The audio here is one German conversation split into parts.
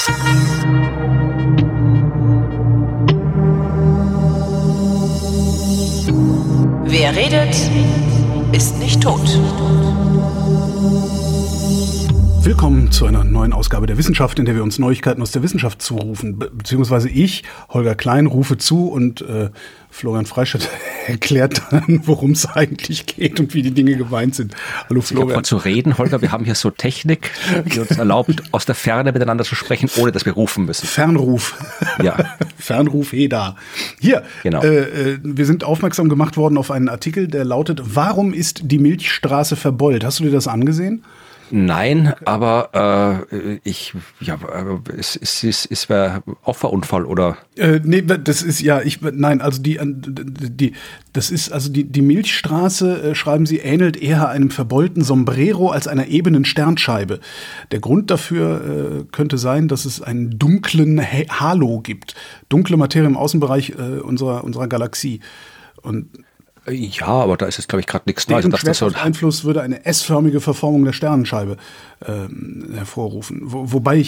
Wer redet, ist nicht tot. Willkommen zu einer neuen Ausgabe der Wissenschaft, in der wir uns Neuigkeiten aus der Wissenschaft zurufen. Beziehungsweise ich, Holger Klein, rufe zu und Florian Freistedt erklärt dann, worum es eigentlich geht und wie die Dinge gemeint sind. Hallo Florian. Ich habe zu reden, Holger, wir haben hier so Technik, die uns erlaubt, aus der Ferne miteinander zu sprechen, ohne dass wir rufen müssen. Fernruf. Ja. Fernruf, da. Hier, genau. Wir sind aufmerksam gemacht worden auf einen Artikel, der lautet: Warum ist die Milchstraße verbeult? Hast du dir das angesehen? Nein, aber es wäre Opferunfall, oder? Nee, das ist die Milchstraße, schreiben sie, ähnelt eher einem verbeulten Sombrero als einer ebenen Sternscheibe. Der Grund dafür könnte sein, dass es einen dunklen Halo gibt. Dunkle Materie im Außenbereich unserer Galaxie. Und ja, aber da ist jetzt, glaube ich, gerade nichts Neues. Einfluss würde eine S-förmige Verformung der Sternenscheibe hervorrufen. Wobei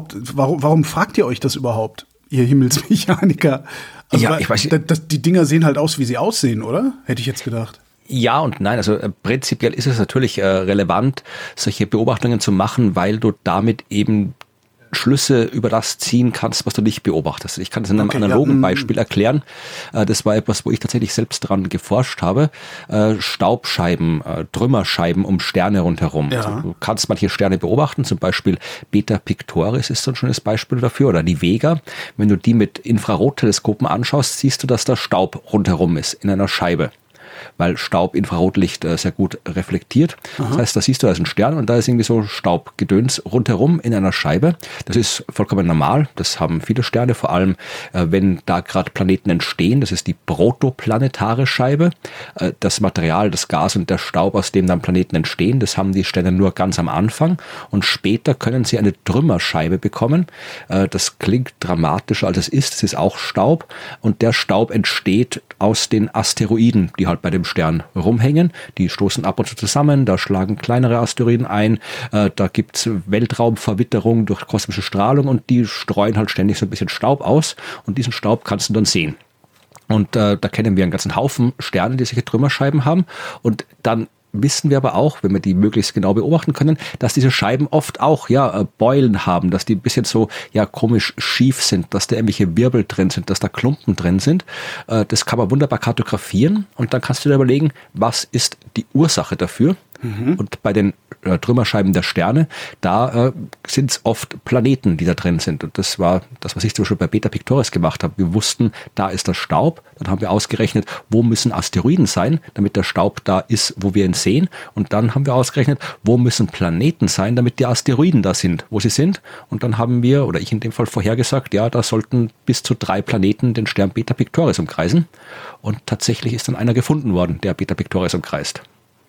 warum fragt ihr euch das überhaupt, ihr Himmelsmechaniker? Also ja, ich weiß, die Dinger sehen halt aus, wie sie aussehen, oder? Hätte ich jetzt gedacht. Ja und nein, also prinzipiell ist es natürlich relevant, solche Beobachtungen zu machen, weil du damit eben Schlüsse über das ziehen kannst, was du nicht beobachtest. Ich kann das in einem analogen Beispiel erklären. Das war etwas, wo ich tatsächlich selbst dran geforscht habe. Staubscheiben, Trümmerscheiben um Sterne rundherum. Ja. Also du kannst manche Sterne beobachten, zum Beispiel Beta Pictoris ist so ein schönes Beispiel dafür, oder die Vega. Wenn du die mit Infrarotteleskopen anschaust, siehst du, dass da Staub rundherum ist in einer Scheibe, weil Staub Infrarotlicht sehr gut reflektiert. Aha. Das heißt, da siehst du, da ist ein Stern und da ist irgendwie so Staubgedöns rundherum in einer Scheibe. Das ist vollkommen normal. Das haben viele Sterne, vor allem wenn da gerade Planeten entstehen. Das ist die protoplanetare Scheibe. Das Material, das Gas und der Staub, aus dem dann Planeten entstehen, das haben die Sterne nur ganz am Anfang. Und später können sie eine Trümmerscheibe bekommen. Das klingt dramatischer, als es ist. Es ist auch Staub. Und der Staub entsteht aus den Asteroiden, die halt bei dem Stern rumhängen. Die stoßen ab und zu zusammen, da schlagen kleinere Asteroiden ein, da gibt's Weltraumverwitterung durch kosmische Strahlung und die streuen halt ständig so ein bisschen Staub aus und diesen Staub kannst du dann sehen. Und da kennen wir einen ganzen Haufen Sterne, die solche Trümmerscheiben haben und dann wissen wir aber auch, wenn wir die möglichst genau beobachten können, dass diese Scheiben oft auch Beulen haben, dass die ein bisschen so komisch schief sind, dass da irgendwelche Wirbel drin sind, dass da Klumpen drin sind. Das kann man wunderbar kartografieren und dann kannst du dir überlegen, was ist die Ursache dafür? Mhm. Und bei den Trümmerscheiben der Sterne, da sind es oft Planeten, die da drin sind. Und das war das, was ich zum Beispiel bei Beta Pictoris gemacht habe. Wir wussten, da ist der Staub. Dann haben wir ausgerechnet, wo müssen Asteroiden sein, damit der Staub da ist, wo wir ihn sehen. Und dann haben wir ausgerechnet, wo müssen Planeten sein, damit die Asteroiden da sind, wo sie sind. Und dann haben wir, oder ich in dem Fall vorhergesagt, da sollten bis zu 3 Planeten den Stern Beta Pictoris umkreisen. Und tatsächlich ist dann einer gefunden worden, der Beta Pictoris umkreist.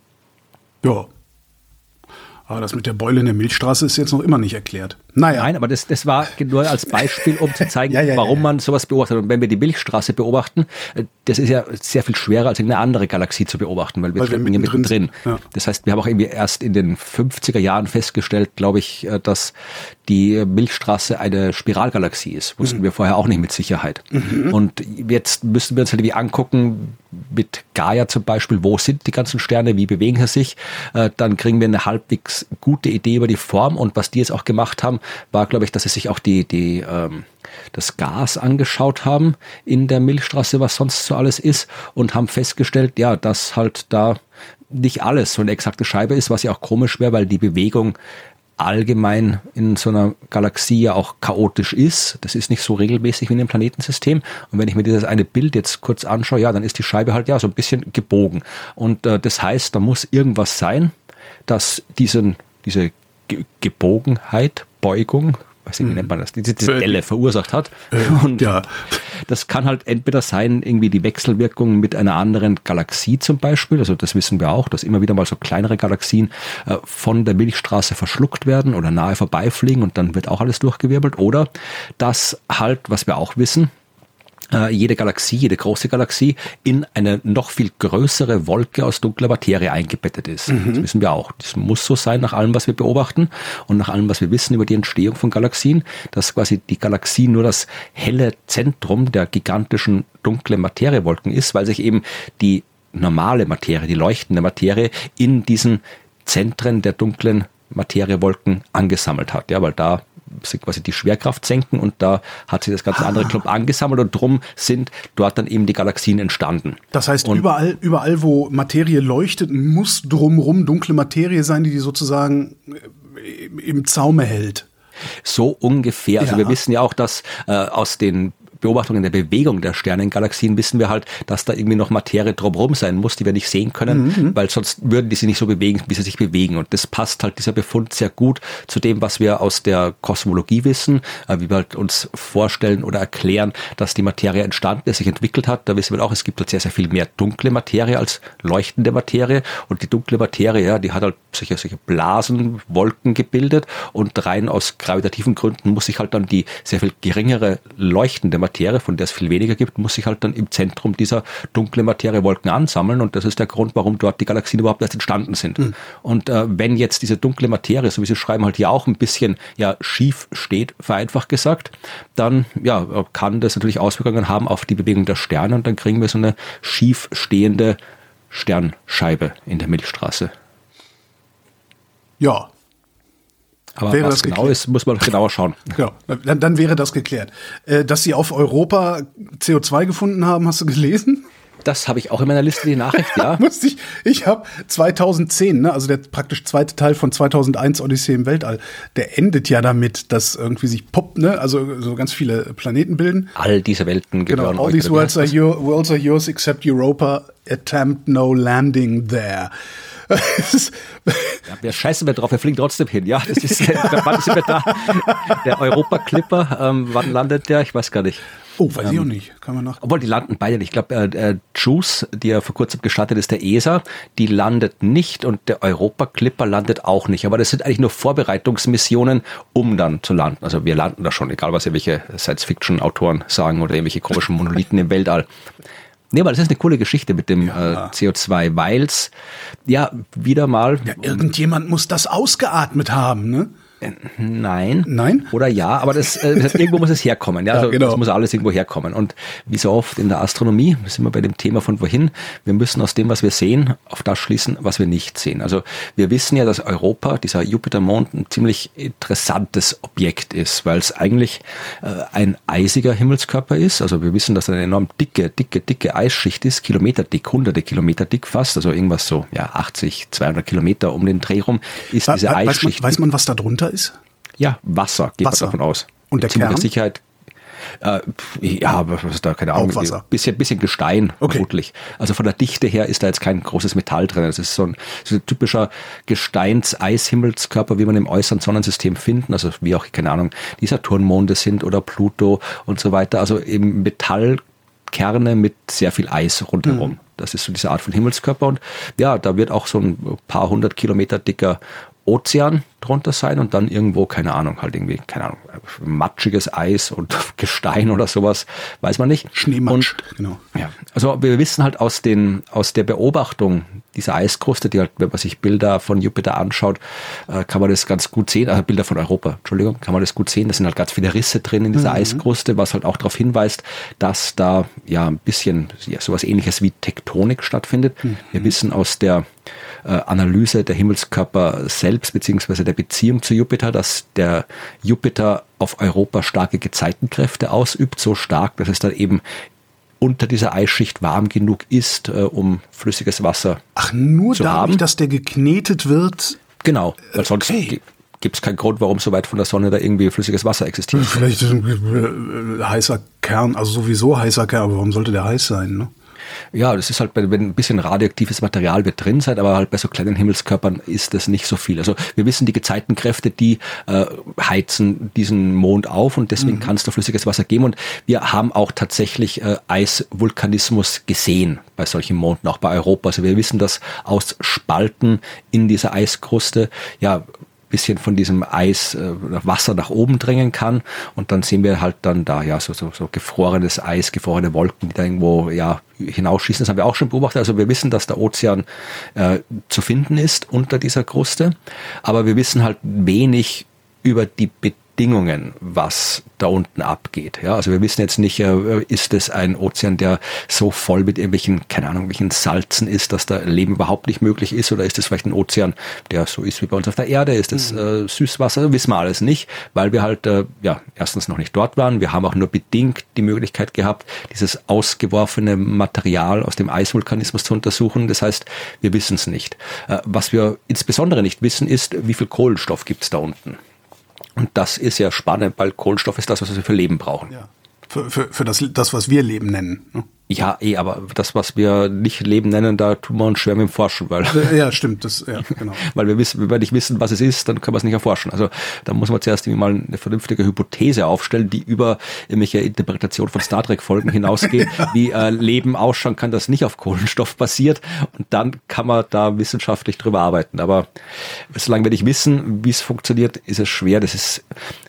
Ja. Aber das mit der Beule in der Milchstraße ist jetzt noch immer nicht erklärt. Naja. Nein, aber das war nur als Beispiel, um zu zeigen, warum man sowas beobachtet. Und wenn wir die Milchstraße beobachten, das ist ja sehr viel schwerer als eine andere Galaxie zu beobachten, weil wir stecken hier mittendrin. Ja. Das heißt, wir haben auch irgendwie erst in den 50er Jahren festgestellt, glaube ich, dass die Milchstraße eine Spiralgalaxie ist. Wussten wir vorher auch nicht mit Sicherheit. Mhm. Und jetzt müssen wir uns halt irgendwie angucken, mit Gaia zum Beispiel, wo sind die ganzen Sterne, wie bewegen sie sich? Dann kriegen wir eine halbwegs gute Idee über die Form. Und was die jetzt auch gemacht haben, war, glaube ich, dass sie sich auch das Gas angeschaut haben in der Milchstraße, was sonst so alles ist, und haben festgestellt, dass halt da nicht alles so eine exakte Scheibe ist, was ja auch komisch wäre, weil die Bewegung allgemein in so einer Galaxie ja auch chaotisch ist. Das ist nicht so regelmäßig wie in einem Planetensystem. Und wenn ich mir dieses eine Bild jetzt kurz anschaue, dann ist die Scheibe halt so ein bisschen gebogen. Und das heißt, da muss irgendwas sein, dass diese Gebogenheit, Beugung, weiß nicht, wie nennt man das, diese Delle verursacht hat. Und das kann halt entweder sein, irgendwie die Wechselwirkung mit einer anderen Galaxie zum Beispiel, also das wissen wir auch, dass immer wieder mal so kleinere Galaxien von der Milchstraße verschluckt werden oder nahe vorbeifliegen und dann wird auch alles durchgewirbelt. Oder das halt, was wir auch wissen, jede Galaxie, jede große Galaxie in eine noch viel größere Wolke aus dunkler Materie eingebettet ist. Das wissen wir auch. Das muss so sein nach allem, was wir beobachten und nach allem, was wir wissen über die Entstehung von Galaxien, dass quasi die Galaxie nur das helle Zentrum der gigantischen dunklen Materiewolken ist, weil sich eben die normale Materie, die leuchtende Materie in diesen Zentren der dunklen Materiewolken angesammelt hat. Ja, weil da sie quasi die Schwerkraft senken und da hat sich das ganze andere Klump angesammelt und drum sind dort dann eben die Galaxien entstanden. Das heißt, überall, wo Materie leuchtet, muss drumherum dunkle Materie sein, die sozusagen im Zaume hält. So ungefähr. Also ja. wir wissen ja auch, dass aus den Beobachtungen der Bewegung der Sterne in Galaxien wissen wir halt, dass da irgendwie noch Materie drumherum sein muss, die wir nicht sehen können, weil sonst würden die sich nicht so bewegen, wie sie sich bewegen. Und das passt halt, dieser Befund, sehr gut zu dem, was wir aus der Kosmologie wissen, wie wir halt uns vorstellen oder erklären, dass die Materie entstanden ist, sich entwickelt hat. Da wissen wir auch, es gibt halt sehr, sehr viel mehr dunkle Materie als leuchtende Materie. Und die dunkle Materie, ja, die hat halt solche Blasen, Wolken gebildet und rein aus gravitativen Gründen muss sich halt dann die sehr viel geringere leuchtende Materie, von der es viel weniger gibt, muss sich halt dann im Zentrum dieser dunklen Materiewolken ansammeln und das ist der Grund, warum dort die Galaxien überhaupt erst entstanden sind. Und wenn jetzt diese dunkle Materie, so wie Sie schreiben, halt hier auch ein bisschen schief steht, vereinfacht gesagt, dann kann das natürlich Auswirkungen haben auf die Bewegung der Sterne und dann kriegen wir so eine schief stehende Sternscheibe in der Milchstraße. Ja. Aber wäre was genau ist, muss man genauer schauen. Ja, dann wäre das geklärt. Dass Sie auf Europa CO2 gefunden haben, hast du gelesen? Das habe ich auch in meiner Liste, die Nachricht, ja. Ich habe 2010, also der praktisch zweite Teil von 2001 Odyssee im Weltall, der endet ja damit, dass irgendwie sich poppt, ne? Also so ganz viele Planeten bilden. All diese Welten gehören. Genau, all these worlds are yours except Europa, attempt no landing there. Wir scheißen wir drauf, wir fliegen trotzdem hin. Ja, das ist, wann sind wir da? Der Europa-Clipper, wann landet der? Ich weiß gar nicht. Oh, weiß ich auch nicht. Kann man nach. Obwohl, die landen beide nicht. Ich glaube, JUICE, die ja vor kurzem gestartet ist, der ESA, die landet nicht und der Europa-Clipper landet auch nicht. Aber das sind eigentlich nur Vorbereitungsmissionen, um dann zu landen. Also wir landen da schon, egal was irgendwelche Science-Fiction-Autoren sagen oder irgendwelche komischen Monolithen im Weltall. Nee, aber das ist eine coole Geschichte mit dem CO2, weil's wieder mal... Ja, irgendjemand muss das ausgeatmet haben, ne? Nein. Nein? Oder ja, aber irgendwo muss es herkommen. Ja, also genau. Das muss alles irgendwo herkommen. Und wie so oft in der Astronomie, sind wir bei dem Thema von vorhin, wir müssen aus dem, was wir sehen, auf das schließen, was wir nicht sehen. Also wir wissen ja, dass Europa, dieser Jupitermond, ein ziemlich interessantes Objekt ist, weil es eigentlich ein eisiger Himmelskörper ist. Also wir wissen, dass er eine enorm dicke Eisschicht ist, kilometerdick, hunderte Kilometer dick fast, also irgendwas so 80, 200 Kilometer um den Dreh rum ist diese Eisschicht. Weiß man, was da drunter ist? Ja, Wasser, geht man davon aus. Und der Kern? Sicherheit. Was ist da, keine Ahnung. Auch Wasser. Bisschen Gestein, vermutlich. Also von der Dichte her ist da jetzt kein großes Metall drin. Das ist so ein typischer Gesteins-Eishimmelskörper, wie man im äußeren Sonnensystem finden. Also wie auch, keine Ahnung, die Saturnmonde sind oder Pluto und so weiter. Also eben Metallkerne mit sehr viel Eis rundherum. Das ist so diese Art von Himmelskörper. Und da wird auch so ein paar hundert Kilometer dicker Ozean drunter sein und dann irgendwo, matschiges Eis und Gestein oder sowas, weiß man nicht. Schneematsch, genau. Ja, also wir wissen halt aus der Beobachtung dieser Eiskruste, die halt, wenn man sich Bilder von Jupiter anschaut, kann man das ganz gut sehen, Bilder von Europa, Entschuldigung, kann man das gut sehen, da sind halt ganz viele Risse drin in dieser Eiskruste, was halt auch darauf hinweist, dass da ein bisschen sowas Ähnliches wie Tektonik stattfindet. Wir wissen aus der Analyse der Himmelskörper selbst, beziehungsweise der Beziehung zu Jupiter, dass der Jupiter auf Europa starke Gezeitenkräfte ausübt, so stark, dass es dann eben unter dieser Eisschicht warm genug ist, um flüssiges Wasser zu haben. Dass der geknetet wird? Genau, weil sonst gibt es keinen Grund, warum so weit von der Sonne da irgendwie flüssiges Wasser existiert. Vielleicht ist ein heißer Kern, also sowieso heißer Kern, aber warum sollte der heiß sein, ne? Ja, das ist halt, wenn ein bisschen radioaktives Material wird drin sein, aber halt bei so kleinen Himmelskörpern ist das nicht so viel. Also wir wissen, die Gezeitenkräfte, die heizen diesen Mond auf und deswegen kann es da flüssiges Wasser geben. Und wir haben auch tatsächlich Eisvulkanismus gesehen bei solchen Monden, auch bei Europa. Also wir wissen, dass aus Spalten in dieser Eiskruste bisschen von diesem Eis Wasser nach oben drängen kann und dann sehen wir halt dann da so gefrorenes Eis, gefrorene Wolken, die da irgendwo hinausschießen. Das haben wir auch schon beobachtet. Also wir wissen, dass der Ozean zu finden ist unter dieser Kruste, aber wir wissen halt wenig über die Bedingungen, was da unten abgeht. Ja, also wir wissen jetzt nicht, ist es ein Ozean, der so voll mit irgendwelchen, welchen Salzen ist, dass da Leben überhaupt nicht möglich ist, oder ist es vielleicht ein Ozean, der so ist wie bei uns auf der Erde? Ist es Süßwasser? Wissen wir alles nicht, weil wir halt erstens noch nicht dort waren. Wir haben auch nur bedingt die Möglichkeit gehabt, dieses ausgeworfene Material aus dem Eisvulkanismus zu untersuchen. Das heißt, wir wissen es nicht. Was wir insbesondere nicht wissen, ist, wie viel Kohlenstoff gibt es da unten. Und das ist ja spannend, weil Kohlenstoff ist das, was wir für Leben brauchen. Ja. Für das, was wir Leben nennen. Ne? Ja, aber das, was wir nicht Leben nennen, da tun wir uns schwer mit dem Forschen. Weil ja, stimmt. Genau. Weil wenn wir nicht wissen, was es ist, dann können wir es nicht erforschen. Also da muss man zuerst mal eine vernünftige Hypothese aufstellen, die über irgendwelche Interpretation von Star Trek-Folgen hinausgeht, wie Leben ausschauen kann, das nicht auf Kohlenstoff basiert. Und dann kann man da wissenschaftlich drüber arbeiten. Aber solange wir nicht wissen, wie es funktioniert, ist es schwer. Das ist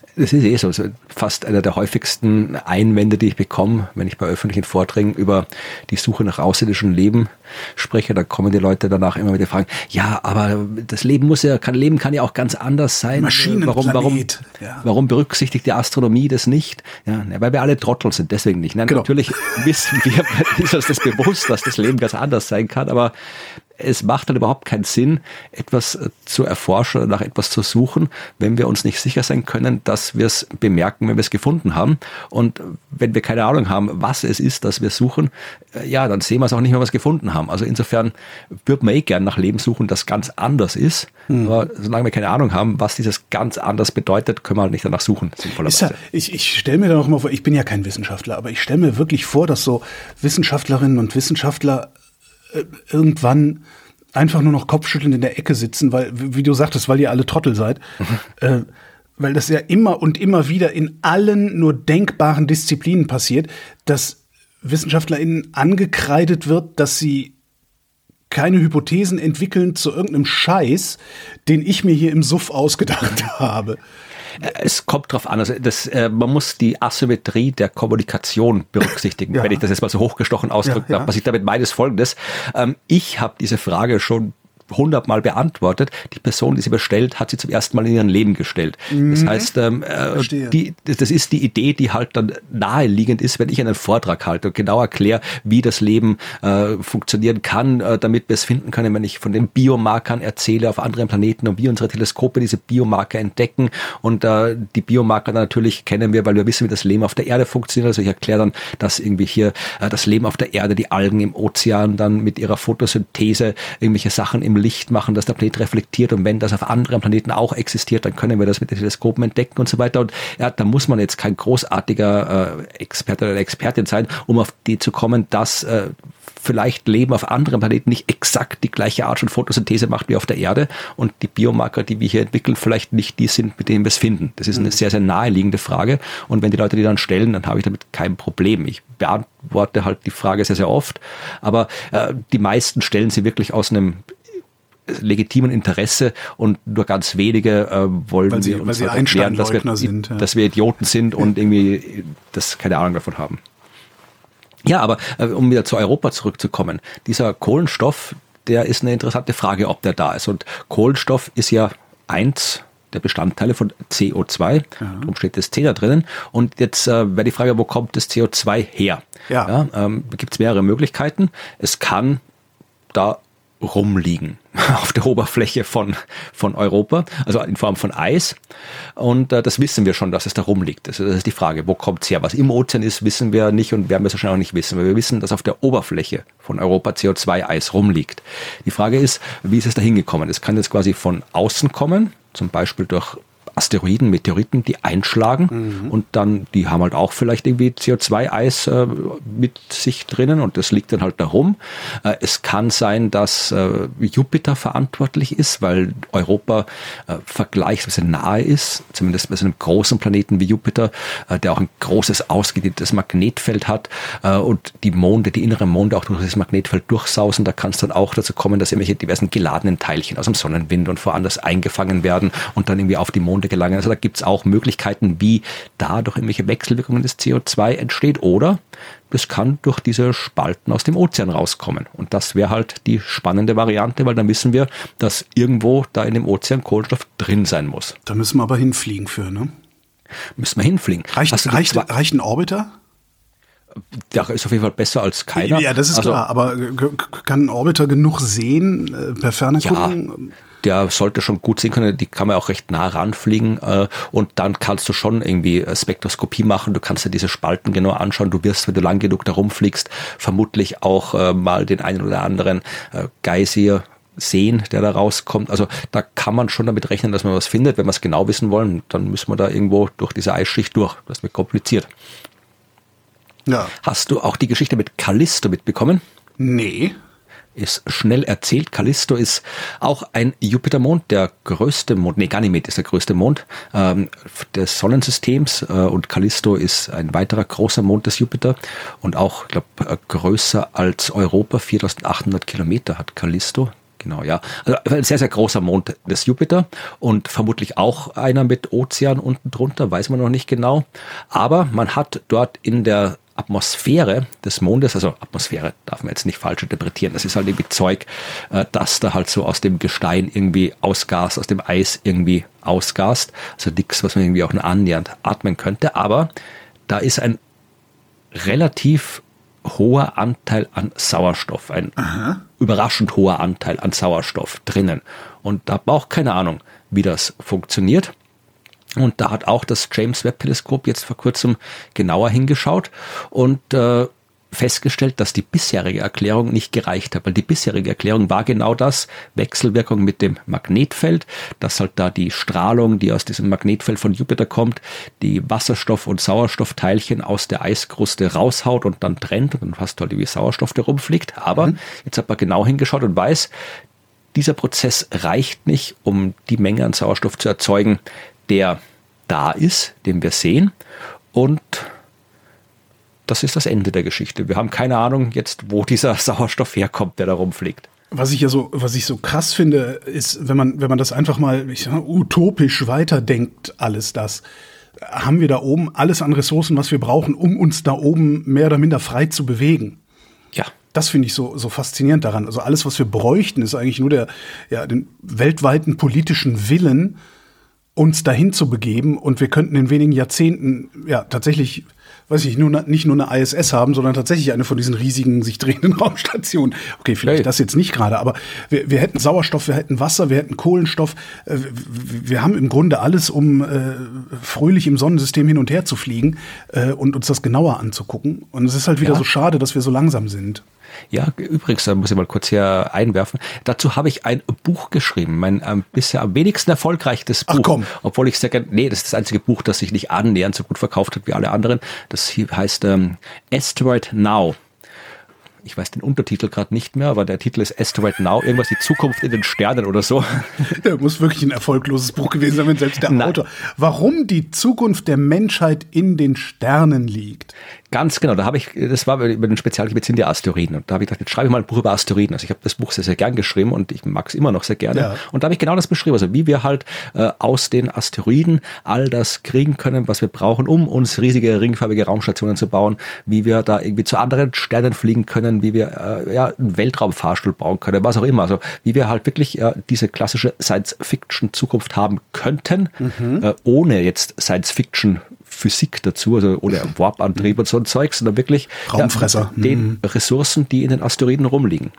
so fast einer der häufigsten Einwände, die ich bekomme, wenn ich bei öffentlichen Vorträgen über die Suche nach außerirdischem Leben spreche. Da kommen die Leute danach immer wieder fragen, ja, aber das Leben kann ja auch ganz anders sein. Maschinenplanet. Warum berücksichtigt die Astronomie das nicht? Ja, weil wir alle Trottel sind, deswegen nicht. Nein, genau. Natürlich wissen wir, ist uns das bewusst, dass das Leben ganz anders sein kann, aber es macht dann überhaupt keinen Sinn, etwas zu erforschen oder nach etwas zu suchen, wenn wir uns nicht sicher sein können, dass wir es bemerken, wenn wir es gefunden haben. Und wenn wir keine Ahnung haben, was es ist, das wir suchen, dann sehen wir es auch nicht, wenn wir es gefunden haben. Also insofern würde man gern nach Leben suchen, das ganz anders ist. Aber solange wir keine Ahnung haben, was dieses ganz anders bedeutet, können wir halt nicht danach suchen, sinnvollerweise. Ich stelle mir da noch mal vor, ich bin ja kein Wissenschaftler, aber ich stelle mir wirklich vor, dass so Wissenschaftlerinnen und Wissenschaftler irgendwann einfach nur noch kopfschüttelnd in der Ecke sitzen, weil, wie du sagtest, weil ihr alle Trottel seid, weil das ja immer und immer wieder in allen nur denkbaren Disziplinen passiert, dass WissenschaftlerInnen angekreidet wird, dass sie keine Hypothesen entwickeln zu irgendeinem Scheiß, den ich mir hier im Suff ausgedacht habe. Es kommt drauf an, also man muss die Asymmetrie der Kommunikation berücksichtigen, wenn ich das jetzt mal so hochgestochen ausdrücken darf. Was ich damit meine, ist Folgendes. Ich habe diese Frage schon 100-mal beantwortet. Die Person, die sie bestellt, hat sie zum ersten Mal in ihrem Leben gestellt. Das heißt, das ist die Idee, die halt dann naheliegend ist, wenn ich einen Vortrag halte und genau erkläre, wie das Leben funktionieren kann, damit wir es finden können, wenn ich von den Biomarkern erzähle auf anderen Planeten und wie unsere Teleskope diese Biomarker entdecken. Und die Biomarker natürlich kennen wir, weil wir wissen, wie das Leben auf der Erde funktioniert. Also ich erkläre dann, dass irgendwie hier das Leben auf der Erde, die Algen im Ozean dann mit ihrer Photosynthese irgendwelche Sachen im Licht machen, dass der Planet reflektiert, und wenn das auf anderen Planeten auch existiert, dann können wir das mit den Teleskopen entdecken und so weiter. Und da muss man jetzt kein großartiger Experte oder Expertin sein, um auf die zu kommen, dass vielleicht Leben auf anderen Planeten nicht exakt die gleiche Art von Photosynthese macht wie auf der Erde und die Biomarker, die wir hier entwickeln, vielleicht nicht die sind, mit denen wir es finden. Das ist eine sehr, sehr naheliegende Frage, und wenn die Leute die dann stellen, dann habe ich damit kein Problem. Ich beantworte halt die Frage sehr, sehr oft, aber die meisten stellen sie wirklich aus einem legitimen Interesse, und nur ganz wenige wollen weil sie uns halt erklären, dass wir Idioten sind und irgendwie das keine Ahnung davon haben. Ja, aber um wieder zu Europa zurückzukommen, dieser Kohlenstoff, der ist eine interessante Frage, ob der da ist. Und Kohlenstoff ist ja eins der Bestandteile von CO2, darum steht das C da drinnen. Und jetzt wäre die Frage, wo kommt das CO2 her? Da gibt es mehrere Möglichkeiten. Es kann da rumliegen auf der Oberfläche von Europa, also in Form von Eis. Und das wissen wir schon, dass es da rumliegt. Das ist die Frage, wo kommt es her? Was im Ozean ist, wissen wir nicht und werden wir so schnell auch nicht wissen. Weil wir wissen, dass auf der Oberfläche von Europa CO2-Eis rumliegt. Die Frage ist, wie ist es da hingekommen? Es kann jetzt quasi von außen kommen, zum Beispiel durch Asteroiden, Meteoriten, die einschlagen und dann, die haben halt auch vielleicht irgendwie CO2-Eis mit sich drinnen und das liegt dann halt da rum. Es kann sein, dass Jupiter verantwortlich ist, weil Europa vergleichsweise nahe ist, zumindest bei so einem großen Planeten wie Jupiter, der auch ein großes, ausgedehntes Magnetfeld hat und die Monde, die inneren Monde auch durch dieses Magnetfeld durchsausen. Da kann es dann auch dazu kommen, dass irgendwelche diversen geladenen Teilchen aus dem Sonnenwind und woanders eingefangen werden und dann irgendwie auf die Monde gelangen. Also da gibt es auch Möglichkeiten, wie da durch irgendwelche Wechselwirkungen des CO2 entsteht, oder das kann durch diese Spalten aus dem Ozean rauskommen. Und das wäre halt die spannende Variante, weil dann wissen wir, dass irgendwo da in dem Ozean Kohlenstoff drin sein muss. Da müssen wir aber hinfliegen für, ne? Müssen wir hinfliegen. Reicht ein Orbiter? Ja, ist auf jeden Fall besser als keiner. Ja, das ist klar, aber kann ein Orbiter genug sehen per Ferne gucken? Der sollte schon gut sehen können, die kann man auch recht nah ranfliegen und dann kannst du schon irgendwie Spektroskopie machen, du kannst dir diese Spalten genau anschauen, du wirst, wenn du lang genug da rumfliegst, vermutlich auch mal den einen oder anderen Geysir sehen, der da rauskommt. Also da kann man schon damit rechnen, dass man was findet. Wenn wir es genau wissen wollen, dann müssen wir da irgendwo durch diese Eisschicht durch. Das wird kompliziert. Ja. Hast du auch die Geschichte mit Callisto mitbekommen? Nee. Ist schnell erzählt. Callisto ist auch ein Jupitermond, der größte Mond, Ganymed ist der größte Mond des Sonnensystems und Callisto ist ein weiterer großer Mond des Jupiter und auch, ich glaube, größer als Europa, 4800 Kilometer hat Callisto. Genau, ja. Also ein sehr, sehr großer Mond des Jupiter und vermutlich auch einer mit Ozean unten drunter, weiß man noch nicht genau. Aber man hat dort in der Atmosphäre des Mondes, also Atmosphäre darf man jetzt nicht falsch interpretieren, das ist halt irgendwie Zeug, das da halt so aus dem Gestein irgendwie ausgast, aus dem Eis irgendwie ausgast. Also nichts, was man irgendwie auch nur annähernd atmen könnte. Aber da ist ein relativ hoher Anteil an Sauerstoff, ein überraschend hoher Anteil an Sauerstoff drinnen. Und da habe auch keine Ahnung, wie das funktioniert. Und da hat auch das James Webb Teleskop jetzt vor kurzem genauer hingeschaut und festgestellt, dass die bisherige Erklärung nicht gereicht hat, weil die bisherige Erklärung war genau das, Wechselwirkung mit dem Magnetfeld, dass halt da die Strahlung, die aus diesem Magnetfeld von Jupiter kommt, die Wasserstoff- und Sauerstoffteilchen aus der Eiskruste raushaut und dann trennt und dann hast du halt wie Sauerstoff, der rumfliegt. Aber jetzt hat man genau hingeschaut und weiß, dieser Prozess reicht nicht, um die Menge an Sauerstoff zu erzeugen, der da ist, den wir sehen, und das ist das Ende der Geschichte. Wir haben keine Ahnung jetzt, wo dieser Sauerstoff herkommt, der da rumfliegt. Was ich so krass finde, ist, wenn man das einfach mal utopisch weiterdenkt, alles das, haben wir da oben alles an Ressourcen, was wir brauchen, um uns da oben mehr oder minder frei zu bewegen. Ja. Das finde ich so faszinierend daran. Also alles, was wir bräuchten, ist eigentlich nur den weltweiten politischen Willen, uns dahin zu begeben, und wir könnten in wenigen Jahrzehnten tatsächlich, weiß ich, nicht nur eine ISS haben, sondern tatsächlich eine von diesen riesigen, sich drehenden Raumstationen. Okay, vielleicht das jetzt nicht gerade, aber wir hätten Sauerstoff, wir hätten Wasser, wir hätten Kohlenstoff. Wir haben im Grunde alles, um fröhlich im Sonnensystem hin und her zu fliegen und uns das genauer anzugucken. Und es ist halt wieder so schade, dass wir so langsam sind. Ja, übrigens, da muss ich mal kurz hier einwerfen. Dazu habe ich ein Buch geschrieben, mein bisher am wenigsten erfolgreiches Buch. Ach komm. Obwohl ich sehr gerne, das ist das einzige Buch, das sich nicht annähernd so gut verkauft hat wie alle anderen. Das hier heißt Asteroid Now. Ich weiß den Untertitel gerade nicht mehr, aber der Titel ist Asteroid Now, irgendwas die Zukunft in den Sternen oder so. Der muss wirklich ein erfolgloses Buch gewesen sein, wenn selbst der Autor. Warum die Zukunft der Menschheit in den Sternen liegt. Ganz genau, das war über den Spezialgebiet sind die Asteroiden. Und da habe ich gedacht, jetzt schreibe ich mal ein Buch über Asteroiden. Also ich habe das Buch sehr, sehr gern geschrieben und ich mag es immer noch sehr gerne. Ja. Und da habe ich genau das beschrieben, also wie wir halt aus den Asteroiden all das kriegen können, was wir brauchen, um uns riesige ringförmige Raumstationen zu bauen, wie wir da irgendwie zu anderen Sternen fliegen können, wie wir einen Weltraumfahrstuhl bauen können, was auch immer. Also wie wir halt wirklich diese klassische Science-Fiction-Zukunft haben könnten, ohne jetzt Science-Fiction-Physik dazu, also ohne Warp-Antrieb und so ein Zeug, sondern wirklich Raumfresser. Den Ressourcen, die in den Asteroiden rumliegen.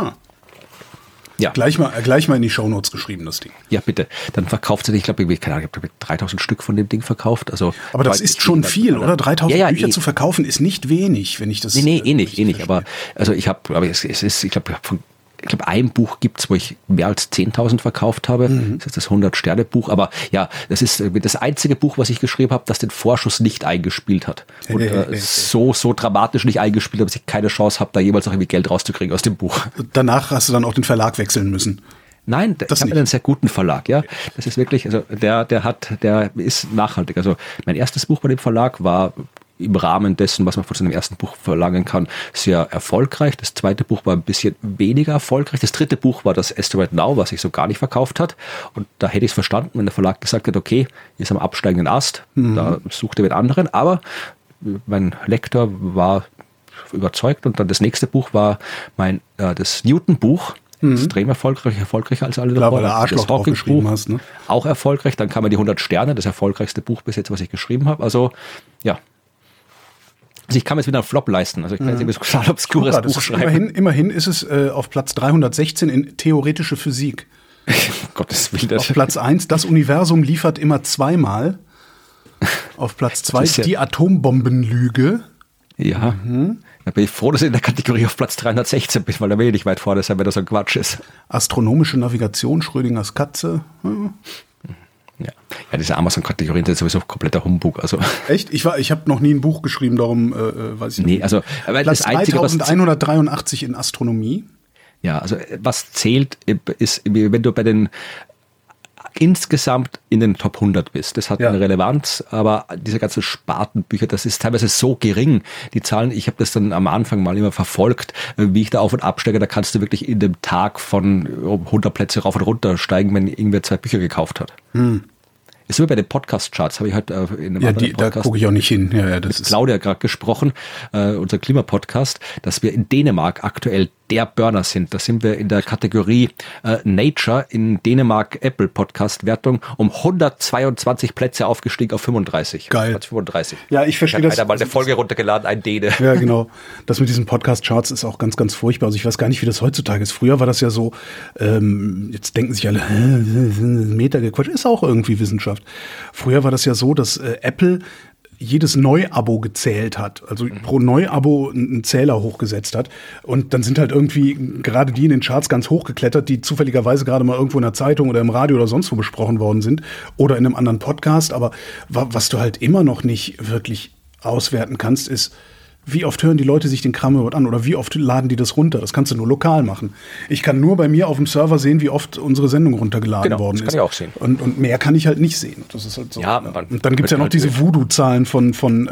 Ja. Gleich mal in die Shownotes geschrieben, das Ding. Ja, bitte. Dann verkauft es, ich glaube, ich habe 3000 Stück von dem Ding verkauft. Also, aber das ist schon viel, oder? 3000 Bücher zu verkaufen ist nicht wenig, wenn ich das... Nee, eh nicht. Aber also ich habe, es ist, ich glaube, von ich glaube, ein Buch gibt's, wo ich mehr als 10.000 verkauft habe. Das ist das 100-Sterne-Buch. Aber ja, das ist das einzige Buch, was ich geschrieben habe, das den Vorschuss nicht eingespielt hat. Und so dramatisch nicht eingespielt hat, dass ich keine Chance habe, da jemals noch irgendwie Geld rauszukriegen aus dem Buch. Danach hast du dann auch den Verlag wechseln müssen. Nein, ich habe einen sehr guten Verlag, ja. Das ist wirklich, also der ist nachhaltig. Also mein erstes Buch bei dem Verlag war im Rahmen dessen, was man von seinem ersten Buch verlangen kann, sehr erfolgreich. Das zweite Buch war ein bisschen weniger erfolgreich. Das dritte Buch war das Estimate Now, was sich so gar nicht verkauft hat. Und da hätte ich es verstanden, wenn der Verlag gesagt hat, okay, ist am absteigenden Ast, da sucht er mit anderen. Aber mein Lektor war überzeugt und dann das nächste Buch war das Newton-Buch. Extrem erfolgreicher als alle davor. Weil du Arschloch drauf geschrieben hast, ne? Auch erfolgreich. Dann kamen die 100 Sterne, das erfolgreichste Buch bis jetzt, was ich geschrieben habe. Also, ja. Also ich kann mir jetzt wieder einen Flop leisten. Also ich kann jetzt irgendwie so total obskures Buch schreiben. Immerhin ist es auf Platz 316 in theoretische Physik. Gottes Willen. Auf Platz 1, das Universum liefert immer zweimal. Auf Platz 2, die Atombombenlüge. Ja. Da bin ich froh, dass ich in der Kategorie auf Platz 316 bin, weil da will ich nicht weit vorne sein, wenn das so ein Quatsch ist. Astronomische Navigation, Schrödingers Katze. Ja, diese Amazon-Kategorien sind sowieso kompletter Humbug. Also. Echt? Ich habe noch nie ein Buch geschrieben, darum weiß ich nicht. Nee, also Platz das Einzige, 3183 in Astronomie. Ja, also was zählt, ist, wenn du bei den insgesamt in den Top 100 bist. Das hat eine Relevanz, aber diese ganzen Spartenbücher, das ist teilweise so gering, die Zahlen, ich habe das dann am Anfang mal immer verfolgt, wie ich da auf und absteige, da kannst du wirklich in dem Tag von 100 Plätze rauf und runter steigen, wenn irgendwer 2 Bücher gekauft hat. Ist wie bei den Podcast-Charts, habe ich halt in einem anderen Podcast. Da gucke ich auch nicht hin. Ja, das mit Claudia gerade gesprochen, unser Klimapodcast, dass wir in Dänemark aktuell der Burner sind. Da sind wir in der Kategorie Nature in Dänemark Apple Podcast Wertung um 122 Plätze aufgestiegen auf 35. Geil. Platz 35. Ja, ich verstehe das. Ich habe mal eine Folge runtergeladen, ein Däne. Ja, genau. Das mit diesen Podcast-Charts ist auch ganz, ganz furchtbar. Also ich weiß gar nicht, wie das heutzutage ist. Früher war das ja so, jetzt denken sich alle, Meta-Gequatsch, ist auch irgendwie Wissenschaft. Früher war das ja so, dass Apple jedes Neuabo gezählt hat, also pro Neuabo einen Zähler hochgesetzt hat und dann sind halt irgendwie gerade die in den Charts ganz hochgeklettert, die zufälligerweise gerade mal irgendwo in der Zeitung oder im Radio oder sonst wo besprochen worden sind oder in einem anderen Podcast, aber was du halt immer noch nicht wirklich auswerten kannst, ist, wie oft hören die Leute sich den Kram überhaupt an oder wie oft laden die das runter? Das kannst du nur lokal machen. Ich kann nur bei mir auf dem Server sehen, wie oft unsere Sendung runtergeladen worden ist. Das kann ich auch sehen. Und mehr kann ich halt nicht sehen. Das ist halt so. Ja, und dann gibt's ja noch diese Voodoo-Zahlen von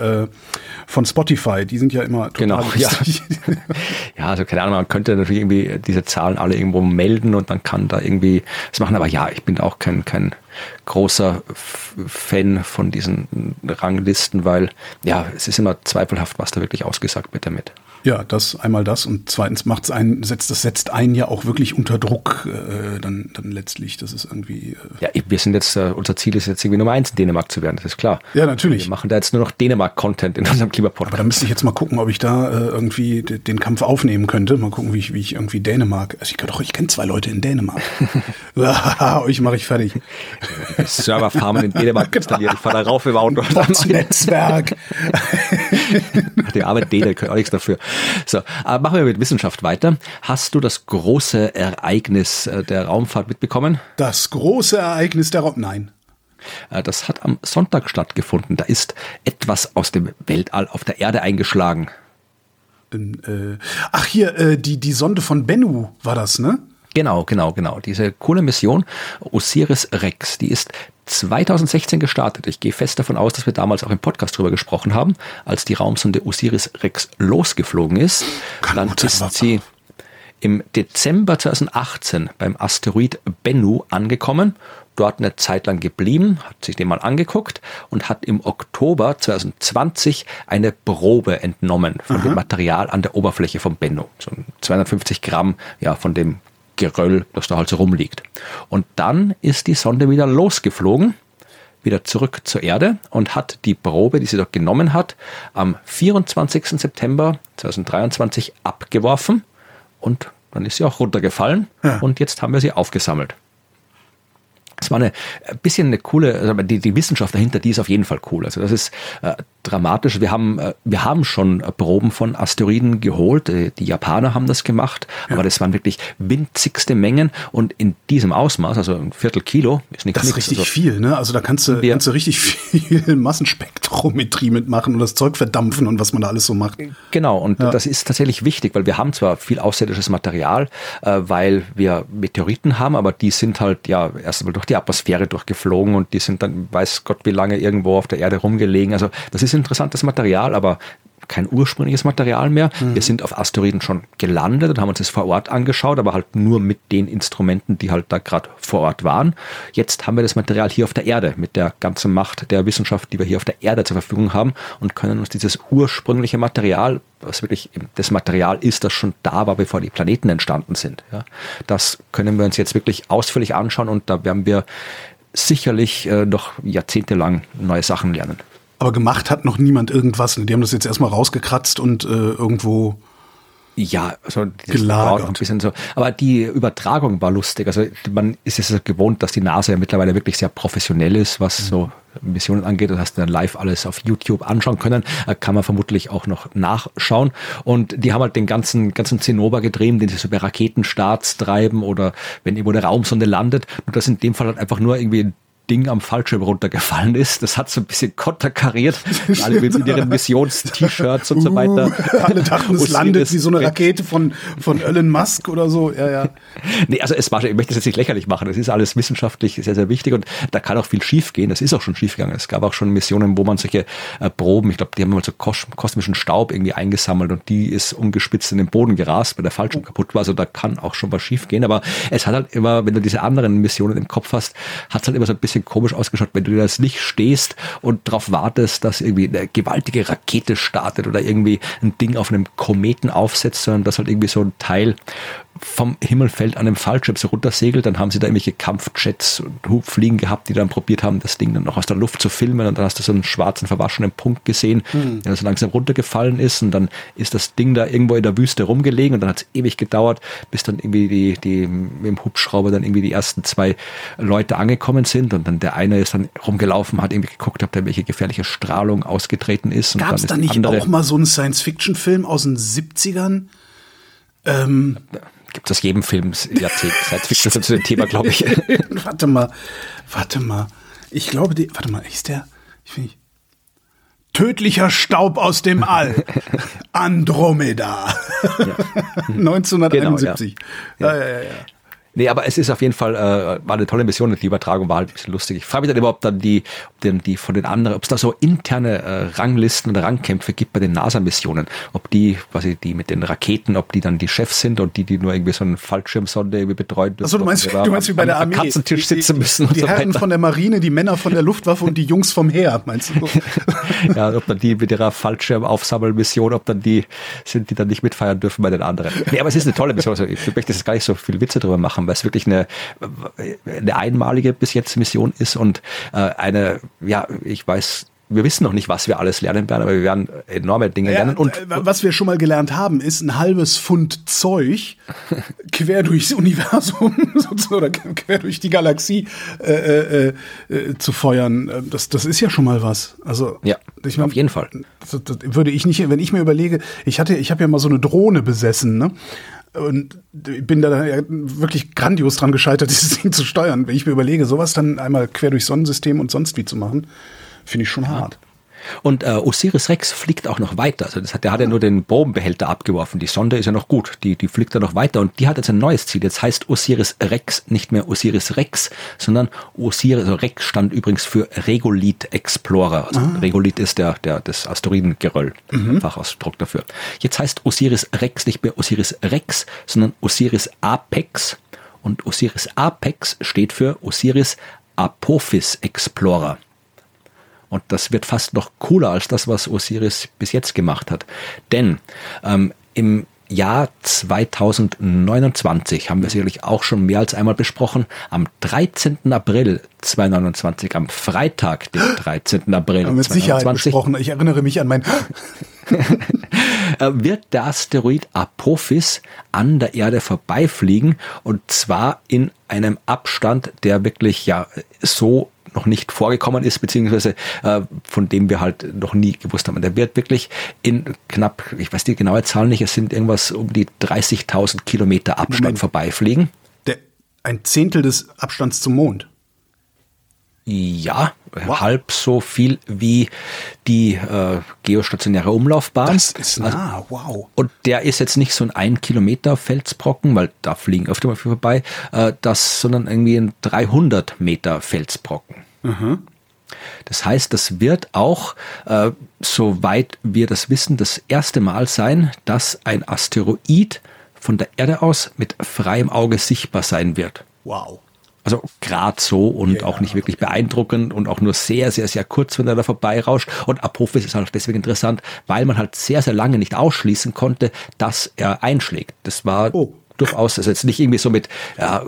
Spotify. Die sind ja immer total lustig. Ja, also keine Ahnung, man könnte natürlich irgendwie diese Zahlen alle irgendwo melden und dann kann da irgendwie das machen. Aber ja, ich bin auch kein großer Fan von diesen Ranglisten, weil ja, es ist immer zweifelhaft, was da wirklich ausgesagt wird damit. Ja, das einmal das und zweitens setzt einen ja auch wirklich unter Druck dann letztlich. Das ist irgendwie. Ja, wir sind jetzt, unser Ziel ist jetzt irgendwie Nummer 1 in Dänemark zu werden, das ist klar. Ja, natürlich. Wir machen da jetzt nur noch Dänemark-Content in unserem Klimapodcast. Aber da müsste ich jetzt mal gucken, ob ich da irgendwie den Kampf aufnehmen könnte. Mal gucken, wie ich irgendwie Dänemark. Also ich kenne 2 Leute in Dänemark. Euch mache ich fertig. Serverfarmen in Dänemark installiert. Ich fahre da rauf im Auto. Das Netzwerk. Die armen Dänen können auch nichts dafür. So, aber machen wir mit Wissenschaft weiter. Hast du das große Ereignis der Raumfahrt mitbekommen? Das große Ereignis der Nein. Das hat am Sonntag stattgefunden. Da ist etwas aus dem Weltall auf der Erde eingeschlagen. Ach hier, die Sonde von Bennu war das, ne? Genau. Diese coole Mission OSIRIS-REx, die ist 2016 gestartet. Ich gehe fest davon aus, dass wir damals auch im Podcast drüber gesprochen haben, als die Raumsonde OSIRIS-REx losgeflogen ist. Dann ist sie im Dezember 2018 beim Asteroid Bennu angekommen, dort eine Zeit lang geblieben, hat sich den mal angeguckt und hat im Oktober 2020 eine Probe entnommen von dem Material an der Oberfläche von Bennu. So 250 Gramm von dem Geröll, das da halt so rumliegt. Und dann ist die Sonde wieder losgeflogen, wieder zurück zur Erde und hat die Probe, die sie dort genommen hat, am 24. September 2023 abgeworfen und dann ist sie auch runtergefallen und jetzt haben wir sie aufgesammelt. Das war ein bisschen eine coole, also die Wissenschaft dahinter, die ist auf jeden Fall cool. Also das ist dramatisch. Wir haben schon Proben von Asteroiden geholt. Die Japaner haben das gemacht, aber das waren wirklich winzigste Mengen und in diesem Ausmaß, also ein Viertel-Kilo, ist nichts. Das ist richtig viel, ne? Also da kannst du richtig viel Massenspektrometrie mitmachen und das Zeug verdampfen und was man da alles so macht. Genau, und das ist tatsächlich wichtig, weil wir haben zwar viel außerirdisches Material, weil wir Meteoriten haben, aber die sind halt erst einmal durch die Atmosphäre durchgeflogen und die sind dann, weiß Gott wie lange, irgendwo auf der Erde rumgelegen. Also das ist interessantes Material, aber kein ursprüngliches Material mehr. Wir sind auf Asteroiden schon gelandet und haben uns das vor Ort angeschaut, aber halt nur mit den Instrumenten, die halt da gerade vor Ort waren. Jetzt haben wir das Material hier auf der Erde mit der ganzen Macht der Wissenschaft, die wir hier auf der Erde zur Verfügung haben und können uns dieses ursprüngliche Material, was wirklich das Material ist, das schon da war, bevor die Planeten entstanden sind. Ja, das können wir uns jetzt wirklich ausführlich anschauen und da werden wir sicherlich noch jahrzehntelang neue Sachen lernen. Aber gemacht hat noch niemand irgendwas. Die haben das jetzt erstmal rausgekratzt und irgendwo gelagert. Ein bisschen so. Aber die Übertragung war lustig. Also man ist es gewohnt, dass die NASA ja mittlerweile wirklich sehr professionell ist, was so Missionen angeht. Das hast du dann live alles auf YouTube anschauen können. Kann man vermutlich auch noch nachschauen. Und die haben halt den ganzen Zinnober gedreht, den sie so bei Raketenstarts treiben oder wenn irgendwo eine Raumsonde landet. Und das in dem Fall halt einfach nur irgendwie Ding am Fallschirm runtergefallen ist. Das hat so ein bisschen konterkariert. Alle mit ihren Missions-T-Shirts und so weiter. Alle dachten, es landet wie so eine Rakete von Elon Musk oder so. Ja. Nee, also ich möchte es jetzt nicht lächerlich machen. Das ist alles wissenschaftlich sehr, sehr wichtig und da kann auch viel schief gehen. Das ist auch schon schief gegangen. Es gab auch schon Missionen, wo man solche Proben, ich glaube, die haben mal so kosmischen Staub irgendwie eingesammelt und die ist ungespitzt in den Boden gerast, weil der Fallschirm kaputt war. Also da kann auch schon was schief gehen. Aber es hat halt immer, wenn du diese anderen Missionen im Kopf hast, hat es halt immer so ein bisschen komisch ausgeschaut, wenn du da das Licht stehst und darauf wartest, dass irgendwie eine gewaltige Rakete startet oder irgendwie ein Ding auf einem Kometen aufsetzt, sondern dass halt irgendwie so ein Teil vom Himmel fällt an dem Fallschirm so runtersegelt, dann haben sie da irgendwelche Kampfjets und Hubfliegen gehabt, die dann probiert haben, das Ding dann noch aus der Luft zu filmen und dann hast du so einen schwarzen, verwaschenen Punkt gesehen, der so langsam runtergefallen ist und dann ist das Ding da irgendwo in der Wüste rumgelegen und dann hat es ewig gedauert, bis dann irgendwie die mit dem Hubschrauber dann irgendwie die ersten 2 Leute angekommen sind und dann der eine ist dann rumgelaufen, hat irgendwie geguckt, ob da welche gefährliche Strahlung ausgetreten ist. Gab es da nicht auch mal so einen Science-Fiction-Film aus den 70ern? Gibt es aus jedem Film Jahrzehnt Science-Fiction zu dem Thema, glaube ich. Warte mal. Ich glaube, ist der... Tödlicher Staub aus dem All. Andromeda. 1971. Genau, ja. Nee, aber es ist auf jeden Fall war eine tolle Mission und die Übertragung war halt ein bisschen lustig. Ich frage mich dann immer, ob dann die von den anderen, ob es da so interne Ranglisten oder Rangkämpfe gibt bei den NASA-Missionen, ob die quasi die mit den Raketen, ob die dann die Chefs sind und die nur irgendwie so einen Fallschirmsonde irgendwie betreuen dürfen. Achso, du meinst wie bei der Armee. Katzentisch sitzen müssen und die so Herren weiter. von der Marine, die Männer von der Luftwaffe und die Jungs vom Heer, meinst du? Ja, ob dann die mit ihrer Fallschirmaufsammelmission, ob dann die sind, die dann nicht mitfeiern dürfen bei den anderen. Nee, aber es ist eine tolle Mission. Also ich möchte jetzt gar nicht so viel Witze drüber machen, weil es wirklich eine einmalige bis jetzt Mission ist und wir wissen noch nicht, was wir alles lernen werden, aber wir werden enorme Dinge lernen. Und was wir schon mal gelernt haben, ist ein halbes Pfund Zeug quer durchs Universum oder quer durch die Galaxie zu feuern. Das ist ja schon mal was. Also ja, auf jeden Fall. Das würde ich nicht, wenn ich mir überlege, ich habe ja mal so eine Drohne besessen, ne? Und bin da wirklich grandios dran gescheitert, dieses Ding zu steuern. Wenn ich mir überlege, sowas dann einmal quer durchs Sonnensystem und sonst wie zu machen, finde ich schon hart. Und Osiris Rex fliegt auch noch weiter. Also der hat ja nur den Bodenbehälter abgeworfen. Die Sonde ist ja noch gut. Die fliegt da noch weiter. Und die hat jetzt ein neues Ziel. Jetzt heißt Osiris Rex nicht mehr Osiris Rex, sondern Osiris, also Rex stand übrigens für Regolith Explorer. Also Regolith ist das Asteroidengeröll. Fachausdruck dafür. Jetzt heißt Osiris Rex nicht mehr Osiris Rex, sondern Osiris Apex. Und Osiris Apex steht für Osiris Apophis Explorer. Und das wird fast noch cooler als das, was Osiris bis jetzt gemacht hat. Denn im Jahr 2029 haben wir sicherlich auch schon mehr als einmal besprochen. Am 13. April 2029, am Freitag, den 13. April haben wir mit Sicherheit besprochen. Ich erinnere mich an wird der Asteroid Apophis an der Erde vorbeifliegen und zwar in einem Abstand, der wirklich so noch nicht vorgekommen ist, beziehungsweise von dem wir halt noch nie gewusst haben. Und der wird wirklich in knapp, ich weiß die genaue Zahl nicht, es sind irgendwas um die 30.000 Kilometer Abstand vorbeifliegen. Ein Zehntel des Abstands zum Mond. Ja, halb so viel wie die geostationäre Umlaufbahn. Das ist nah, wow. Und der ist jetzt nicht so ein 1 Kilometer Felsbrocken, weil da fliegen öfter mal vorbei, sondern irgendwie ein 300 Meter Felsbrocken. Mhm. Das heißt, das wird auch, soweit wir das wissen, das erste Mal sein, dass ein Asteroid von der Erde aus mit freiem Auge sichtbar sein wird. Wow. Also gerade so und auch nicht wirklich beeindruckend und auch nur sehr, sehr, sehr kurz, wenn er da vorbeirauscht. Und Apophis ist halt deswegen interessant, weil man halt sehr, sehr lange nicht ausschließen konnte, dass er einschlägt. Das war durchaus, also jetzt nicht irgendwie so mit,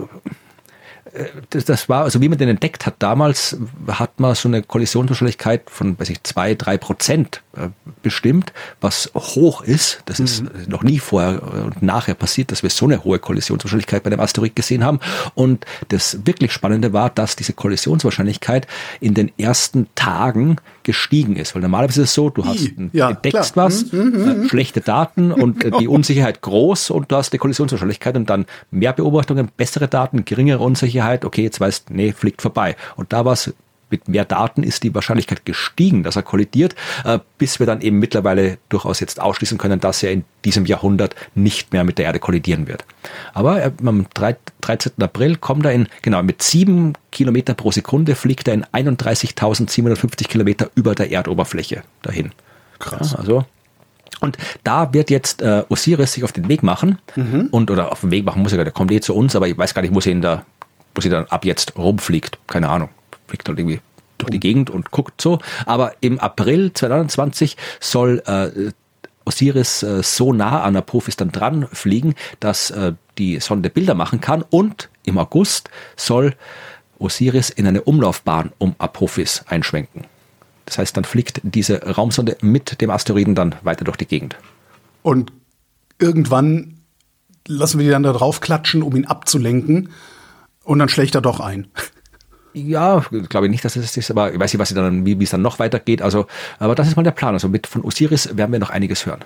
das war, also wie man den entdeckt hat damals, hat man so eine Kollisionswahrscheinlichkeit von, 2-3% bestimmt, was hoch ist. Das ist noch nie vorher und nachher passiert, dass wir so eine hohe Kollisionswahrscheinlichkeit bei dem Asteroid gesehen haben. Und das wirklich Spannende war, dass diese Kollisionswahrscheinlichkeit in den ersten Tagen gestiegen ist. Weil normalerweise ist es so, du entdeckst was, schlechte Daten und die Unsicherheit groß und du hast die Kollisionswahrscheinlichkeit und dann mehr Beobachtungen, bessere Daten, geringere Unsicherheit, okay, jetzt weißt, nee, fliegt vorbei. Und da war es, mit mehr Daten ist die Wahrscheinlichkeit gestiegen, dass er kollidiert, bis wir dann eben mittlerweile durchaus jetzt ausschließen können, dass er in diesem Jahrhundert nicht mehr mit der Erde kollidieren wird. Aber am 13. April kommt er mit 7 Kilometer pro Sekunde fliegt er in 31.750 Kilometer über der Erdoberfläche dahin. Krass. Ja, also. Und da wird jetzt Osiris sich auf den Weg machen oder auf den Weg machen muss er, der kommt zu uns, aber ich weiß gar nicht, wo sie dann ab jetzt rumfliegt. Keine Ahnung. Fliegt halt irgendwie durch die Gegend und guckt so. Aber im April 2021 soll Osiris so nah an Apophis dann dran fliegen, dass die Sonde Bilder machen kann. Und im August soll Osiris in eine Umlaufbahn um Apophis einschwenken. Das heißt, dann fliegt diese Raumsonde mit dem Asteroiden dann weiter durch die Gegend. Und irgendwann lassen wir die dann da drauf klatschen, um ihn abzulenken. Und dann schlägt er doch ein. Ja, glaube ich nicht, dass es ist, aber ich weiß nicht, wie es dann noch weitergeht. Also, aber das ist mal der Plan. Also von Osiris werden wir noch einiges hören.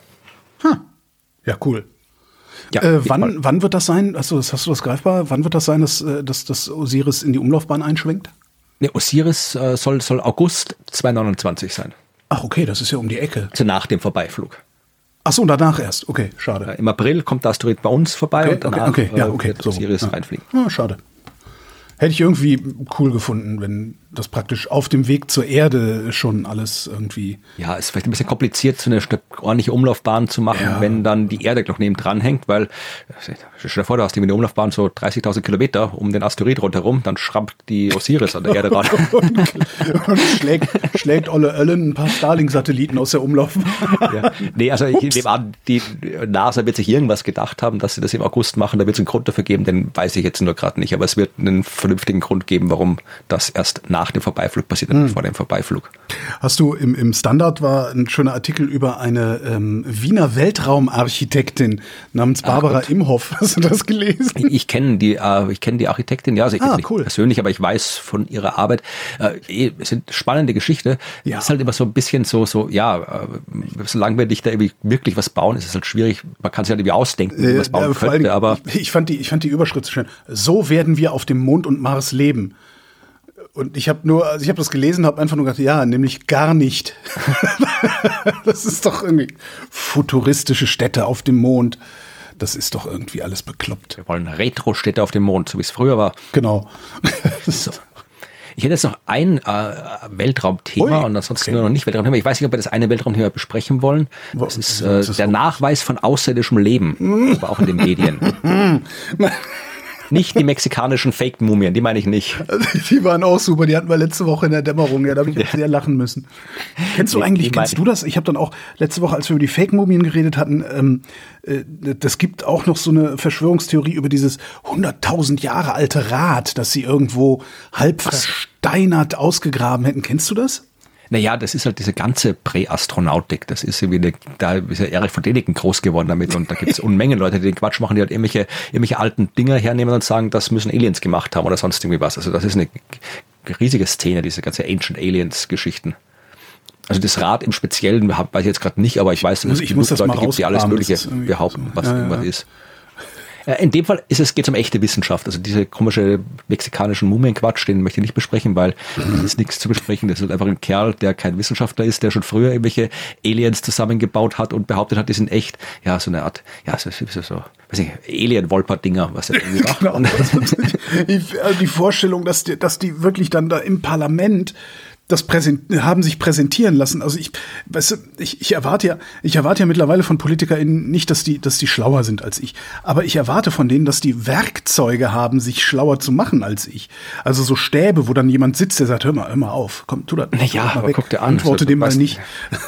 Ja, cool. Ja, wann wird das sein? Hast du das greifbar? Wann wird das sein, dass Osiris in die Umlaufbahn einschwenkt? Ne, Osiris soll August 2029 sein. Ach, okay, das ist ja um die Ecke. Also nach dem Vorbeiflug. Ach so, und danach erst. Okay, schade. Im April kommt der Asteroid bei uns vorbei und danach wird Osiris reinfliegen. Ah, schade. Hätte ich irgendwie cool gefunden, wenn das praktisch auf dem Weg zur Erde schon alles irgendwie... Ja, ist vielleicht ein bisschen kompliziert, so eine ordentliche Umlaufbahn zu machen, wenn dann die Erde noch neben dran hängt, weil, stell dir vor, du hast eine Umlaufbahn so 30.000 Kilometer um den Asteroid rundherum, dann schrammt die Osiris an der Erde ran. und schlägt Olle Öllen ein paar Starlink-Satelliten aus der Umlaufbahn. Ja. Nee, also ich nehme an, die NASA wird sich irgendwas gedacht haben, dass sie das im August machen, da wird es einen Grund dafür geben, den weiß ich jetzt nur gerade nicht, aber es wird einen vernünftigen Grund geben, warum das erst nach dem Vorbeiflug passiert und nicht vor dem Vorbeiflug. Hast du im Standard war ein schöner Artikel über eine Wiener Weltraumarchitektin namens Barbara Imhoff. Hast du das gelesen? Ich kenne die Architektin, ja, also ich nicht cool. persönlich, aber ich weiß von ihrer Arbeit. Es sind spannende Geschichte. Ja. Es ist halt immer so ein bisschen solange wir nicht da irgendwie wirklich was bauen, ist es halt schwierig. Man kann sich halt irgendwie ausdenken, wie man was bauen könnte, aber ich fand die Überschrift so schön. So werden wir auf dem Mond und Mars leben. Und ich habe das gelesen, habe einfach nur gedacht, ja, nämlich gar nicht. Das ist doch irgendwie futuristische Städte auf dem Mond. Das ist doch irgendwie alles bekloppt. Wir wollen Retro-Städte auf dem Mond, so wie es früher war. Genau. So. Ich hätte jetzt noch ein Weltraumthema und ansonsten nur noch nicht Weltraumthema. Ich weiß nicht, ob wir das eine Weltraumthema besprechen wollen. Das ist der Nachweis von außerirdischem Leben. Aber auch in den Medien. Nicht die mexikanischen Fake-Mumien, die meine ich nicht. Die waren auch super, die hatten wir letzte Woche in der Dämmerung, da habe ich sehr lachen müssen. Kennst du das? Ich habe dann auch letzte Woche, als wir über die Fake-Mumien geredet hatten, das gibt auch noch so eine Verschwörungstheorie über dieses 100.000 Jahre alte Rad, das sie irgendwo halb versteinert ausgegraben hätten. Kennst du das? Naja, das ist halt diese ganze Präastronautik. Das ist irgendwie da ist ja Erich von Däniken groß geworden damit und da gibt es Unmengen Leute, die den Quatsch machen, die halt irgendwelche alten Dinger hernehmen und sagen, das müssen Aliens gemacht haben oder sonst irgendwie was. Also das ist eine riesige Szene, diese ganze Ancient Aliens Geschichten. Also das Rad im Speziellen weiß ich jetzt gerade nicht, aber ich weiß, dass es genug Leute gibt, die alles Mögliche behaupten, was irgendwas ist. In dem Fall geht es um echte Wissenschaft. Also diese komische mexikanischen Mumienquatsch, den möchte ich nicht besprechen, weil das ist nichts zu besprechen. Das ist einfach ein Kerl, der kein Wissenschaftler ist, der schon früher irgendwelche Aliens zusammengebaut hat und behauptet hat, die sind echt. Ja, so eine Art, ja, so weiß ich, Alien-Wolper-Dinger, was er irgendwie macht. Genau. Die Vorstellung, dass die wirklich dann da im Parlament haben sich präsentieren lassen. Also ich erwarte ja mittlerweile von PolitikerInnen nicht, dass die schlauer sind als ich. Aber ich erwarte von denen, dass die Werkzeuge haben, sich schlauer zu machen als ich. Also so Stäbe, wo dann jemand sitzt, der sagt, hör mal auf, komm, tu das. Naja, aber guck dir an. Antworte dem mal nicht.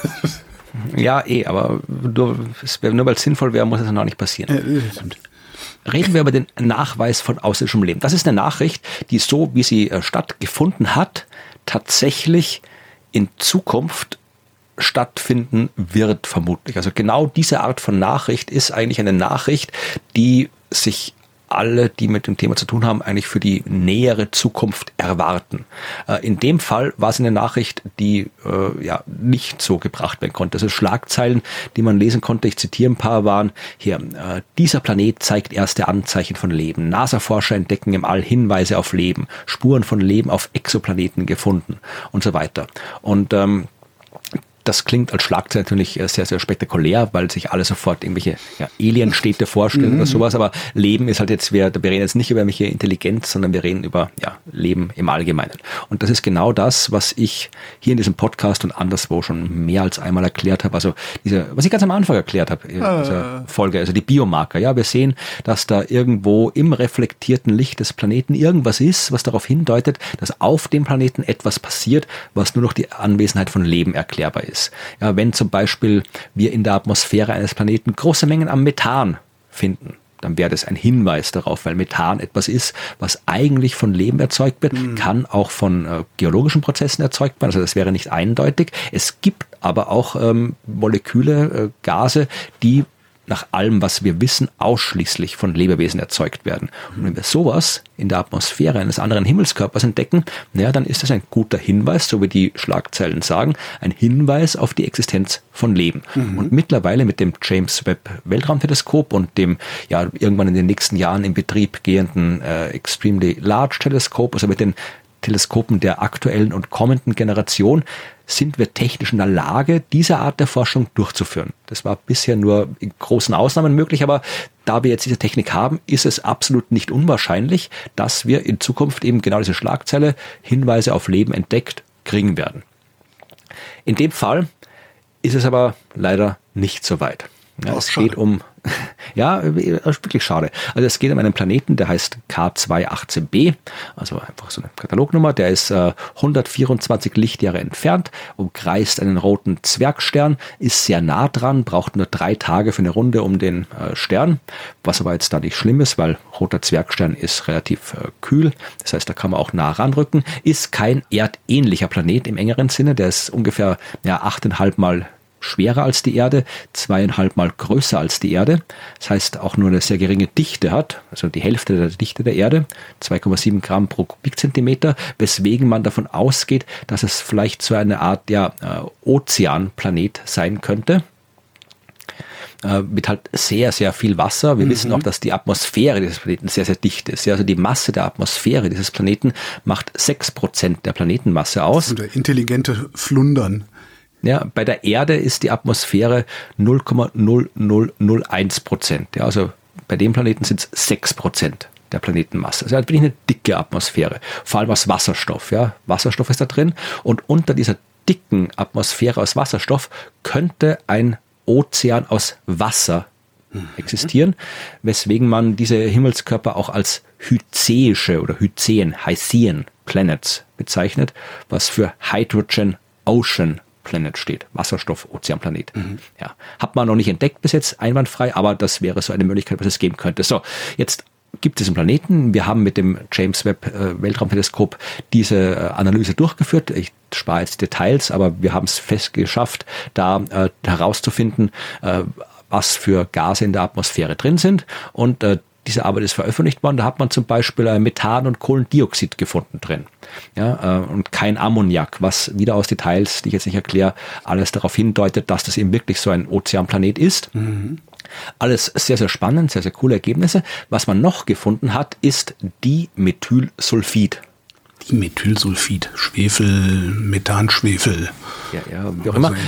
Ja, aber nur weil es sinnvoll wäre, muss es noch nicht passieren. Reden wir über den Nachweis von außerirdischem Leben. Das ist eine Nachricht, die so, wie sie stattgefunden hat, tatsächlich in Zukunft stattfinden wird, vermutlich. Also genau diese Art von Nachricht ist eigentlich eine Nachricht, die sich alle, die mit dem Thema zu tun haben, eigentlich für die nähere Zukunft erwarten. In dem Fall war es eine Nachricht, die nicht so gebracht werden konnte. Also Schlagzeilen, die man lesen konnte, ich zitiere ein paar, waren hier, dieser Planet zeigt erste Anzeichen von Leben. NASA-Forscher entdecken im All Hinweise auf Leben, Spuren von Leben auf Exoplaneten gefunden und so weiter. Und das klingt als Schlagzeile natürlich sehr, sehr spektakulär, weil sich alle sofort irgendwelche Alienstädte vorstellen oder sowas. Aber Leben ist halt jetzt, wir reden jetzt nicht über irgendwelche Intelligenz, sondern wir reden über Leben im Allgemeinen. Und das ist genau das, was ich hier in diesem Podcast und anderswo schon mehr als einmal erklärt habe. Also was ich ganz am Anfang erklärt habe in dieser Folge, also die Biomarker. Ja, wir sehen, dass da irgendwo im reflektierten Licht des Planeten irgendwas ist, was darauf hindeutet, dass auf dem Planeten etwas passiert, was nur durch die Anwesenheit von Leben erklärbar ist. Ja, wenn zum Beispiel wir in der Atmosphäre eines Planeten große Mengen an Methan finden, dann wäre das ein Hinweis darauf, weil Methan etwas ist, was eigentlich von Leben erzeugt wird, kann auch von geologischen Prozessen erzeugt werden, also das wäre nicht eindeutig. Es gibt aber auch Moleküle, Gase, die nach allem, was wir wissen, ausschließlich von Lebewesen erzeugt werden. Und wenn wir sowas in der Atmosphäre eines anderen Himmelskörpers entdecken, dann ist das ein guter Hinweis, so wie die Schlagzeilen sagen, ein Hinweis auf die Existenz von Leben. Und mittlerweile mit dem James Webb Weltraumteleskop und dem irgendwann in den nächsten Jahren in Betrieb gehenden Extremely Large Teleskop, also mit den Teleskopen der aktuellen und kommenden Generation, sind wir technisch in der Lage, diese Art der Forschung durchzuführen. Das war bisher nur in großen Ausnahmen möglich, aber da wir jetzt diese Technik haben, ist es absolut nicht unwahrscheinlich, dass wir in Zukunft eben genau diese Schlagzeile Hinweise auf Leben entdeckt kriegen werden. In dem Fall ist es aber leider nicht so weit. Ja, es geht um, wirklich schade. Also es geht um einen Planeten, der heißt K218b, also einfach so eine Katalognummer, der ist 124 Lichtjahre entfernt, umkreist einen roten Zwergstern, ist sehr nah dran, braucht nur 3 Tage für eine Runde um den Stern, was aber jetzt da nicht schlimm ist, weil roter Zwergstern ist relativ kühl, das heißt, da kann man auch nah ranrücken, ist kein erdähnlicher Planet im engeren Sinne, der ist ungefähr 8,5 Mal schwerer als die Erde, 2,5 Mal größer als die Erde. Das heißt, auch nur eine sehr geringe Dichte hat, also die Hälfte der Dichte der Erde, 2,7 Gramm pro Kubikzentimeter, weswegen man davon ausgeht, dass es vielleicht so eine Art Ozeanplanet sein könnte. Mit halt sehr, sehr viel Wasser. Wir wissen auch, dass die Atmosphäre dieses Planeten sehr, sehr dicht ist. Ja, also die Masse der Atmosphäre dieses Planeten macht 6% der Planetenmasse aus. Das sind intelligente Flundern. Ja, bei der Erde ist die Atmosphäre 0,0001%. Ja, also bei dem Planeten sind es 6% der Planetenmasse. Also wirklich eine dicke Atmosphäre. Vor allem aus Wasserstoff. Ja, Wasserstoff ist da drin. Und unter dieser dicken Atmosphäre aus Wasserstoff könnte ein Ozean aus Wasser existieren, weswegen man diese Himmelskörper auch als hyzäische oder Hycean Planets bezeichnet, was für Hydrogen Ocean Planet steht. Wasserstoff, Ozeanplanet. Ja. Hat man noch nicht entdeckt bis jetzt, einwandfrei, aber das wäre so eine Möglichkeit, was es geben könnte. So, jetzt gibt es einen Planeten. Wir haben mit dem James Webb Weltraumteleskop diese Analyse durchgeführt. Ich spare jetzt Details, aber wir haben es fest geschafft, da herauszufinden, was für Gase in der Atmosphäre drin sind. Und diese Arbeit ist veröffentlicht worden, da hat man zum Beispiel Methan und Kohlendioxid gefunden drin. Ja, und kein Ammoniak, was wieder aus Details, die ich jetzt nicht erkläre, alles darauf hindeutet, dass das eben wirklich so ein Ozeanplanet ist. Alles sehr, sehr spannend, sehr, sehr coole Ergebnisse. Was man noch gefunden hat, ist Dimethylsulfid. Dimethylsulfid, Schwefel, Methanschwefel. Ja, wie auch immer.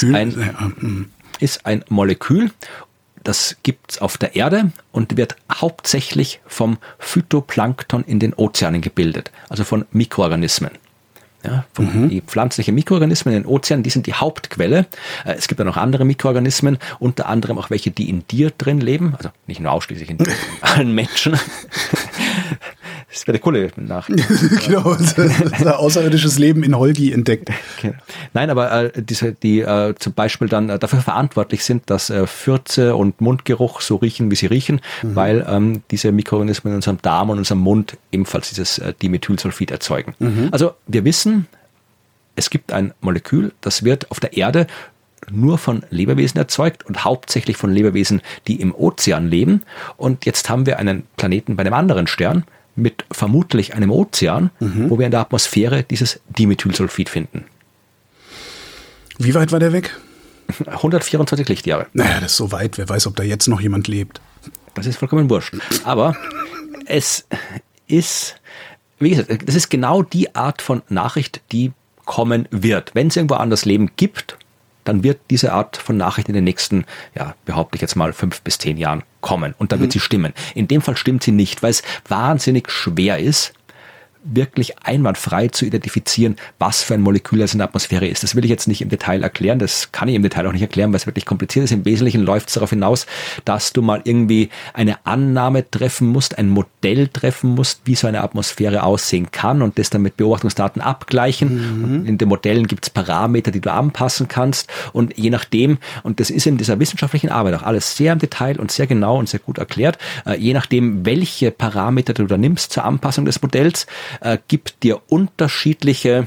Ist ein Molekül, das gibt es auf der Erde und wird hauptsächlich vom Phytoplankton in den Ozeanen gebildet, also von Mikroorganismen. Ja, die pflanzlichen Mikroorganismen in den Ozeanen, die sind die Hauptquelle. Es gibt auch noch andere Mikroorganismen, unter anderem auch welche, die in dir drin leben, also nicht nur ausschließlich in allen Menschen. Das wäre eine coole Nachricht. Genau, außerirdisches Leben in Holgi entdeckt. Okay. Nein, aber die zum Beispiel dann dafür verantwortlich sind, dass Fürze und Mundgeruch so riechen, wie sie riechen, weil diese Mikroorganismen in unserem Darm und unserem Mund ebenfalls dieses Dimethylsulfid erzeugen. Also wir wissen, es gibt ein Molekül, das wird auf der Erde nur von Lebewesen erzeugt und hauptsächlich von Lebewesen, die im Ozean leben. Und jetzt haben wir einen Planeten bei einem anderen Stern mit vermutlich einem Ozean, wo wir in der Atmosphäre dieses Dimethylsulfid finden. Wie weit war der weg? 124 Lichtjahre. Naja, das ist so weit. Wer weiß, ob da jetzt noch jemand lebt. Das ist vollkommen wurscht. Aber es ist, wie gesagt, das ist genau die Art von Nachricht, die kommen wird. Wenn es irgendwo anders Leben gibt, dann wird diese Art von Nachricht in den nächsten, ja, behaupte ich jetzt mal, 5 bis 10 Jahren kommen. Und dann wird sie stimmen. In dem Fall stimmt sie nicht, weil es wahnsinnig schwer ist, wirklich einwandfrei zu identifizieren, was für ein Molekül es in der Atmosphäre ist. Das will ich jetzt nicht im Detail erklären, das kann ich im Detail auch nicht erklären, weil es wirklich kompliziert ist. Im Wesentlichen läuft es darauf hinaus, dass du mal irgendwie eine Annahme treffen musst, ein Modell treffen musst, wie so eine Atmosphäre aussehen kann und das dann mit Beobachtungsdaten abgleichen. Und in den Modellen gibt es Parameter, die du anpassen kannst und je nachdem, und das ist in dieser wissenschaftlichen Arbeit auch alles sehr im Detail und sehr genau und sehr gut erklärt, je nachdem, welche Parameter du da nimmst zur Anpassung des Modells, gibt dir unterschiedliche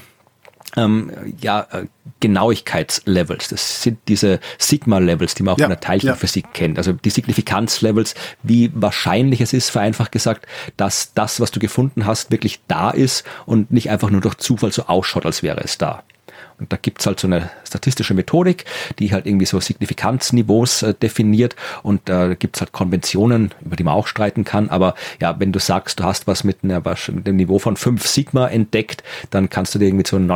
Genauigkeitslevels. Das sind diese Sigma-Levels, die man auch in der Teilchenphysik kennt. Also die Signifikanz-Levels, wie wahrscheinlich es ist, vereinfacht gesagt, dass das, was du gefunden hast, wirklich da ist und nicht einfach nur durch Zufall so ausschaut, als wäre es da. Und da gibt's halt so eine statistische Methodik, die halt irgendwie so Signifikanzniveaus definiert. Und da gibt's halt Konventionen, über die man auch streiten kann. Aber ja, wenn du sagst, du hast was mit dem Niveau von 5 Sigma entdeckt, dann kannst du dir irgendwie zu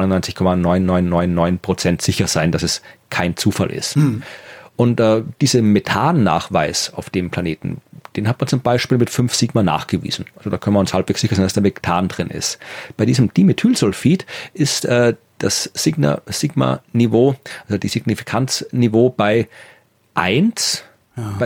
99,9999% sicher sein, dass es kein Zufall ist. Und diese Methan-Nachweis auf dem Planeten, den hat man zum Beispiel mit 5 Sigma nachgewiesen. Also da können wir uns halbwegs sicher sein, dass da Methan drin ist. Bei diesem Dimethylsulfid ist das Sigma-Niveau, also die Signifikanzniveau bei 1, bei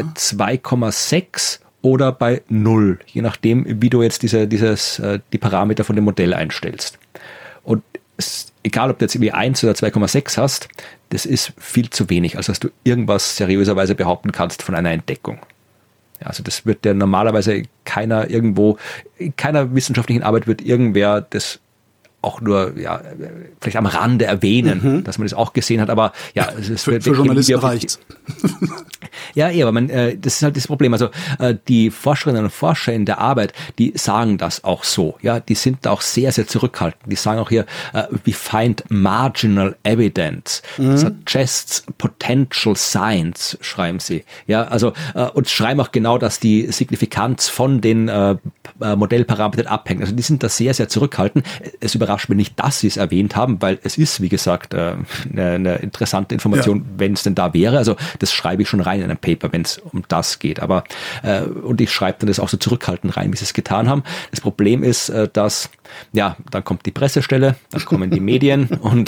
2,6 oder bei 0, je nachdem, wie du jetzt die Parameter von dem Modell einstellst. Und egal, ob du jetzt irgendwie 1 oder 2,6 hast, das ist viel zu wenig, als dass du irgendwas seriöserweise behaupten kannst von einer Entdeckung. Ja, also das wird ja normalerweise in keiner wissenschaftlichen Arbeit wird irgendwer das auch nur, vielleicht am Rande erwähnen, dass man das auch gesehen hat, aber ja, es wird für Journalisten reicht's. Ja, aber das ist halt das Problem. Also die Forscherinnen und Forscher in der Arbeit, die sagen das auch so. Ja, die sind da auch sehr, sehr zurückhaltend. Die sagen auch hier, we find marginal evidence, suggests potential signs, schreiben sie. Ja, also und schreiben auch genau, dass die Signifikanz von den Modellparametern abhängt. Also die sind da sehr, sehr zurückhaltend. Es überrascht mich nicht, dass sie es erwähnt haben, weil es ist, wie gesagt, eine interessante Information, wenn es denn da wäre. Also das schreibe ich schon rein in einem Paper, wenn es um das geht. Aber und ich schreibe dann das auch so zurückhaltend rein, wie sie es getan haben. Das Problem ist, dass dann kommt die Pressestelle, dann kommen die Medien und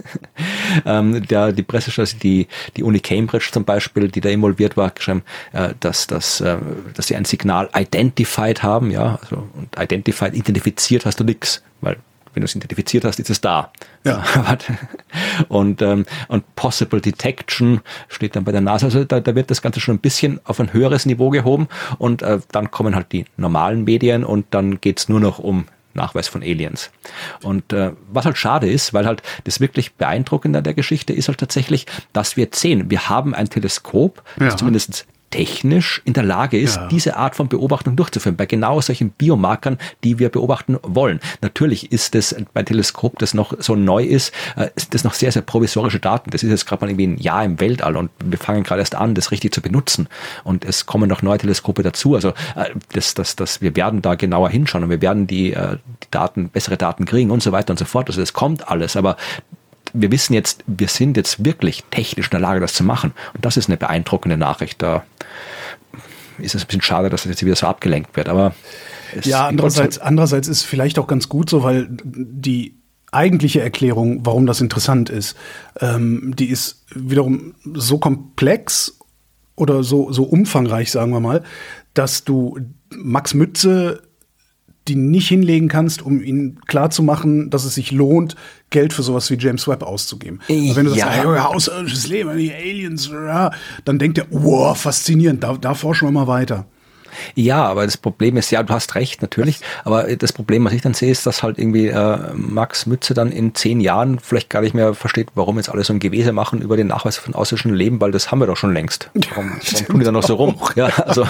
die Pressestelle, die Uni Cambridge zum Beispiel, die da involviert war, geschrieben, dass sie ein Signal identified haben, also und identifiziert hast du nichts, weil wenn du es identifiziert hast, ist es da. Ja. Und Possible Detection steht dann bei der NASA. Also da wird das Ganze schon ein bisschen auf ein höheres Niveau gehoben und dann kommen halt die normalen Medien und dann geht's nur noch um Nachweis von Aliens. Und was halt schade ist, weil halt das wirklich Beeindruckende an der Geschichte ist halt tatsächlich, dass wir jetzt sehen, wir haben ein Teleskop, das zumindest technisch in der Lage ist, diese Art von Beobachtung durchzuführen, bei genau solchen Biomarkern, die wir beobachten wollen. Natürlich ist es bei Teleskop, das noch so neu ist, sind das noch sehr, sehr provisorische Daten. Das ist jetzt gerade mal irgendwie ein Jahr im Weltall und wir fangen gerade erst an, das richtig zu benutzen. Und es kommen noch neue Teleskope dazu. Also wir werden da genauer hinschauen und wir werden die Daten, bessere Daten kriegen und so weiter und so fort. Also das kommt alles, aber wir wissen jetzt, wir sind jetzt wirklich technisch in der Lage, das zu machen. Und das ist eine beeindruckende Nachricht. Da ist es ein bisschen schade, dass das jetzt wieder so abgelenkt wird. Aber andererseits ist es vielleicht auch ganz gut so, weil die eigentliche Erklärung, warum das interessant ist, die ist wiederum so komplex oder so umfangreich, sagen wir mal, dass du Max Mütze die nicht hinlegen kannst, um ihnen klarzumachen, dass es sich lohnt, Geld für sowas wie James Webb auszugeben. Aber wenn du sagst, außerirdisches Leben, die Aliens, dann denkt er, wow, faszinierend, da forschen wir mal weiter. Ja, aber das Problem ist, ja, du hast recht, natürlich, aber das Problem, was ich dann sehe, ist, dass halt irgendwie Max Mütze dann in 10 Jahren vielleicht gar nicht mehr versteht, warum jetzt alle so ein Gewese machen über den Nachweis von außerirdischen Leben, weil das haben wir doch schon längst. Warum tun die dann noch so rum? Ja, also.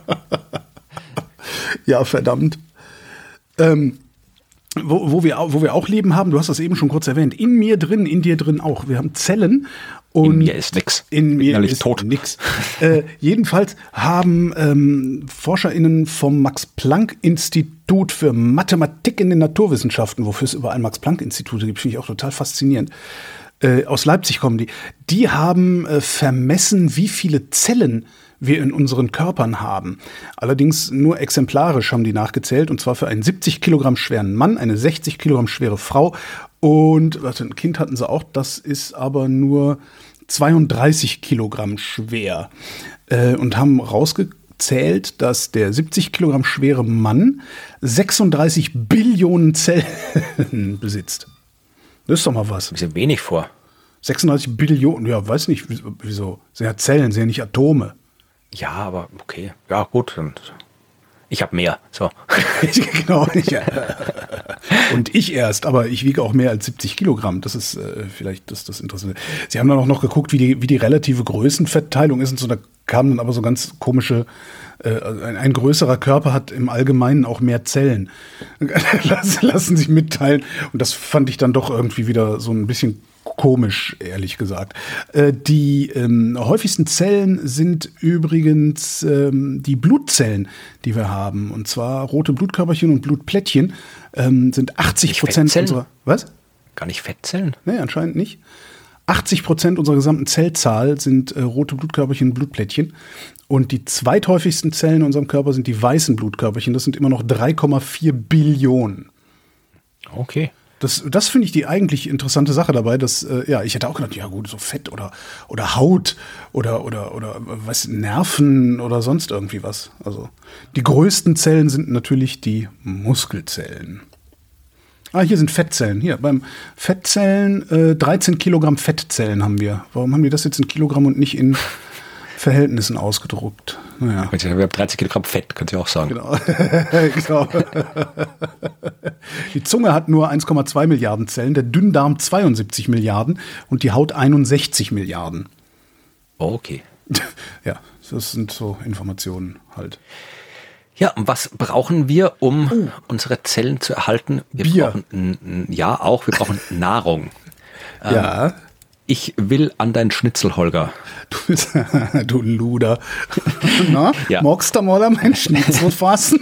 Ja, verdammt. Wo wir auch Leben haben, du hast das eben schon kurz erwähnt, in mir drin, in dir drin auch. Wir haben Zellen. Und in mir ist nix. In mir ist tot. Nix. Jedenfalls haben ForscherInnen vom Max-Planck-Institut für Mathematik in den Naturwissenschaften, wofür es überall Max-Planck-Institute gibt, finde ich auch total faszinierend. Aus Leipzig kommen die. Die haben vermessen, wie viele Zellen wir in unseren Körpern haben. Allerdings nur exemplarisch haben die nachgezählt, und zwar für einen 70 Kilogramm schweren Mann, eine 60 Kilogramm schwere Frau und ein Kind hatten sie auch, das ist aber nur 32 Kilogramm schwer. Und haben rausgezählt, dass der 70 Kilogramm schwere Mann 36 Billionen Zellen besitzt. Das ist doch mal was. Ein bisschen wenig vor. 36 Billionen, ja, weiß nicht, wieso. Sind ja Zellen, sind ja nicht Atome. Ja, aber okay. Ja, gut. Ich habe mehr. So. Genau. Und ich erst, aber ich wiege auch mehr als 70 Kilogramm. Das ist vielleicht das Interessante. Sie haben dann auch noch geguckt, wie die relative Größenverteilung ist und so. Da kamen dann aber so ganz komische, ein größerer Körper hat im Allgemeinen auch mehr Zellen. Lassen sich mitteilen. Und das fand ich dann doch irgendwie wieder so ein bisschen komisch, ehrlich gesagt. Die häufigsten Zellen sind übrigens die Blutzellen, die wir haben. Und zwar rote Blutkörperchen und Blutplättchen sind 80% unserer... Was? Gar nicht Fettzellen? Nee, anscheinend nicht. 80% unserer gesamten Zellzahl sind rote Blutkörperchen und Blutplättchen. Und die zweithäufigsten Zellen in unserem Körper sind die weißen Blutkörperchen. Das sind immer noch 3,4 Billionen. Okay. Das finde ich die eigentlich interessante Sache dabei, dass, ich hätte auch gedacht, ja gut, so Fett oder Haut oder was, Nerven oder sonst irgendwie was. Also die größten Zellen sind natürlich die Muskelzellen. Hier sind Fettzellen. Hier, beim Fettzellen, 13 Kilogramm Fettzellen haben wir. Warum haben die das jetzt in Kilogramm und nicht in Verhältnissen ausgedruckt? Naja. Wir haben 13 Kilogramm Fett, könnt ihr auch sagen. Genau. Genau. Die Zunge hat nur 1,2 Milliarden Zellen, der Dünndarm 72 Milliarden und die Haut 61 Milliarden. Okay. Ja, das sind so Informationen halt. Ja, und was brauchen wir, um unsere Zellen zu erhalten? Wir brauchen Nahrung. Ja. Ich will an dein Schnitzel, Holger. Du Luder. Na, ja. Magst du mal an mein Schnitzel fassen?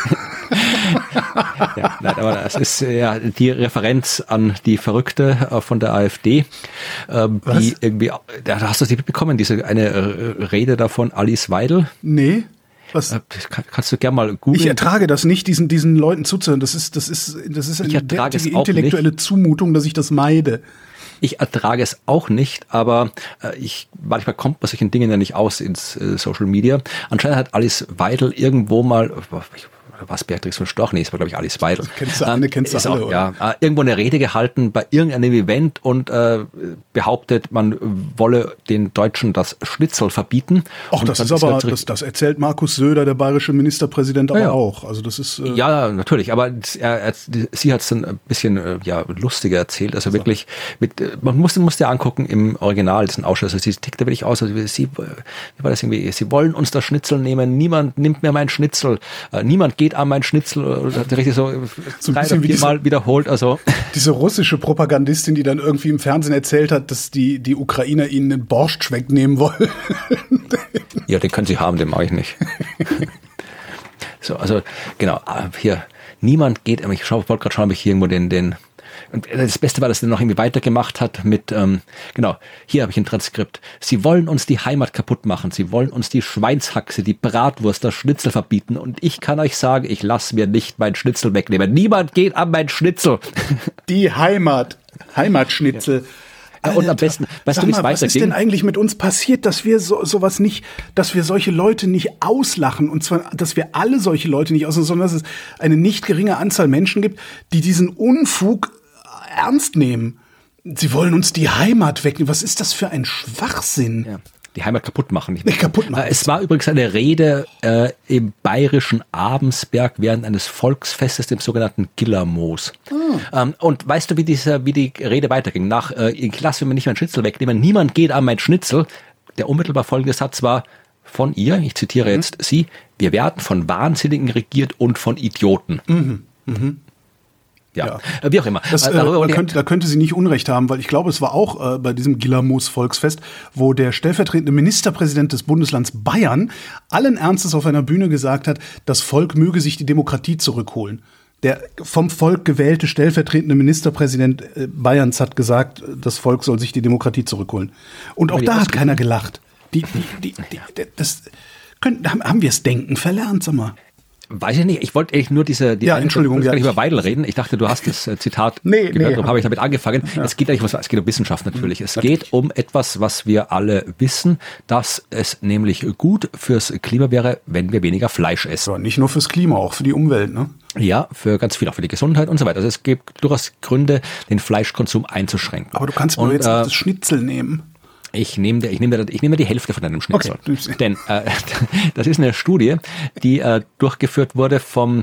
Ja, nein, aber das ist ja die Referenz an die Verrückte von der AfD, die irgendwie, da hast du das nicht mitbekommen, eine Rede davon, Alice Weidel? Nee. Was? Kannst du gerne mal googeln. Ich ertrage das nicht, diesen Leuten zuzuhören. Das ist eine derartige intellektuelle Zumutung, dass ich das meide. Ich ertrage es auch nicht, aber manchmal kommt man solchen Dingen ja nicht aus ins Social Media. Anscheinend hat Alice Weidel irgendwo mal, oder was, Beatrix von Storch? Nee, das war, glaube ich, Alice Weidel. Kennst du alle, auch, ja, irgendwo eine Rede gehalten bei irgendeinem Event und behauptet, man wolle den Deutschen das Schnitzel verbieten. Ach, das ist aber, das erzählt Markus Söder, der bayerische Ministerpräsident, aber auch. Also das ist ja, natürlich, aber sie hat es dann ein bisschen lustiger erzählt. Also wirklich, man muss ja angucken im Original, das ist ein Ausschuss, also sie tickt da wirklich aus, also wie war das irgendwie, sie wollen uns das Schnitzel nehmen, niemand nimmt mir mein Schnitzel, niemand geht an mein Schnitzel, oder hat richtig so 3 oder 4 Mal wiederholt. Also diese russische Propagandistin, die dann irgendwie im Fernsehen erzählt hat, dass die Ukrainer ihnen den Borscht wegnehmen wollen. Ja, den können sie haben, den mache ich nicht. So, also genau, hier, niemand geht, ich wollte gerade schauen, ob ich hier irgendwo und das Beste war, dass er noch irgendwie weitergemacht hat mit, genau, hier habe ich ein Transkript. Sie wollen uns die Heimat kaputt machen, sie wollen uns die Schweinshaxe, die Bratwurst, das Schnitzel verbieten und ich kann euch sagen, ich lasse mir nicht mein Schnitzel wegnehmen. Niemand geht an mein Schnitzel. Die Heimatschnitzel. Ja, und am besten, weißt du, wie es weitergeht? Was ist denn eigentlich mit uns passiert, dass wir sowas nicht, dass wir solche Leute nicht auslachen und zwar, dass wir alle solche Leute nicht auslachen, sondern dass es eine nicht geringe Anzahl Menschen gibt, die diesen Unfug ernst nehmen. Sie wollen uns die Heimat wegnehmen. Was ist das für ein Schwachsinn? Ja. Die Heimat kaputt machen. Nicht kaputt machen. Es war übrigens eine Rede im bayerischen Abensberg während eines Volksfestes, dem sogenannten Gillermoos. Und weißt du, wie die Rede weiterging? Ich lasse mir nicht mein Schnitzel wegnehmen, niemand geht an mein Schnitzel. Der unmittelbar folgende Satz war von ihr, ich zitiere jetzt sie, wir werden von Wahnsinnigen regiert und von Idioten. Ja, wie auch immer. Da könnte sie nicht Unrecht haben, weil ich glaube, es war auch bei diesem Gillermoos Volksfest, wo der stellvertretende Ministerpräsident des Bundeslands Bayern allen Ernstes auf einer Bühne gesagt hat, das Volk möge sich die Demokratie zurückholen. Der vom Volk gewählte stellvertretende Ministerpräsident Bayerns hat gesagt, das Volk soll sich die Demokratie zurückholen. Und auch da hat keiner gelacht. Haben wir das Denken verlernt, sag mal. Weiß ich nicht, ich wollte eigentlich nur Entschuldigung, gar nicht über Weidel reden. Ich dachte, du hast das Zitat gehört, darum habe ich damit angefangen. Ja. Es geht um Wissenschaft natürlich. Es geht um etwas, was wir alle wissen, dass es nämlich gut fürs Klima wäre, wenn wir weniger Fleisch essen. Ja, nicht nur fürs Klima, auch für die Umwelt, ne? Ja, für ganz viel, auch für die Gesundheit und so weiter. Also es gibt durchaus Gründe, den Fleischkonsum einzuschränken. Aber du kannst mir jetzt das Schnitzel nehmen. Ich nehme die Hälfte von deinem Schnitzel. Okay. Denn das ist eine Studie, die durchgeführt wurde vom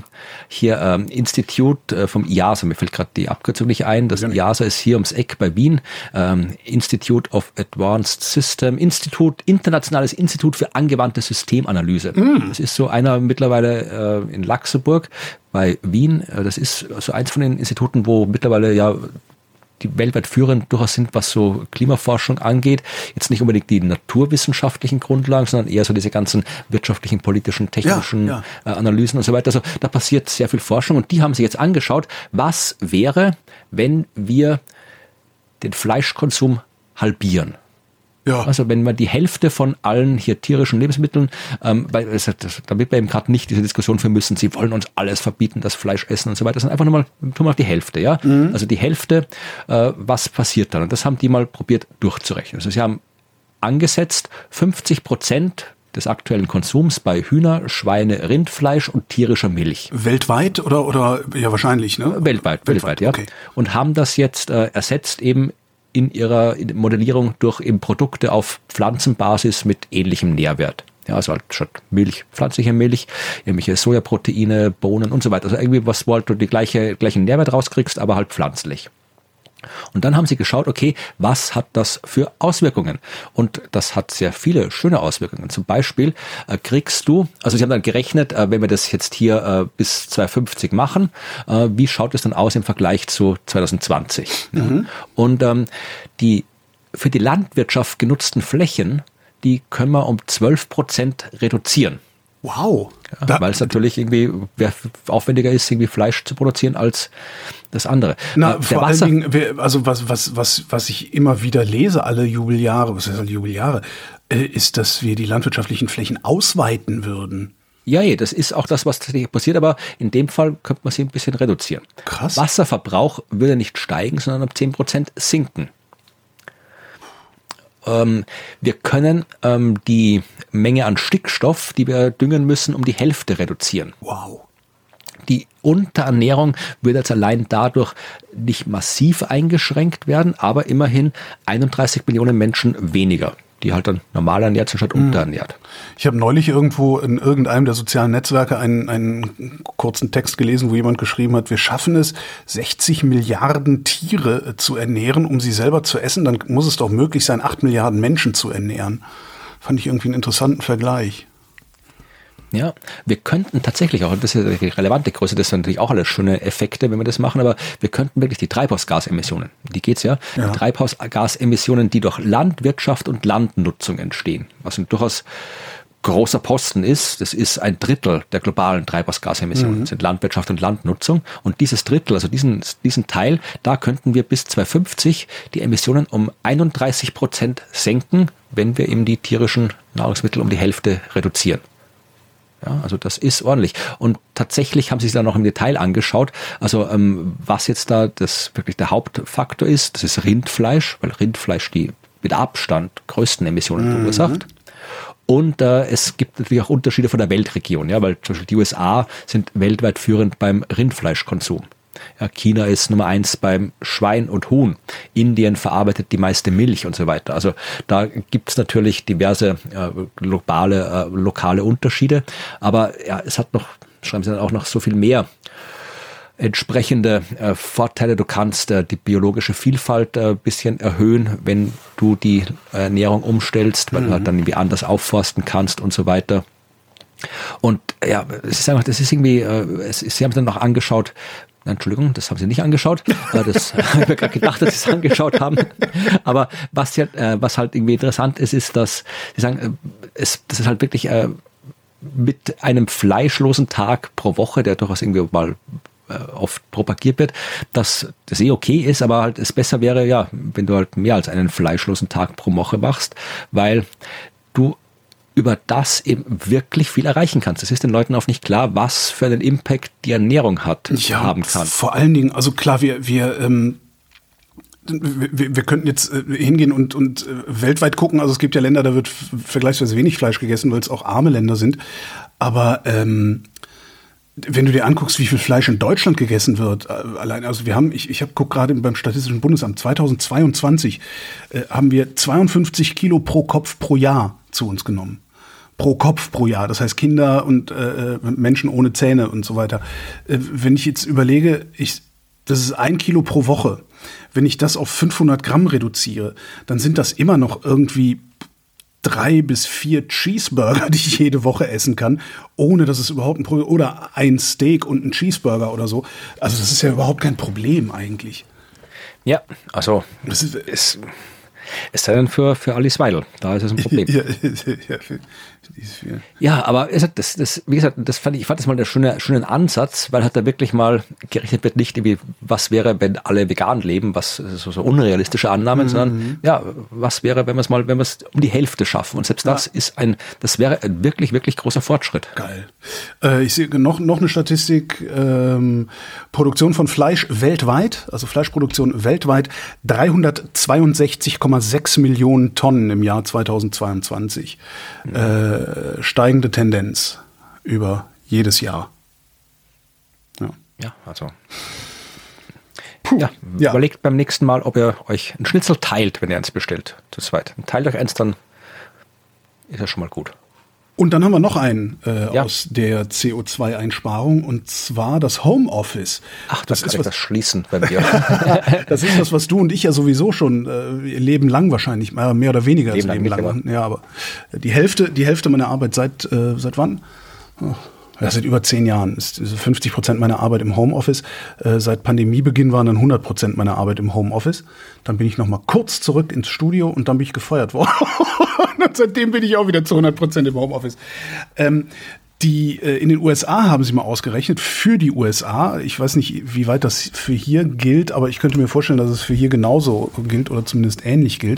Institut, vom IIASA, mir fällt gerade die Abkürzung nicht ein. Das IIASA ist hier ums Eck bei Wien. Institute of Advanced System, Internationales Institut für angewandte Systemanalyse. Das ist so einer mittlerweile in Laxenburg bei Wien. Das ist so eins von den Instituten, wo mittlerweile die weltweit führend durchaus sind, was so Klimaforschung angeht. Jetzt nicht unbedingt die naturwissenschaftlichen Grundlagen, sondern eher so diese ganzen wirtschaftlichen, politischen, technischen Analysen und so weiter. Also da passiert sehr viel Forschung und die haben sich jetzt angeschaut, was wäre, wenn wir den Fleischkonsum halbieren. Ja. Also wenn man die Hälfte von allen hier tierischen Lebensmitteln, damit wir eben gerade nicht diese Diskussion führen müssen, sie wollen uns alles verbieten, das Fleisch essen und so weiter, sondern einfach tun wir die Hälfte, ja. Also die Hälfte, was passiert dann? Und das haben die mal probiert durchzurechnen. Also sie haben angesetzt 50% des aktuellen Konsums bei Hühner, Schweine, Rindfleisch und tierischer Milch. Weltweit oder ja wahrscheinlich, ne? Weltweit, ja. Okay. Und haben das jetzt ersetzt eben in ihrer Modellierung durch eben Produkte auf Pflanzenbasis mit ähnlichem Nährwert. Ja, also halt statt Milch, pflanzliche Milch, irgendwelche Sojaproteine, Bohnen und so weiter. Also irgendwie was, wo halt du die gleichen Nährwert rauskriegst, aber halt pflanzlich. Und dann haben sie geschaut, okay, was hat das für Auswirkungen? Und das hat sehr viele schöne Auswirkungen. Zum Beispiel kriegst du, also sie haben dann gerechnet, wenn wir das jetzt hier bis 2050 machen, wie schaut es dann aus im Vergleich zu 2020? Mhm. Und die für die Landwirtschaft genutzten Flächen, die können wir um 12% reduzieren. Wow. Ja, weil es natürlich irgendwie aufwendiger ist, irgendwie Fleisch zu produzieren als das andere. Vor allen Dingen, also was ich immer wieder lese, alle Jubeljahre, ist, dass wir die landwirtschaftlichen Flächen ausweiten würden. Ja, das ist auch das, was tatsächlich passiert, aber in dem Fall könnte man sie ein bisschen reduzieren. Krass. Wasserverbrauch würde nicht steigen, sondern um 10% sinken. Wir können die Menge an Stickstoff, die wir düngen müssen, um die Hälfte reduzieren. Wow. Die Unterernährung würde jetzt allein dadurch nicht massiv eingeschränkt werden, aber immerhin 31 Millionen Menschen weniger, die halt dann normal ernährt sind statt unterernährt. Ich habe neulich irgendwo in irgendeinem der sozialen Netzwerke einen kurzen Text gelesen, wo jemand geschrieben hat, wir schaffen es, 60 Milliarden Tiere zu ernähren, um sie selber zu essen. Dann muss es doch möglich sein, 8 Milliarden Menschen zu ernähren. Fand ich irgendwie einen interessanten Vergleich. Ja, wir könnten tatsächlich auch, und das ist die relevante Größe, das sind natürlich auch alles schöne Effekte, wenn wir das machen, aber wir könnten wirklich die Treibhausgasemissionen, die geht's ja. Die Treibhausgasemissionen, die durch Landwirtschaft und Landnutzung entstehen, was ein durchaus großer Posten ist, das ist 1/3 der globalen Treibhausgasemissionen, das sind Landwirtschaft und Landnutzung. Und dieses Drittel, also diesen Teil, da könnten wir bis 2050 die Emissionen um 31% senken, wenn wir eben die tierischen Nahrungsmittel um die Hälfte reduzieren. Ja, also das ist ordentlich. Und tatsächlich haben sie sich dann noch im Detail angeschaut, also was jetzt da wirklich der Hauptfaktor ist, das ist Rindfleisch, weil Rindfleisch die mit Abstand größten Emissionen verursacht. Und es gibt natürlich auch Unterschiede von der Weltregion, ja, weil zum Beispiel die USA sind weltweit führend beim Rindfleischkonsum. Ja, China ist Nummer 1 beim Schwein und Huhn. Indien verarbeitet die meiste Milch und so weiter. Also da gibt es natürlich diverse lokale Unterschiede. Aber ja, es hat noch, schreiben Sie dann auch noch so viel mehr entsprechende Vorteile. Du kannst die biologische Vielfalt ein bisschen erhöhen, wenn du die Ernährung umstellst, weil du halt dann irgendwie anders aufforsten kannst und so weiter. Und ja, es ist einfach, das ist irgendwie, Sie haben es dann noch angeschaut. Entschuldigung, das haben Sie nicht angeschaut. Das habe ich mir gerade gedacht, dass Sie es angeschaut haben. Aber was halt irgendwie interessant ist, dass Sie sagen, das ist halt wirklich mit einem fleischlosen Tag pro Woche, der durchaus irgendwie mal oft propagiert wird, dass das okay ist, aber halt es besser wäre, ja, wenn du halt mehr als einen fleischlosen Tag pro Woche machst, weil du über das eben wirklich viel erreichen kannst. Es ist den Leuten auch nicht klar, was für einen Impact die Ernährung haben kann. Vor allen Dingen, also klar, wir könnten jetzt hingehen und weltweit gucken. Also es gibt ja Länder, da wird vergleichsweise wenig Fleisch gegessen, weil es auch arme Länder sind. Aber wenn du dir anguckst, wie viel Fleisch in Deutschland gegessen wird, allein, also ich guck gerade beim Statistischen Bundesamt, 2022 haben wir 52 Kilo pro Kopf pro Jahr zu uns genommen. Pro Kopf pro Jahr, das heißt Kinder und Menschen ohne Zähne und so weiter. Wenn ich jetzt überlege, das ist 1 Kilo pro Woche. Wenn ich das auf 500 Gramm reduziere, dann sind das immer noch irgendwie 3 bis 4 Cheeseburger, die ich jede Woche essen kann, ohne dass es überhaupt ein Problem, oder ein Steak und ein Cheeseburger oder so. Also das ist ja überhaupt kein Problem eigentlich. Ja, also es sei denn für Alice Weidel, da ist es ein Problem. Ja, aber wie gesagt, ich fand das mal einen schönen Ansatz, weil halt da wirklich mal gerechnet wird, nicht irgendwie, was wäre, wenn alle vegan leben, was so unrealistische Annahmen, sondern ja, was wäre, wenn wir es um die Hälfte schaffen. Und selbst das wäre ein wirklich, wirklich großer Fortschritt. Geil. Ich sehe noch eine Statistik, Produktion von Fleisch weltweit, also Fleischproduktion weltweit, 362,6 Millionen Tonnen im Jahr 2022. Steigende Tendenz über jedes Jahr. Ja, also. Überlegt beim nächsten Mal, ob ihr euch einen Schnitzel teilt, wenn ihr eins bestellt. Zu zweit. Teilt euch eins, dann ist das schon mal gut. Und dann haben wir noch einen aus der CO2-Einsparung, und zwar das Homeoffice. Ach, das ist das Schließen bei mir. Das ist das, was du und ich ja sowieso schon Leben lang wahrscheinlich, mehr oder weniger als Leben lang. Ja, aber die Hälfte meiner Arbeit seit wann? Seit über 10 Jahren ist 50% meiner Arbeit im Homeoffice. Seit Pandemiebeginn waren dann 100% meiner Arbeit im Homeoffice. Dann bin ich noch mal kurz zurück ins Studio und dann bin ich gefeuert worden. Und seitdem bin ich auch wieder zu 100% im Homeoffice. In den USA haben sie mal ausgerechnet, für die USA, ich weiß nicht, wie weit das für hier gilt, aber ich könnte mir vorstellen, dass es für hier genauso gilt oder zumindest ähnlich gilt,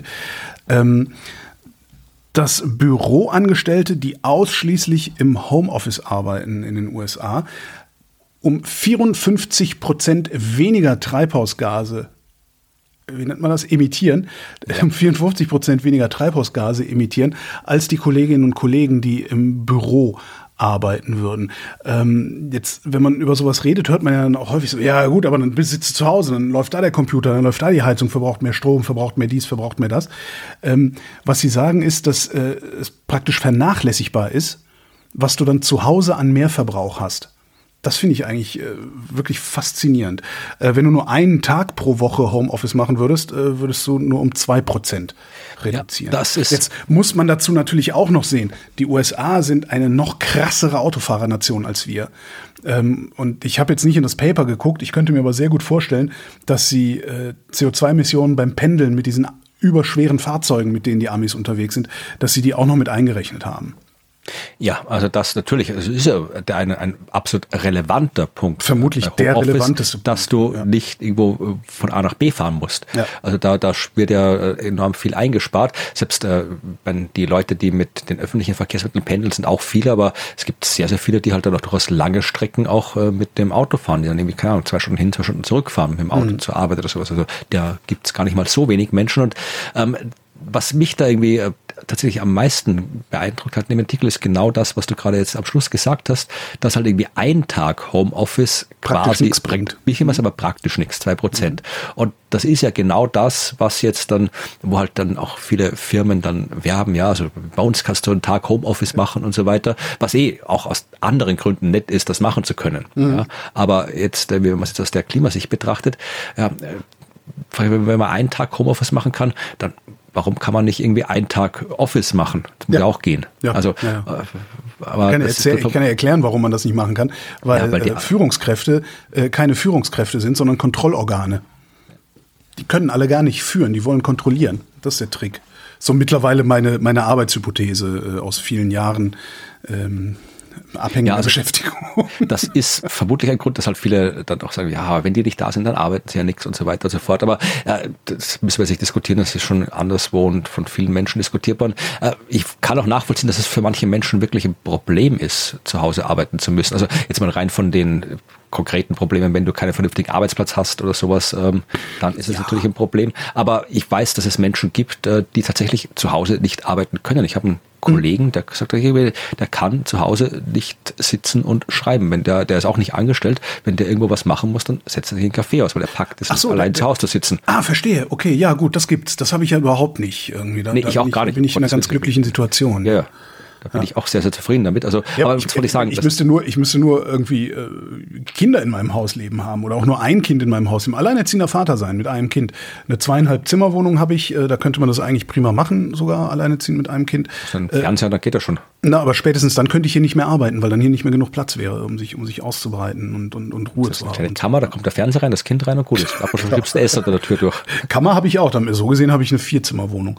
dass Büroangestellte, die ausschließlich im Homeoffice arbeiten in den USA, um 54% weniger Treibhausgase, wie nennt man das, emittieren, um 54% weniger Treibhausgase emittieren, als die Kolleginnen und Kollegen, die im Büro arbeiten würden. Jetzt, wenn man über sowas redet, hört man ja dann auch häufig so, ja gut, aber dann sitzt du zu Hause, dann läuft da der Computer, dann läuft da die Heizung, verbraucht mehr Strom, verbraucht mehr dies, verbraucht mehr das. Was sie sagen ist, dass es praktisch vernachlässigbar ist, was du dann zu Hause an Mehrverbrauch hast. Das finde ich eigentlich wirklich faszinierend. Wenn du nur einen Tag pro Woche Homeoffice machen würdest, würdest du nur um 2% reduzieren. Ja, das ist jetzt muss man dazu natürlich auch noch sehen, die USA sind eine noch krassere Autofahrernation als wir. Und ich habe jetzt nicht in das Paper geguckt, ich könnte mir aber sehr gut vorstellen, dass sie CO2-Emissionen beim Pendeln mit diesen überschweren Fahrzeugen, mit denen die Amis unterwegs sind, dass sie die auch noch mit eingerechnet haben. Ja, also das natürlich, es ist ja ein absolut relevanter Punkt. Vermutlich der relevanteste Punkt. Dass du nicht irgendwo von A nach B fahren musst. Ja. Also da wird ja enorm viel eingespart. Selbst wenn die Leute, die mit den öffentlichen Verkehrsmitteln pendeln, sind auch viele, aber es gibt sehr, sehr viele, die halt dann auch durchaus lange Strecken auch mit dem Auto fahren, die dann irgendwie, keine Ahnung, 2 Stunden hin, 2 Stunden zurückfahren mit dem Auto zur Arbeit oder sowas. Also da gibt's gar nicht mal so wenig Menschen und was mich da irgendwie tatsächlich am meisten beeindruckt hat in dem Artikel ist genau das, was du gerade jetzt am Schluss gesagt hast, dass halt irgendwie ein Tag Homeoffice praktisch nichts bringt. Mich aber praktisch nichts, 2%. Und das ist ja genau das, was jetzt dann, wo halt dann auch viele Firmen dann werben, ja, also bei uns kannst du einen Tag Homeoffice machen und so weiter, was auch aus anderen Gründen nett ist, das machen zu können. Ja. Aber jetzt, wenn man es jetzt aus der Klimasicht betrachtet, ja, wenn man einen Tag Homeoffice machen kann, dann warum kann man nicht irgendwie einen Tag Office machen? Das muss ja auch gehen. Ja. Also, aber ich kann ja erklären, warum man das nicht machen kann, weil die Führungskräfte keine Führungskräfte sind, sondern Kontrollorgane. Die können alle gar nicht führen, die wollen kontrollieren. Das ist der Trick. So mittlerweile meine Arbeitshypothese aus vielen Jahren abhängiger Beschäftigung. Das ist vermutlich ein Grund, dass halt viele dann auch sagen, ja, wenn die nicht da sind, dann arbeiten sie ja nichts und so weiter und so fort. Aber das müssen wir sich diskutieren, das ist schon anderswo und von vielen Menschen diskutiert worden. Ich kann auch nachvollziehen, dass es für manche Menschen wirklich ein Problem ist, zu Hause arbeiten zu müssen. Also jetzt mal rein von den konkreten Problemen, wenn du keinen vernünftigen Arbeitsplatz hast oder sowas, dann ist es natürlich ein Problem. Aber ich weiß, dass es Menschen gibt, die tatsächlich zu Hause nicht arbeiten können. Ich habe einen Kollegen, der gesagt hat, der kann zu Hause nicht sitzen und schreiben. Wenn der ist auch nicht angestellt, wenn der irgendwo was machen muss, dann setzt er sich einen Kaffee aus, weil er packt es nicht, allein zu Hause zu sitzen. Verstehe. Okay, ja gut, das gibt's. Das habe ich ja überhaupt nicht irgendwie. Ich auch gar nicht. Da bin ich in einer ganz glücklichen Situation. Ja. Da bin ich auch sehr, sehr zufrieden damit. Also, ja, aber was wollte ich sagen? Ich müsste nur irgendwie Kinder in meinem Haus leben haben oder auch nur ein Kind in meinem Haus. Im alleinerziehender Vater sein mit einem Kind. Eine 2,5 Zimmerwohnung habe ich. Da könnte man das eigentlich prima machen, sogar alleinerziehend mit einem Kind. Dann Fernseher, dann geht das schon. Na, aber spätestens dann könnte ich hier nicht mehr arbeiten, weil dann hier nicht mehr genug Platz wäre, um sich auszubreiten und Ruhe zu haben. Eine Kammer, da kommt der Fernseher rein, das Kind rein und gut ist. Aber schon gibt's eine Essen unter der Tür durch. Kammer habe ich auch. So gesehen habe ich eine 4-Zimmerwohnung.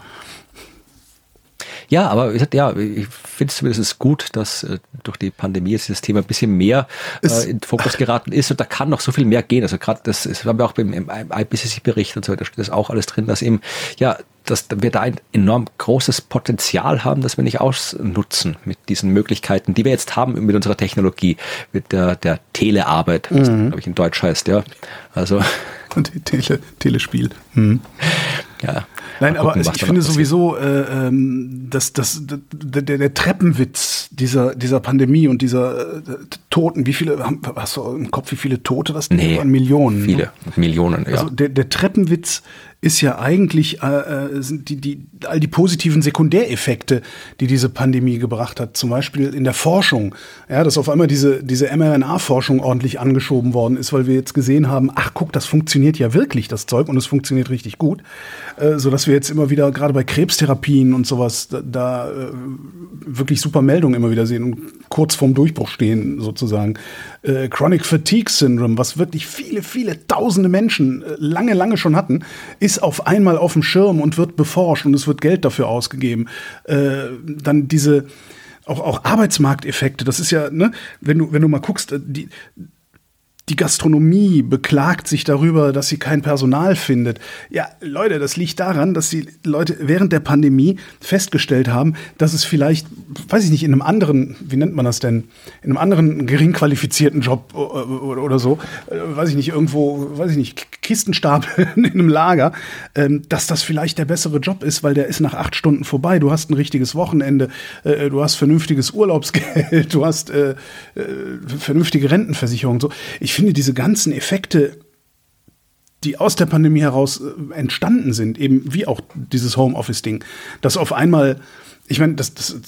Ja, aber ich finde es zumindest gut, dass durch die Pandemie jetzt das Thema ein bisschen mehr in den Fokus geraten ist und da kann noch so viel mehr gehen. Also gerade das haben wir auch im IPCC-Bericht und so weiter, steht das auch alles drin, dass eben, dass wir da ein enorm großes Potenzial haben, das wir nicht ausnutzen mit diesen Möglichkeiten, die wir jetzt haben mit unserer Technologie, mit der Telearbeit, was glaube ich in Deutsch heißt, ja. Also und Telespiel. Ja. Nein, aber ich finde sowieso, dass der Treppenwitz dieser Pandemie und dieser Toten, hast du im Kopf, wie viele Tote das sind? An Millionen? Viele, Millionen, ja. Also der Treppenwitz ist ja eigentlich sind all die positiven Sekundäreffekte, die diese Pandemie gebracht hat. Zum Beispiel in der Forschung, dass auf einmal diese mRNA-Forschung ordentlich angeschoben worden ist, weil wir jetzt gesehen haben, ach guck, das funktioniert ja wirklich, das Zeug, und es funktioniert richtig gut, sodass wir jetzt immer wieder, gerade bei Krebstherapien und sowas, da wirklich super Meldungen immer wieder sehen und kurz vorm Durchbruch stehen, sozusagen. Chronic Fatigue Syndrome, was wirklich viele, viele tausende Menschen lange schon hatten, ist auf einmal auf dem Schirm und wird beforscht und es wird Geld dafür ausgegeben. Dann diese auch Arbeitsmarkteffekte, das ist ja, ne, wenn du mal guckst, Die Gastronomie beklagt sich darüber, dass sie kein Personal findet. Ja, Leute, das liegt daran, dass die Leute während der Pandemie festgestellt haben, dass es vielleicht, weiß ich nicht, in einem anderen, wie nennt man das denn, in einem anderen gering qualifizierten Job oder so, weiß ich nicht, irgendwo, weiß ich nicht, Kistenstapel in einem Lager, dass das vielleicht der bessere Job ist, weil der ist nach 8 Stunden vorbei. Du hast ein richtiges Wochenende, du hast vernünftiges Urlaubsgeld, du hast vernünftige Rentenversicherung. So. Ich finde diese ganzen Effekte, die aus der Pandemie heraus entstanden sind, eben wie auch dieses Homeoffice-Ding, dass auf einmal, ich meine,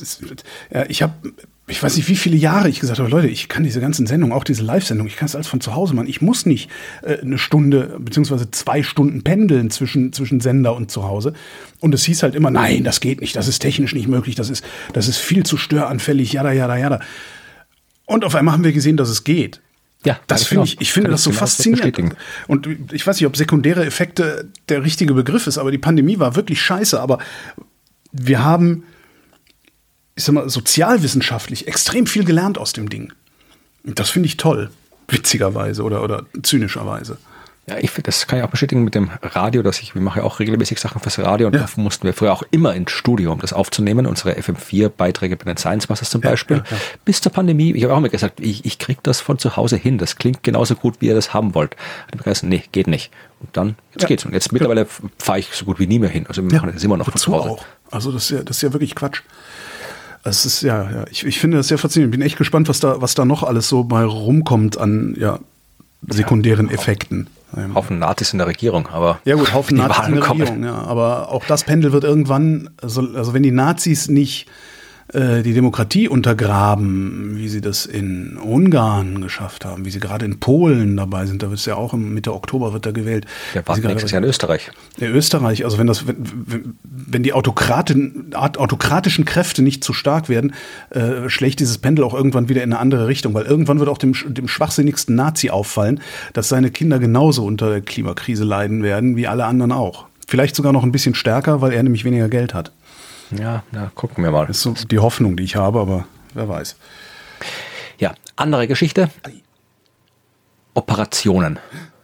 ich weiß nicht, wie viele Jahre ich gesagt habe, Leute, ich kann diese ganzen Sendungen, auch diese Live-Sendungen, ich kann es alles von zu Hause machen. Ich muss nicht eine Stunde beziehungsweise 2 Stunden pendeln zwischen Sender und zu Hause. Und es hieß halt immer, nein, das geht nicht, das ist technisch nicht möglich, das ist viel zu störanfällig, jada, jada, jada. Und auf einmal haben wir gesehen, dass es geht. Ja, das finde ich finde das so faszinierend. Und ich weiß nicht, ob sekundäre Effekte der richtige Begriff ist, aber die Pandemie war wirklich scheiße. Aber wir haben, ich sag mal, sozialwissenschaftlich extrem viel gelernt aus dem Ding. Und das finde ich toll, witzigerweise oder zynischerweise. Ja, ich finde, das kann ich auch bestätigen mit dem Radio, wir machen ja auch regelmäßig Sachen fürs Radio und da mussten wir früher auch immer ins Studio, um das aufzunehmen, unsere FM4-Beiträge bei den Science Masters zum Beispiel. Ja. Bis zur Pandemie, ich habe auch immer gesagt, ich kriege das von zu Hause hin, das klingt genauso gut, wie ihr das haben wollt. Und ich habe gesagt, nee, geht nicht. Und dann, jetzt geht's. Und jetzt mittlerweile fahre ich so gut wie nie mehr hin. Also wir machen das immer noch von zu Hause. Auch. Also das ist ja wirklich Quatsch. Es ist ich finde das sehr faszinierend. Bin echt gespannt, was da noch alles so mal rumkommt an sekundären Effekten. Haufen Nazis in der Regierung, aber ja gut, Haufen Nazis in der Regierung, ja. Aber auch das Pendel wird irgendwann, also wenn die Nazis nicht die Demokratie untergraben, wie sie das in Ungarn geschafft haben, wie sie gerade in Polen dabei sind, da wird es ja auch Mitte Oktober wird da gewählt. Ja, warten nächstes Jahr in Österreich. In Österreich, also wenn die autokratischen Kräfte nicht zu stark werden, schlägt dieses Pendel auch irgendwann wieder in eine andere Richtung, weil irgendwann wird auch dem schwachsinnigsten Nazi auffallen, dass seine Kinder genauso unter der Klimakrise leiden werden, wie alle anderen auch. Vielleicht sogar noch ein bisschen stärker, weil er nämlich weniger Geld hat. Ja, gucken wir mal. Das ist so die Hoffnung, die ich habe, aber wer weiß. Ja, andere Geschichte. Operationen.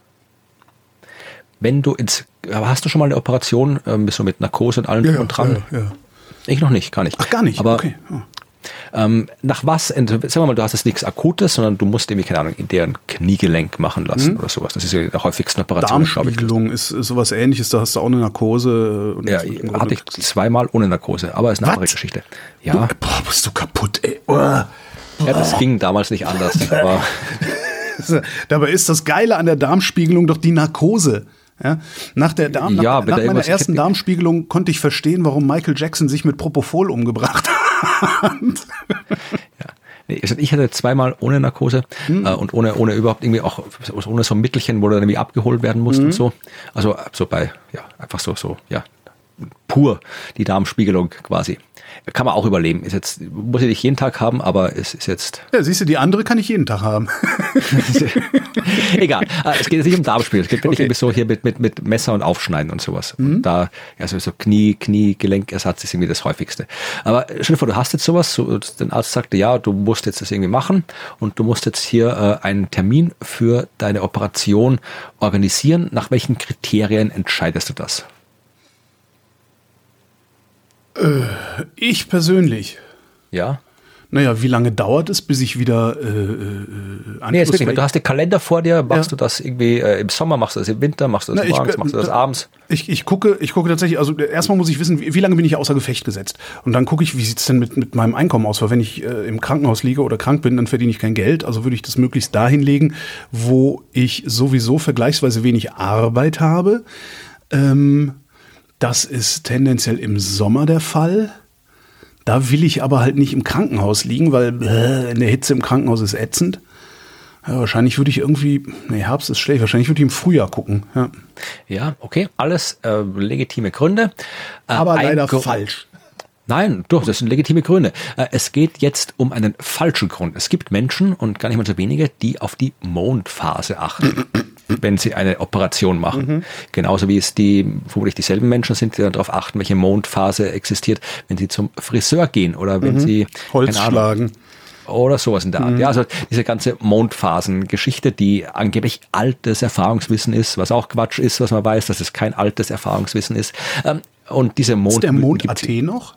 Hast du schon mal eine Operation, bist du mit Narkose und allem und dran? Ja. Ich noch nicht, gar nicht. Ach, gar nicht? Aber okay. nach was, sagen wir mal, du hast jetzt nichts Akutes, sondern du musst irgendwie, keine Ahnung, in deren Kniegelenk machen lassen oder sowas. Das ist ja der häufigsten Operation, glaube ich. Darmspiegelung ist sowas Ähnliches, da hast du auch eine Narkose. Ja, hatte ich 2-mal ohne Narkose, aber ist eine andere Geschichte. Ja. Bist du kaputt, ey. Ja, das ging damals nicht anders. Aber dabei ist das Geile an der Darmspiegelung doch die Narkose. Ja, nach meiner ersten Darmspiegelung konnte ich verstehen, warum Michael Jackson sich mit Propofol umgebracht hat. Ja. Ich hatte 2-mal ohne Narkose und ohne überhaupt irgendwie auch ohne so ein Mittelchen, wo du dann irgendwie abgeholt werden musst und so. Also so einfach so, pur die Darmspiegelung quasi. Kann man auch überleben. Ist jetzt, muss ich nicht jeden Tag haben, aber es ist jetzt. Ja, siehst du, die andere kann ich jeden Tag haben. Egal. Es geht jetzt nicht um Darmspiel. Es geht wirklich so hier mit Messer und Aufschneiden und sowas. Und da, also so Kniegelenkersatz ist irgendwie das häufigste. Aber stell dir vor, du hast jetzt sowas, der Arzt sagte, ja, du musst jetzt das irgendwie machen und du musst jetzt hier einen Termin für deine Operation organisieren. Nach welchen Kriterien entscheidest du das? Ich persönlich. Ja. Naja, wie lange dauert es, bis ich wieder du hast den Kalender vor dir, machst du das irgendwie im Sommer, machst du das im Winter, machst du das morgens, machst du das abends? Ich gucke tatsächlich, also erstmal muss ich wissen, wie lange bin ich außer Gefecht gesetzt. Und dann gucke ich, wie sieht es denn mit meinem Einkommen aus? Weil wenn ich im Krankenhaus liege oder krank bin, dann verdiene ich kein Geld. Also würde ich das möglichst dahin legen, wo ich sowieso vergleichsweise wenig Arbeit habe. Das ist tendenziell im Sommer der Fall. Da will ich aber halt nicht im Krankenhaus liegen, weil in der Hitze im Krankenhaus ist ätzend. Ja, wahrscheinlich würde ich Herbst ist schlecht, wahrscheinlich würde ich im Frühjahr gucken. Ja, okay, alles legitime Gründe. Aber leider falsch. Nein, doch, das sind legitime Gründe. Es geht jetzt um einen falschen Grund. Es gibt Menschen, und gar nicht mal so wenige, die auf die Mondphase achten, wenn sie eine Operation machen. Genauso wie es vermutlich dieselben Menschen sind, die darauf achten, welche Mondphase existiert, wenn sie zum Friseur gehen oder wenn sie Holz schlagen. Oder sowas in der Art. Ja, also diese ganze Mondphasen-Geschichte, die angeblich altes Erfahrungswissen ist, was auch Quatsch ist, was man weiß, dass es kein altes Erfahrungswissen ist. Und diese Ist der Mond AT noch?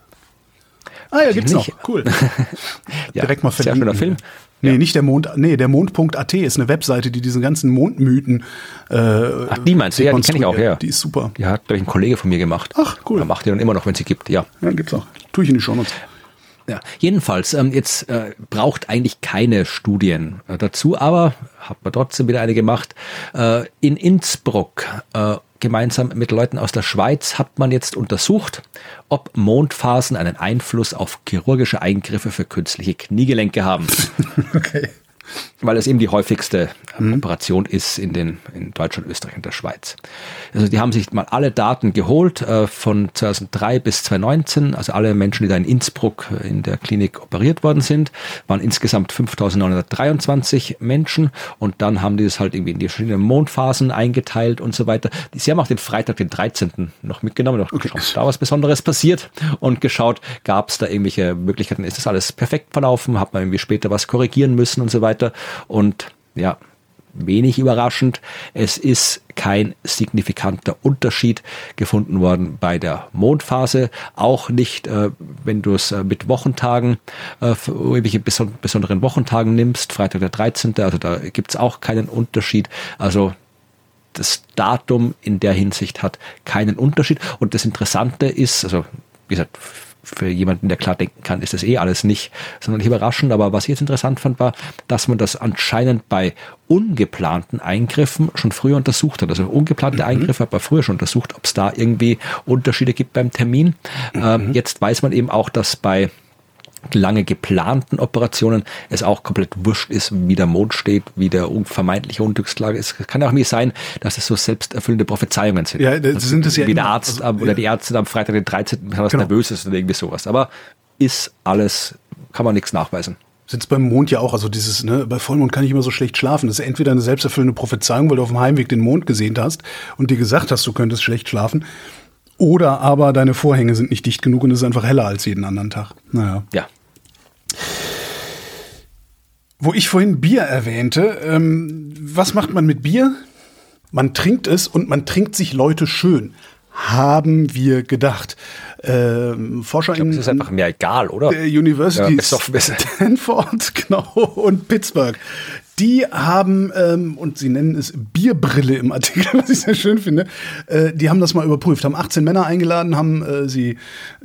Ah ja, gibt's noch. Cool. Ja, direkt mal verlinken. Sehr schöner Film. Nee, nicht der Mond. Nee, der Mond.at ist eine Webseite, die diesen ganzen Mondmythen Ach, die meinst du? Ja, die kenne ich auch, ja. Die ist super. Die hat, glaube ich, ein Kollege von mir gemacht. Ach, cool. Er macht die dann immer noch, wenn sie gibt, ja. Ja, gibt's auch. Tue ich in die Shownotes. Ja, jedenfalls, jetzt braucht eigentlich keine Studien dazu, aber hat man trotzdem wieder eine gemacht. In Innsbruck, gemeinsam mit Leuten aus der Schweiz, hat man jetzt untersucht, ob Mondphasen einen Einfluss auf chirurgische Eingriffe für künstliche Kniegelenke haben. Okay. Weil es eben die häufigste Operation ist in Deutschland, Österreich und der Schweiz. Also die haben sich mal alle Daten geholt von 2003 bis 2019, also alle Menschen, die da in Innsbruck in der Klinik operiert worden sind, waren insgesamt 5.923 Menschen und dann haben die das halt irgendwie in die verschiedenen Mondphasen eingeteilt und so weiter. Sie haben auch den Freitag, den 13. noch mitgenommen, noch geschaut, ob da was Besonderes passiert und geschaut, gab es da irgendwelche Möglichkeiten, ist das alles perfekt verlaufen, hat man irgendwie später was korrigieren müssen und so weiter. Und ja, wenig überraschend, es ist kein signifikanter Unterschied gefunden worden bei der Mondphase, auch nicht, wenn du es mit Wochentagen, irgendwelche besonderen Wochentagen nimmst, Freitag der 13., also da gibt es auch keinen Unterschied, also das Datum in der Hinsicht hat keinen Unterschied und das Interessante ist, also wie gesagt, für jemanden, der klar denken kann, ist das alles nicht sonderlich überraschend. Aber was ich jetzt interessant fand, war, dass man das anscheinend bei ungeplanten Eingriffen schon früher untersucht hat. Also ungeplante Eingriffe hat man früher schon untersucht, ob es da irgendwie Unterschiede gibt beim Termin. Jetzt weiß man eben auch, dass bei lange geplanten Operationen es auch komplett wurscht ist, wie der Mond steht, wie der vermeintliche Unglückslage ist. Es kann ja auch nicht sein, dass es so selbsterfüllende Prophezeiungen sind. Ja, das sind es ja wie immer. Der Arzt oder die Ärzte am Freitag den 13. was nervös ist oder irgendwie sowas. Aber ist alles, kann man nichts nachweisen. Sind es beim Mond ja auch, also dieses, ne, bei Vollmond kann ich immer so schlecht schlafen. Das ist entweder eine selbsterfüllende Prophezeiung, weil du auf dem Heimweg den Mond gesehen hast und dir gesagt hast, du könntest schlecht schlafen. Oder aber deine Vorhänge sind nicht dicht genug und es ist einfach heller als jeden anderen Tag. Naja. Ja. Wo ich vorhin Bier erwähnte, was macht man mit Bier? Man trinkt es und man trinkt sich Leute schön. Haben wir gedacht. Forscher ich glaub, es ist einfach mehr egal, oder? Der University Stanford, genau, und Pittsburgh. Die haben, und sie nennen es Bierbrille im Artikel, was ich sehr schön finde, die haben das mal überprüft, haben 18 Männer eingeladen, haben sie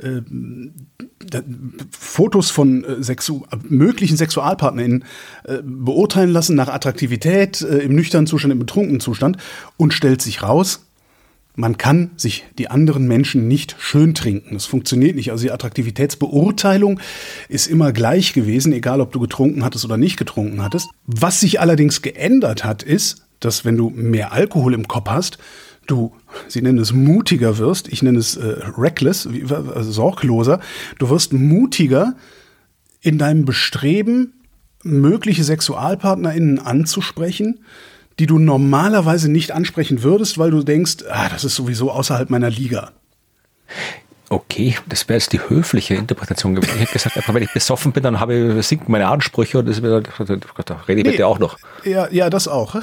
Fotos von möglichen SexualpartnerInnen beurteilen lassen nach Attraktivität, im nüchternen Zustand, im betrunkenen Zustand und stellt sich raus, man kann sich die anderen Menschen nicht schön trinken. Das funktioniert nicht. Also die Attraktivitätsbeurteilung ist immer gleich gewesen, egal ob du getrunken hattest oder nicht getrunken hattest. Was sich allerdings geändert hat, ist, dass wenn du mehr Alkohol im Kopf hast, du, sie nennen es mutiger wirst, ich nenne es reckless, also sorgloser, du wirst mutiger in deinem Bestreben, mögliche SexualpartnerInnen anzusprechen, die du normalerweise nicht ansprechen würdest, weil du denkst, das ist sowieso außerhalb meiner Liga. Okay, das wäre jetzt die höfliche Interpretation gewesen. Ich hätte gesagt, einfach wenn ich besoffen bin, dann sinken meine Ansprüche und da rede ich mit dir auch noch. Ja, das auch.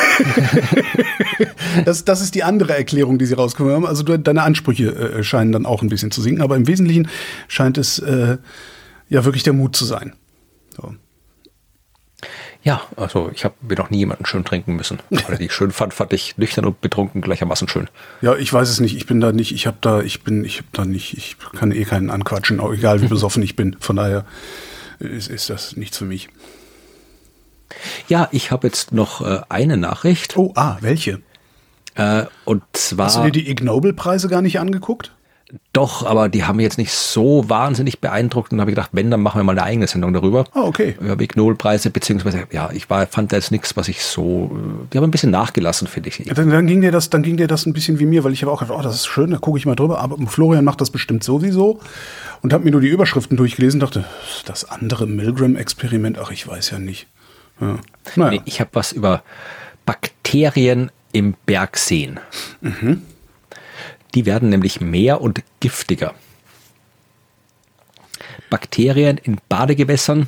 Das ist die andere Erklärung, die sie rausgekommen haben. Also deine Ansprüche scheinen dann auch ein bisschen zu sinken, aber im Wesentlichen scheint es ja wirklich der Mut zu sein. So. Ja, also ich habe mir noch nie jemanden schön trinken müssen. Oder die ich schön fand ich nüchtern und betrunken gleichermaßen schön. Ja, ich weiß es nicht. Ich bin da nicht. Ich kann keinen anquatschen, auch egal wie besoffen ich bin. Von daher ist das nichts für mich. Ja, ich habe jetzt noch eine Nachricht. Oh, welche? Und zwar. Hast du dir die Ig Nobel-Preise gar nicht angeguckt? Doch, aber die haben mich jetzt nicht so wahnsinnig beeindruckt und habe gedacht, wenn, dann machen wir mal eine eigene Sendung darüber. Okay. Über Ig Nobel-Preise, beziehungsweise, ja, fand da jetzt nichts, was ich so, die haben ein bisschen nachgelassen, finde ich. Dann ging dir das ein bisschen wie mir, weil ich habe auch gedacht, das ist schön, da gucke ich mal drüber, aber Florian macht das bestimmt sowieso und habe mir nur die Überschriften durchgelesen, dachte, das andere Milgram-Experiment, ich weiß ja nicht. Ja. Naja. Nee, ich habe was über Bakterien im Bergseen. Mhm. Die werden nämlich mehr und giftiger. Bakterien in Badegewässern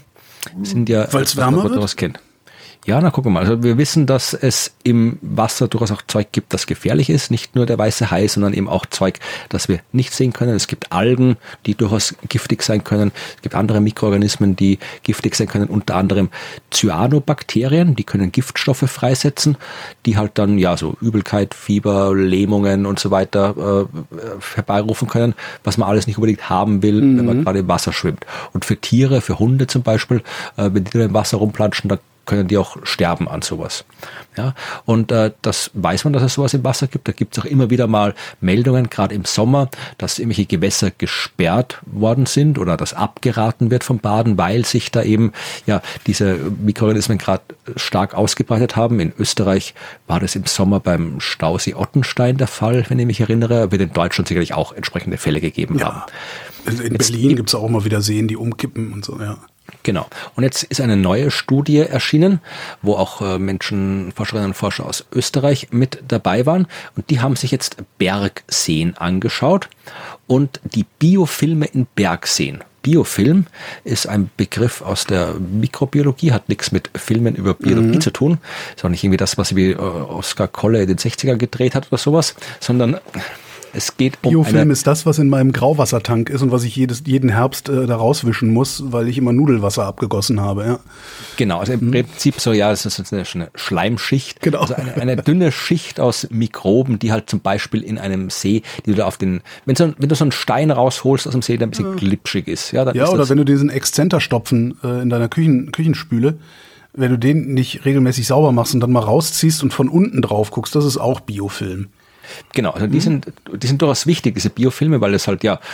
Sind ja, Weil's wärmer wird? Was kennt. Ja, na gucken wir mal. Also wir wissen, dass es im Wasser durchaus auch Zeug gibt, das gefährlich ist. Nicht nur der weiße Hai, sondern eben auch Zeug, das wir nicht sehen können. Es gibt Algen, die durchaus giftig sein können. Es gibt andere Mikroorganismen, die giftig sein können. Unter anderem Cyanobakterien, die können Giftstoffe freisetzen, die halt dann ja so Übelkeit, Fieber, Lähmungen und so weiter herbeirufen können, was man alles nicht unbedingt haben will, wenn man gerade im Wasser schwimmt. Und für Tiere, für Hunde zum Beispiel, wenn die im Wasser rumplatschen, da können die auch sterben an sowas. Ja, und das weiß man, dass es sowas im Wasser gibt. Da gibt es auch immer wieder mal Meldungen, gerade im Sommer, dass irgendwelche Gewässer gesperrt worden sind oder dass abgeraten wird vom Baden, weil sich da eben ja diese Mikroorganismen gerade stark ausgebreitet haben. In Österreich war das im Sommer beim Stausee Ottenstein der Fall, wenn ich mich erinnere. Wird in Deutschland sicherlich auch entsprechende Fälle gegeben haben. In Berlin gibt es auch mal wieder Seen, die umkippen und so, ja. Genau. Und jetzt ist eine neue Studie erschienen, wo auch Menschen, Forscherinnen und Forscher aus Österreich mit dabei waren. Und die haben sich jetzt Bergseen angeschaut und die Biofilme in Bergseen. Biofilm ist ein Begriff aus der Mikrobiologie, hat nichts mit Filmen über Biologie zu tun. Ist auch nicht irgendwie das, was wie Oskar Kolle in den 60er gedreht hat oder sowas, sondern es geht um Biofilm ist das, was in meinem Grauwassertank ist und was ich jeden Herbst da rauswischen muss, weil ich immer Nudelwasser abgegossen habe. Ja. Genau, also im Prinzip so, ja, es ist eine Schleimschicht, genau. Also eine dünne Schicht aus Mikroben, die halt zum Beispiel in einem See, die du da auf den, wenn du so einen Stein rausholst aus dem See, der ein bisschen glitschig ist. Ja, dann ja, ist oder wenn du diesen Exzenterstopfen in deiner Küchenspüle, wenn du den nicht regelmäßig sauber machst und dann mal rausziehst und von unten drauf guckst, das ist auch Biofilm. Genau, also die sind durchaus wichtig, diese Biofilme, weil es halt ja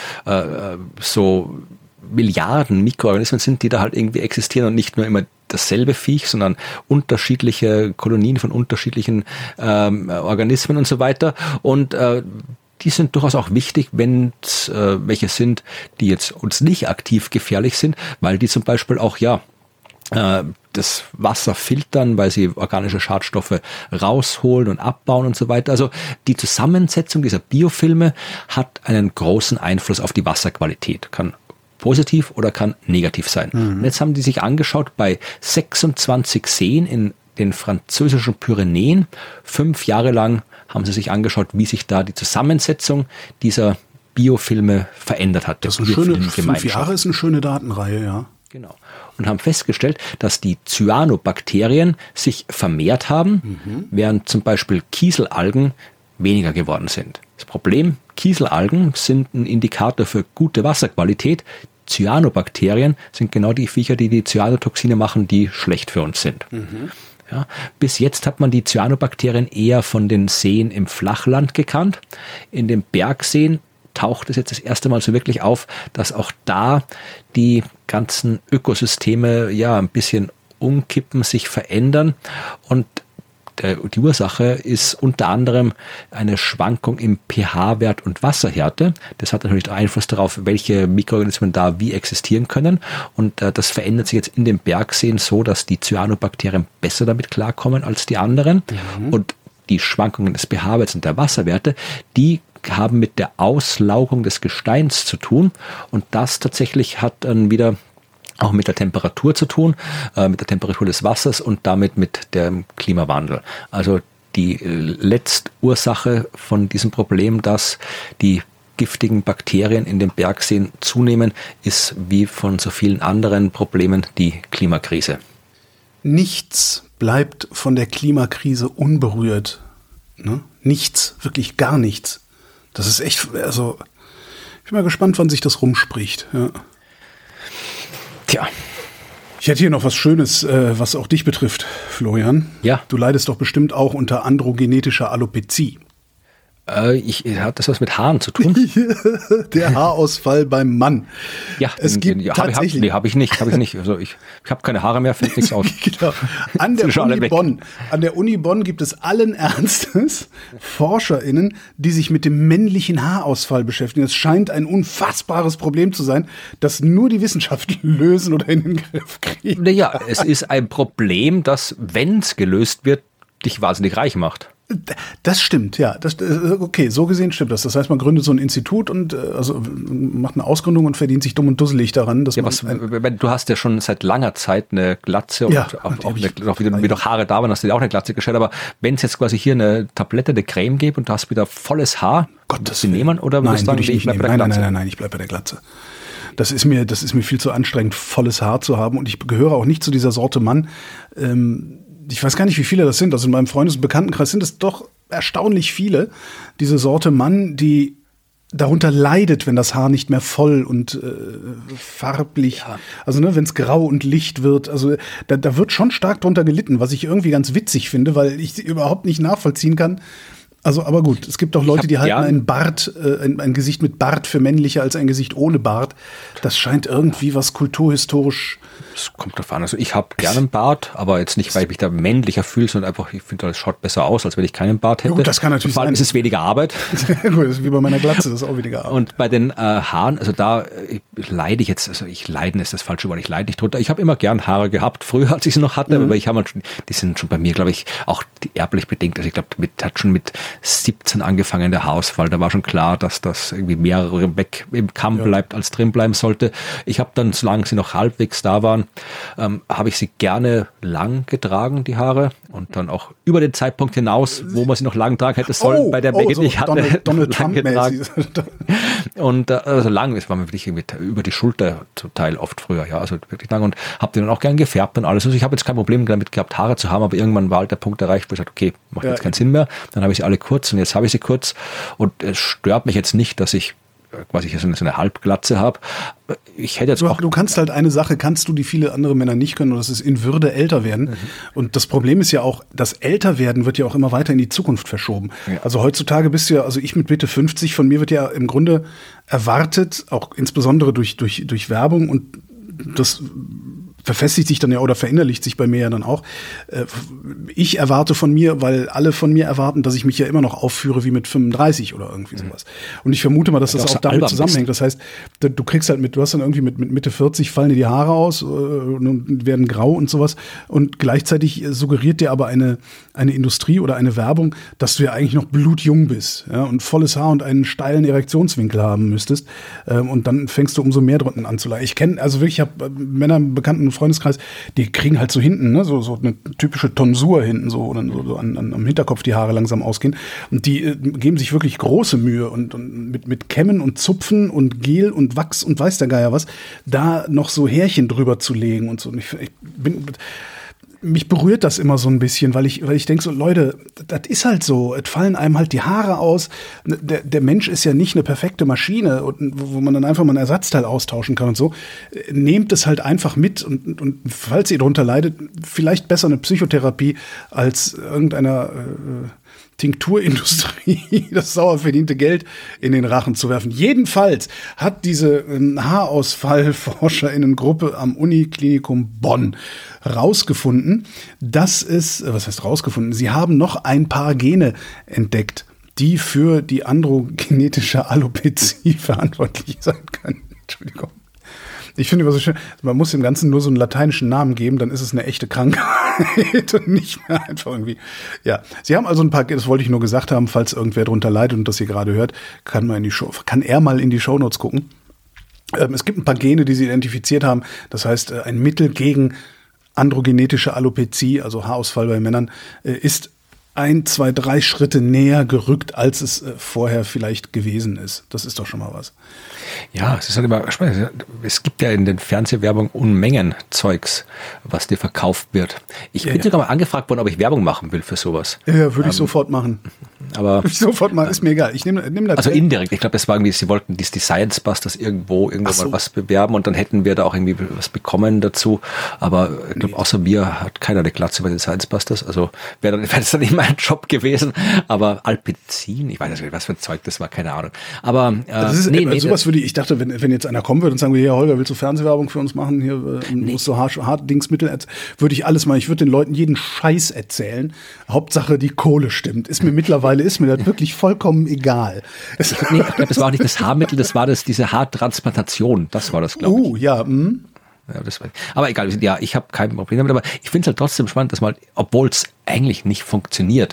so Milliarden Mikroorganismen sind, die da halt irgendwie existieren und nicht nur immer dasselbe Viech, sondern unterschiedliche Kolonien von unterschiedlichen Organismen und so weiter. Und die sind durchaus auch wichtig, wenn es welche sind, die jetzt uns nicht aktiv gefährlich sind, weil die zum Beispiel auch das Wasser filtern, weil sie organische Schadstoffe rausholen und abbauen und so weiter. Also die Zusammensetzung dieser Biofilme hat einen großen Einfluss auf die Wasserqualität. Kann positiv oder kann negativ sein. Und jetzt haben die sich angeschaut bei 26 Seen in den französischen Pyrenäen. 5 Jahre lang haben sie sich angeschaut, wie sich da die Zusammensetzung dieser Biofilme verändert hat. Das ist 5 Jahre ist eine schöne Datenreihe, ja. Genau. Und haben festgestellt, dass die Cyanobakterien sich vermehrt haben, während zum Beispiel Kieselalgen weniger geworden sind. Das Problem, Kieselalgen sind ein Indikator für gute Wasserqualität. Cyanobakterien sind genau die Viecher, die die Cyanotoxine machen, die schlecht für uns sind. Ja, bis jetzt hat man die Cyanobakterien eher von den Seen im Flachland gekannt. In den Bergseen taucht es jetzt das erste Mal so wirklich auf, dass auch da die ganzen Ökosysteme ja ein bisschen umkippen, sich verändern und die Ursache ist unter anderem eine Schwankung im pH-Wert und Wasserhärte. Das hat natürlich Einfluss darauf, welche Mikroorganismen da wie existieren können. Und das verändert sich jetzt in den Bergseen so, dass die Cyanobakterien besser damit klarkommen als die anderen. Und die Schwankungen des pH-Werts und der Wasserwerte, die haben mit der Auslaugung des Gesteins zu tun. Und das tatsächlich hat dann wieder auch mit der Temperatur zu tun, mit der Temperatur des Wassers und damit mit dem Klimawandel. Also die Letztursache von diesem Problem, dass die giftigen Bakterien in den Bergseen zunehmen, ist wie von so vielen anderen Problemen die Klimakrise. Nichts bleibt von der Klimakrise unberührt. Ne? Nichts, wirklich gar nichts. Das ist echt, also ich bin mal gespannt, wann sich das rumspricht. Ja. Tja. Ich hätte hier noch was Schönes, was auch dich betrifft, Florian. Ja. Du leidest doch bestimmt auch unter androgenetischer Alopezie. Hat das was mit Haaren zu tun? Der Haarausfall beim Mann. Ja, tatsächlich. Habe ich nicht. Also ich habe keine Haare mehr, fällt nichts auf. Genau. An der Uni Bonn gibt es allen Ernstes ForscherInnen, die sich mit dem männlichen Haarausfall beschäftigen. Es scheint ein unfassbares Problem zu sein, das nur die Wissenschaft lösen oder in den Griff kriegen. Naja, es ist ein Problem, das, wenn es gelöst wird, dich wahnsinnig reich macht. Das stimmt, ja. Okay, so gesehen stimmt das. Das heißt, man gründet so ein Institut und also macht eine Ausgründung und verdient sich dumm und dusselig daran. Dass du hast ja schon seit langer Zeit eine Glatze und auch wie doch Haare da waren, hast du dir auch eine Glatze gestellt. Aber wenn es jetzt quasi hier eine Tablette, eine Creme gibt und du hast wieder volles Haar, Gottes Willen nehmen oder würdest du sagen, ich bleib bei der Glatze? Nein, ich bleib bei der Glatze. Das ist mir viel zu anstrengend, volles Haar zu haben und ich gehöre auch nicht zu dieser Sorte Mann. Ich weiß gar nicht, wie viele das sind. Also in meinem Freundes- und Bekanntenkreis sind es doch erstaunlich viele. Diese Sorte Mann, die darunter leidet, wenn das Haar nicht mehr voll und farblich, also wenn es grau und licht wird. Also da wird schon stark drunter gelitten, was ich irgendwie ganz witzig finde, weil ich überhaupt nicht nachvollziehen kann. Also, aber gut, es gibt auch Leute, die halten einen Bart, ein Gesicht mit Bart für männlicher als ein Gesicht ohne Bart. Das scheint irgendwie was kulturhistorisch. Es kommt drauf an. Also ich habe gerne einen Bart, aber jetzt nicht, weil ich mich da männlicher fühle, sondern einfach, ich finde, das schaut besser aus, als wenn ich keinen Bart hätte. Ja, gut, das kann natürlich sein. Vor allem ist es weniger Arbeit. Gut, das ist wie bei meiner Glatze, das ist auch weniger Arbeit. Und bei den Haaren, also da leide ich jetzt, also leiden ist das falsche Wort, ich leide nicht drunter. Ich habe immer gern Haare gehabt, früher, als ich sie noch hatte, aber die sind schon bei mir, glaube ich, auch erblich bedingt. Also ich glaube, hat schon mit 17 angefangen, der Haarausfall. Da war schon klar, dass das irgendwie mehrere weg im Kamm bleibt, als drin bleiben sollte. Ich habe dann, solange sie noch halbwegs da waren, habe ich sie gerne lang getragen, die Haare. Und dann auch über den Zeitpunkt hinaus, wo man sie noch lang tragen hätte sollen, bei der Menge, so die ich hatte, Donald Trump getragen. Und also lang, es war mir wirklich über die Schulter zum Teil oft früher, ja, also wirklich lang. Und habe die dann auch gern gefärbt und alles. Also ich habe jetzt kein Problem damit gehabt, Haare zu haben, aber irgendwann war halt der Punkt erreicht, wo ich sagte, okay, macht jetzt keinen Sinn mehr. Dann habe ich sie alle kurz und jetzt habe ich sie kurz. Und es stört mich jetzt nicht, dass ich quasi so eine Halbglatze habe. Ich hätte jetzt du kannst halt eine Sache, kannst du, die viele andere Männer nicht können, und das ist in Würde älter werden. Und das Problem ist ja auch, das Älterwerden wird ja auch immer weiter in die Zukunft verschoben. Ja. Also heutzutage bist du ja, also ich mit Mitte 50, von mir wird ja im Grunde erwartet, auch insbesondere durch Werbung, und das verfestigt sich dann ja oder verinnerlicht sich bei mir ja dann auch. Ich erwarte von mir, weil alle von mir erwarten, dass ich mich ja immer noch aufführe wie mit 35 oder irgendwie sowas. Und ich vermute mal, dass das auch damit zusammenhängt. Das heißt, du kriegst halt du hast dann irgendwie mit Mitte 40 fallen dir die Haare aus und werden grau und sowas. Und gleichzeitig suggeriert dir aber eine Industrie oder eine Werbung, dass du ja eigentlich noch blutjung bist, ja, und volles Haar und einen steilen Erektionswinkel haben müsstest. Und dann fängst du umso mehr drunten an zu leiden. Ich kenne, also wirklich, ich habe Männer im bekannten Freundeskreis, die kriegen halt so hinten, ne, so eine typische Tonsur hinten, so am Hinterkopf die Haare langsam ausgehen. Und die geben sich wirklich große Mühe und mit Kämmen und Zupfen und Gel und Wachs und weiß der Geier was, da noch so Härchen drüber zu legen und so. Und mich berührt das immer so ein bisschen, weil ich denke so, Leute, das ist halt so, es fallen einem halt die Haare aus. Der Mensch ist ja nicht eine perfekte Maschine, wo man dann einfach mal ein Ersatzteil austauschen kann und so. Nehmt es halt einfach mit und falls ihr darunter leidet, vielleicht besser eine Psychotherapie als irgendeiner Tinkturindustrie das sauer verdiente Geld in den Rachen zu werfen. Jedenfalls hat diese HaarausfallforscherInnen-Gruppe am Uniklinikum Bonn rausgefunden, dass sie haben noch ein paar Gene entdeckt, die für die androgenetische Alopezie verantwortlich sein können. Entschuldigung. Ich finde immer so schön, man muss dem Ganzen nur so einen lateinischen Namen geben, dann ist es eine echte Krankheit und nicht mehr einfach irgendwie. Ja, sie haben also ein paar, das wollte ich nur gesagt haben, falls irgendwer drunter leidet und das hier gerade hört, kann er mal in die Shownotes gucken. Es gibt ein paar Gene, die sie identifiziert haben. Das heißt, ein Mittel gegen androgenetische Alopezie, also Haarausfall bei Männern, ist 1, 2, 3 Schritte näher gerückt, als es vorher vielleicht gewesen ist. Das ist doch schon mal was. Ja, es ist halt immer spannend. Es gibt ja in den Fernsehwerbungen Unmengen Zeugs, was dir verkauft wird. Ich bin sogar mal angefragt worden, ob ich Werbung machen will für sowas. Ja, würde ich sofort machen. Aber sofort machen, ist mir egal. Ich nehm das. Also indirekt. Ich glaube, das war irgendwie, sie wollten die Science Busters irgendwo mal was bewerben und dann hätten wir da auch irgendwie was bekommen dazu. Aber ich glaube, außer mir hat keiner eine Glatze bei den Science Busters. Also wäre das dann nicht mein Job gewesen. Aber Alpezin, ich weiß nicht, was für ein Zeug das war, keine Ahnung. Aber sowas würde ich dachte, wenn jetzt einer kommen würde und sagen würde, ja, Holger, willst du Fernsehwerbung für uns machen? Hier musst du Hard-Dingsmittel, würde ich alles machen. Ich würde den Leuten jeden Scheiß erzählen. Hauptsache, die Kohle stimmt. Ist mir das wirklich vollkommen egal. Ich glaube, das war auch nicht das Haarmittel, das war diese Haartransplantation. Das war das, glaube ich. Ja, Ja, aber egal, ich habe kein Problem damit, aber ich finde es halt trotzdem spannend, dass obwohl es eigentlich nicht funktioniert,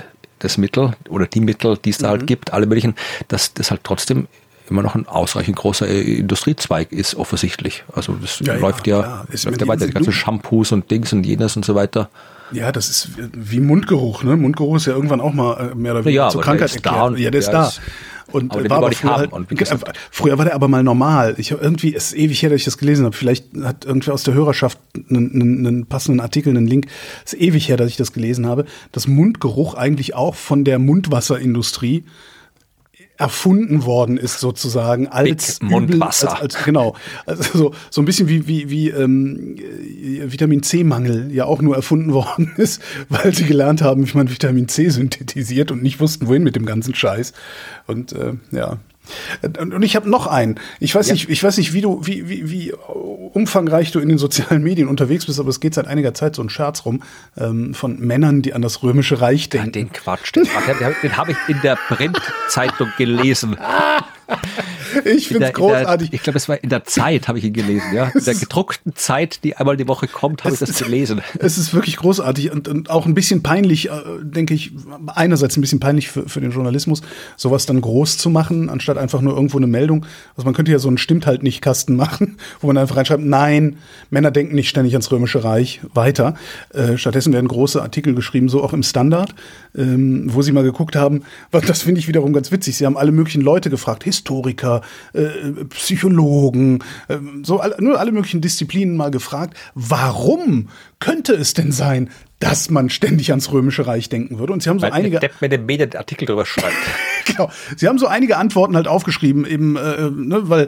das Mittel oder die Mittel, die es da halt gibt, alle möglichen, dass das halt trotzdem immer noch ein ausreichend großer Industriezweig ist, offensichtlich. Also das läuft ja weiter, die ganzen Shampoos und Dings und jenes und so weiter. Ja, das ist wie Mundgeruch, ne? Mundgeruch ist ja irgendwann auch mal mehr oder weniger zur Krankheit erklärt. Ja, der ist da. Und war aber früher war der aber mal normal. Es ist ewig her, dass ich das gelesen habe. Vielleicht hat irgendwer aus der Hörerschaft einen passenden Artikel, einen Link. Es ist ewig her, dass ich das gelesen habe. Dass Mundgeruch eigentlich auch von der Mundwasserindustrie erfunden worden ist sozusagen als Mundwasser. Genau. Also so ein bisschen wie Vitamin C-Mangel ja auch nur erfunden worden ist, weil sie gelernt haben, wie man Vitamin C synthetisiert und nicht wussten, wohin mit dem ganzen Scheiß. Und ja. Und ich habe noch einen. Ich weiß nicht, wie umfangreich du in den sozialen Medien unterwegs bist, aber es geht seit einiger Zeit so ein Scherz rum von Männern, die an das Römische Reich denken. Den Quatsch, den habe ich in der Printzeitung gelesen. Ich finde es großartig. Ich glaube, es war in der Zeit, habe ich ihn gelesen, ja. In der gedruckten Zeit, die einmal die Woche kommt, habe ich das gelesen. Es ist wirklich großartig und auch ein bisschen peinlich, denke ich, einerseits ein bisschen peinlich für den Journalismus, sowas dann groß zu machen, anstatt einfach nur irgendwo eine Meldung. Also man könnte ja so einen Stimmt halt nicht Kasten machen, wo man einfach reinschreibt, nein, Männer denken nicht ständig ans Römische Reich, weiter. Stattdessen werden große Artikel geschrieben, so auch im Standard, wo sie mal geguckt haben, das finde ich wiederum ganz witzig, sie haben alle möglichen Leute gefragt, Historiker, Psychologen, nur alle möglichen Disziplinen mal gefragt, warum könnte es denn sein, dass man ständig ans Römische Reich denken würde? Und sie haben so einige mit dem Artikel drüber schreibt. Genau. Sie haben so einige Antworten halt aufgeschrieben, eben, weil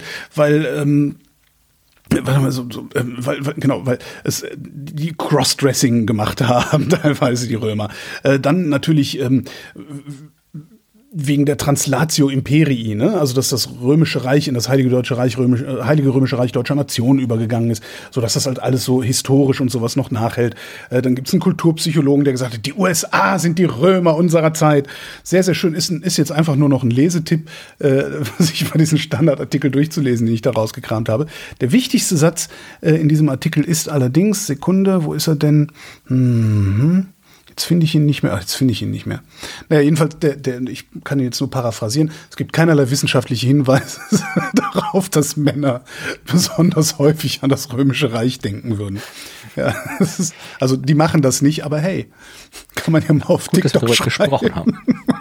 es die Crossdressing gemacht haben, teilweise die Römer. Dann natürlich wegen der Translatio Imperii, ne? Also dass das Römische Reich in das Heilige Römische Reich deutscher Nation übergegangen ist, so dass das halt alles so historisch und sowas noch nachhält. Dann gibt's einen Kulturpsychologen, der gesagt hat, die USA sind die Römer unserer Zeit. Sehr, sehr schön. Ist jetzt einfach nur noch ein Lesetipp, sich mal diesen Standardartikel durchzulesen, den ich da rausgekramt habe. Der wichtigste Satz in diesem Artikel ist allerdings, Sekunde, wo ist er denn? Jetzt finde ich ihn nicht mehr. Naja, jedenfalls, ich kann ihn jetzt nur paraphrasieren. Es gibt keinerlei wissenschaftliche Hinweise darauf, dass Männer besonders häufig an das Römische Reich denken würden. Ja, also die machen das nicht, aber hey, kann man ja mal auf Gut, TikTok dass wir gesprochen haben.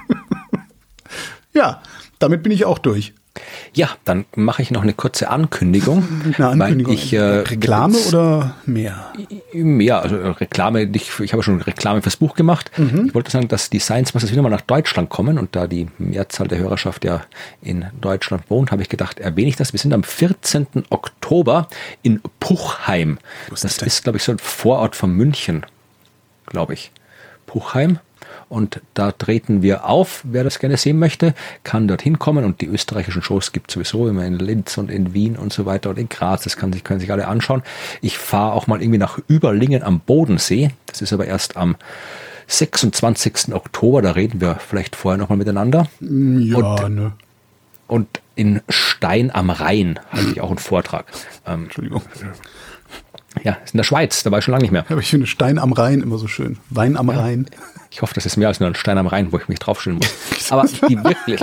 Ja, damit bin ich auch durch. Ja, dann mache ich noch eine kurze Ankündigung. Reklame oder mehr? Ja, also Reklame, ich habe schon Reklame fürs Buch gemacht. Ich wollte sagen, dass die Science Masters wieder mal nach Deutschland kommen und da die Mehrzahl der Hörerschaft ja in Deutschland wohnt, habe ich gedacht, erwähne ich das. Wir sind am 14. Oktober in Puchheim. Das ist, glaube ich, so ein Vorort von München, glaube ich. Puchheim. Und da treten wir auf. Wer das gerne sehen möchte, kann dorthin kommen. Und die österreichischen Shows gibt es sowieso immer in Linz und in Wien und so weiter und in Graz. Das können sich alle anschauen. Ich fahre auch mal irgendwie nach Überlingen am Bodensee. Das ist aber erst am 26. Oktober. Da reden wir vielleicht vorher nochmal miteinander. Ja, und in Stein am Rhein halte ich auch einen Vortrag. Entschuldigung. Ja, ist in der Schweiz, da war ich schon lange nicht mehr. Aber ich finde Stein am Rhein immer so schön. Wein am Rhein. Ich hoffe, das ist mehr als nur ein Stein am Rhein, wo ich mich draufstellen muss. Aber die wirklich.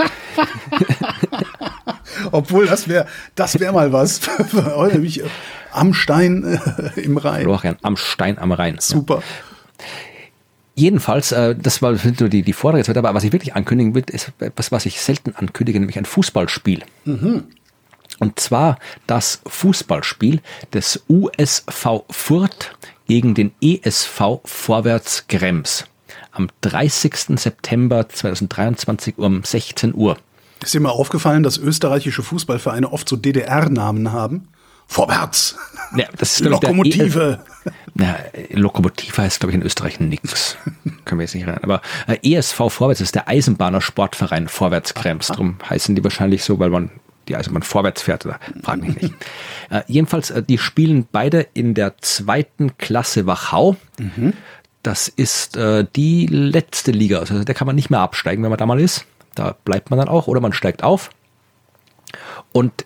Obwohl, das wäre mal was. Am Stein im Rhein. Florian, am Stein am Rhein. Super. Ja. Jedenfalls, das war nur die Vorträge jetzt weiter, aber was ich wirklich ankündigen will, ist etwas, was ich selten ankündige, nämlich ein Fußballspiel. Und zwar das Fußballspiel des USV Fürth gegen den ESV Vorwärts Krems am 30. September 2023 um 16 Uhr. Ist dir mal aufgefallen, dass österreichische Fußballvereine oft so DDR-Namen haben? Vorwärts! Ja, das ist Lokomotive! Lokomotive heißt, glaube ich, in Österreich nix. Können wir jetzt nicht rein. Aber ESV Vorwärts ist der Eisenbahner-Sportverein Vorwärts Krems. Darum heißen die wahrscheinlich so, weil man die Eisenbahn vorwärts fährt, oder? Frag mich nicht. Jedenfalls, die spielen beide in der 2. Klasse Wachau. Das ist die letzte Liga. Also da kann man nicht mehr absteigen, wenn man da mal ist. Da bleibt man dann auch oder man steigt auf. Und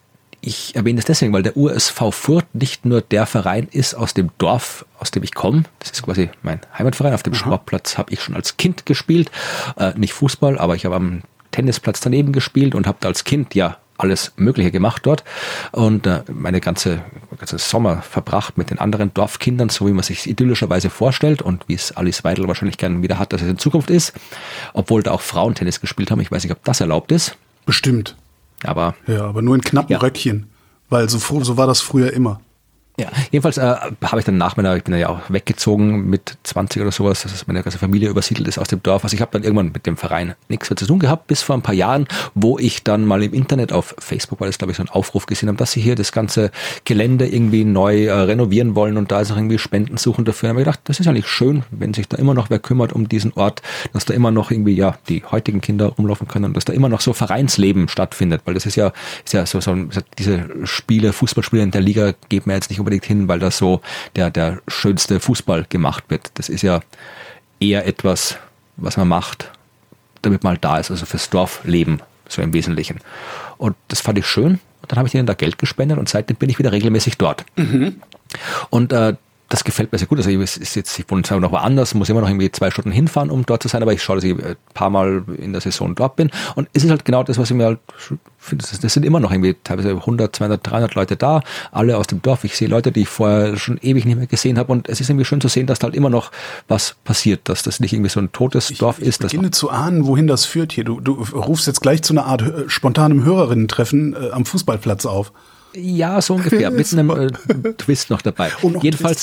Ich erwähne das deswegen, weil der USV Furth nicht nur der Verein ist aus dem Dorf, aus dem ich komme. Das ist quasi mein Heimatverein. Auf dem Sportplatz habe ich schon als Kind gespielt. Nicht Fußball, aber ich habe am Tennisplatz daneben gespielt und habe als Kind ja alles Mögliche gemacht dort und meine ganze Sommer verbracht mit den anderen Dorfkindern, so wie man sich idyllischerweise vorstellt und wie es Alice Weidel wahrscheinlich gerne wieder hat, dass es in Zukunft ist. Obwohl da auch Frauen Tennis gespielt haben. Ich weiß nicht, ob das erlaubt ist. Bestimmt. Aber nur in knappen Röckchen, weil so war das früher immer. Ja, jedenfalls habe ich dann ich bin ja auch weggezogen mit 20 oder sowas, dass meine ganze Familie übersiedelt ist aus dem Dorf. Also ich habe dann irgendwann mit dem Verein nichts mehr zu tun gehabt, bis vor ein paar Jahren, wo ich dann mal im Internet auf Facebook, weil das glaube ich so einen Aufruf gesehen habe, dass sie hier das ganze Gelände irgendwie neu renovieren wollen und da ist auch irgendwie Spenden suchen dafür. Da habe ich gedacht, das ist eigentlich schön, wenn sich da immer noch wer kümmert um diesen Ort, dass da immer noch irgendwie die heutigen Kinder rumlaufen können und dass da immer noch so Vereinsleben stattfindet, weil das ist ja so diese Fußballspiele in der Liga geht mir jetzt nicht unbedingt hin, weil da so der schönste Fußball gemacht wird. Das ist ja eher etwas, was man macht, damit man halt da ist, also fürs Dorfleben, so im Wesentlichen. Und das fand ich schön. Und dann habe ich ihnen da Geld gespendet und seitdem bin ich wieder regelmäßig dort. Und das gefällt mir sehr gut. Also ich wohne zwar noch woanders, muss immer noch irgendwie 2 Stunden hinfahren, um dort zu sein, aber ich schaue, dass ich ein paar Mal in der Saison dort bin. Und es ist halt genau das, was ich mir halt finde. Das sind immer noch irgendwie teilweise 100, 200, 300 Leute da, alle aus dem Dorf. Ich sehe Leute, die ich vorher schon ewig nicht mehr gesehen habe. Und es ist irgendwie schön zu sehen, dass da halt immer noch was passiert, dass das nicht irgendwie so ein totes Dorf ist. Ich beginne zu ahnen, wohin das führt hier. Du rufst jetzt gleich zu einer Art spontanem Hörerinnen-Treffen am Fußballplatz auf. Ja, so ungefähr, mit einem Twist noch dabei. Jedenfalls,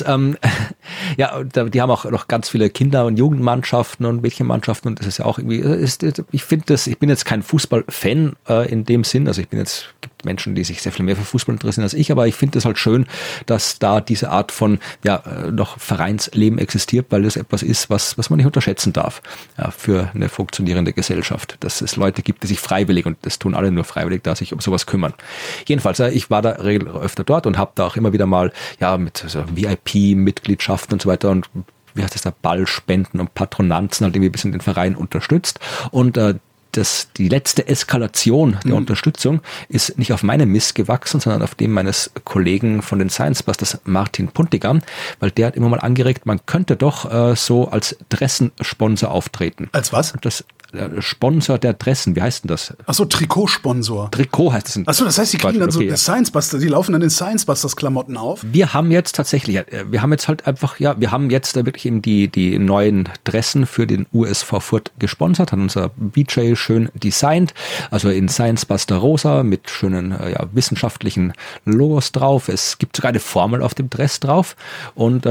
die haben auch noch ganz viele Kinder- und Jugendmannschaften und Mädchenmannschaften und das ist ja auch irgendwie, ich bin jetzt kein Fußballfan in dem Sinn, also gibt Menschen, die sich sehr viel mehr für Fußball interessieren als ich, aber ich finde es halt schön, dass da diese Art von noch Vereinsleben existiert, weil das etwas ist, was man nicht unterschätzen darf für eine funktionierende Gesellschaft, dass es Leute gibt, die sich freiwillig, und das tun alle nur freiwillig, da sich um sowas kümmern. Jedenfalls, ich war da öfter dort und habe da auch immer wieder mal mit so VIP-Mitgliedschaften und so weiter und wie heißt das da, Ballspenden und Patronanzen halt irgendwie ein bisschen den Verein unterstützt und die letzte Eskalation der Unterstützung ist nicht auf meinem Mist gewachsen, sondern auf dem meines Kollegen von den Science Busters, Martin Puntigam, weil der hat immer mal angeregt, man könnte doch so als Dressensponsor auftreten. Als was? Das Sponsor der Dressen, wie heißt denn das? Achso, Trikotsponsor. Trikot heißt es. Achso, das heißt, die kriegen dann so Science Busters, die laufen dann in Science Busters Klamotten auf? Wir haben jetzt tatsächlich, wir haben jetzt wirklich eben die neuen Dressen für den USV Furth gesponsert, hat unser BJ schön designt, also in Science Buster rosa mit schönen wissenschaftlichen Logos drauf. Es gibt sogar eine Formel auf dem Dress drauf und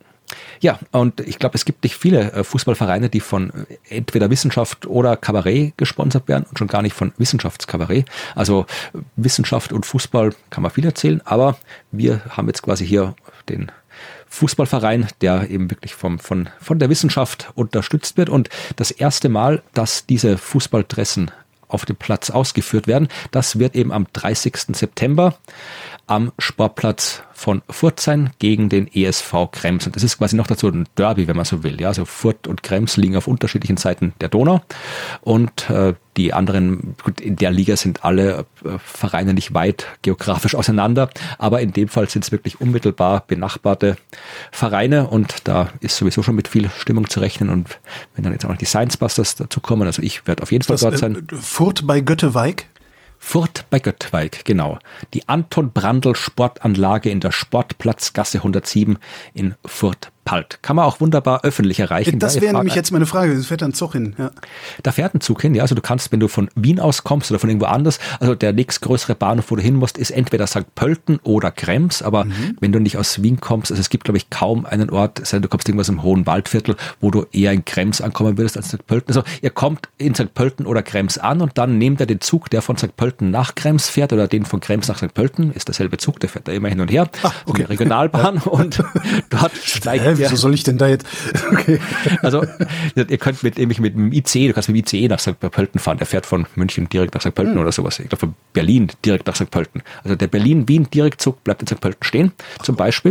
und ich glaube, es gibt nicht viele Fußballvereine, die von entweder Wissenschaft oder Kabarett gesponsert werden und schon gar nicht von Wissenschaftskabarett. Also Wissenschaft und Fußball kann man viel erzählen, aber wir haben jetzt quasi hier den Fußballverein, der eben wirklich von der Wissenschaft unterstützt wird. Und das erste Mal, dass diese Fußballdressen auf dem Platz ausgeführt werden, das wird eben am 30. September am Sportplatz von Furth sein gegen den ESV Krems. Und das ist quasi noch dazu ein Derby, wenn man so will. Ja, also Furth und Krems liegen auf unterschiedlichen Seiten der Donau. Und die anderen, gut, in der Liga sind alle Vereine nicht weit geografisch auseinander. Aber in dem Fall sind es wirklich unmittelbar benachbarte Vereine. Und da ist sowieso schon mit viel Stimmung zu rechnen. Und wenn dann jetzt auch noch die Science Busters dazukommen, also ich werde auf jeden Fall dort sein. Furth bei Götteweig? Furth bei Götteweig, genau. Die Anton Brandl Sportanlage in der Sportplatzgasse 107 in Furth-Palt. Kann man auch wunderbar öffentlich erreichen. Das wäre nämlich jetzt meine Frage. Es fährt ein Zug hin. Ja. Da fährt ein Zug hin, ja. Also du kannst, wenn du von Wien aus kommst oder von irgendwo anders, also der nächstgrößere Bahnhof, wo du hin musst, ist entweder St. Pölten oder Krems. Aber wenn du nicht aus Wien kommst, also es gibt, glaube ich, kaum einen Ort, sei du kommst irgendwas im Hohen Waldviertel, wo du eher in Krems ankommen würdest als St. Pölten. Also ihr kommt in St. Pölten oder Krems an und dann nehmt ihr den Zug, der von St. Pölten nach Krems fährt oder den von Krems nach St. Pölten, ist derselbe Zug, der fährt da immer hin und her. Okay. Die Regionalbahn und dort steigt wieso soll ich denn da jetzt? Okay. Also ihr könnt mit dem ICE, du kannst mit dem ICE nach St. Pölten fahren, der fährt von München direkt nach St. Pölten oder sowas. Ich glaube von Berlin direkt nach St. Pölten. Also der Berlin-Wien-Direktzug bleibt in St. Pölten stehen, zum Beispiel.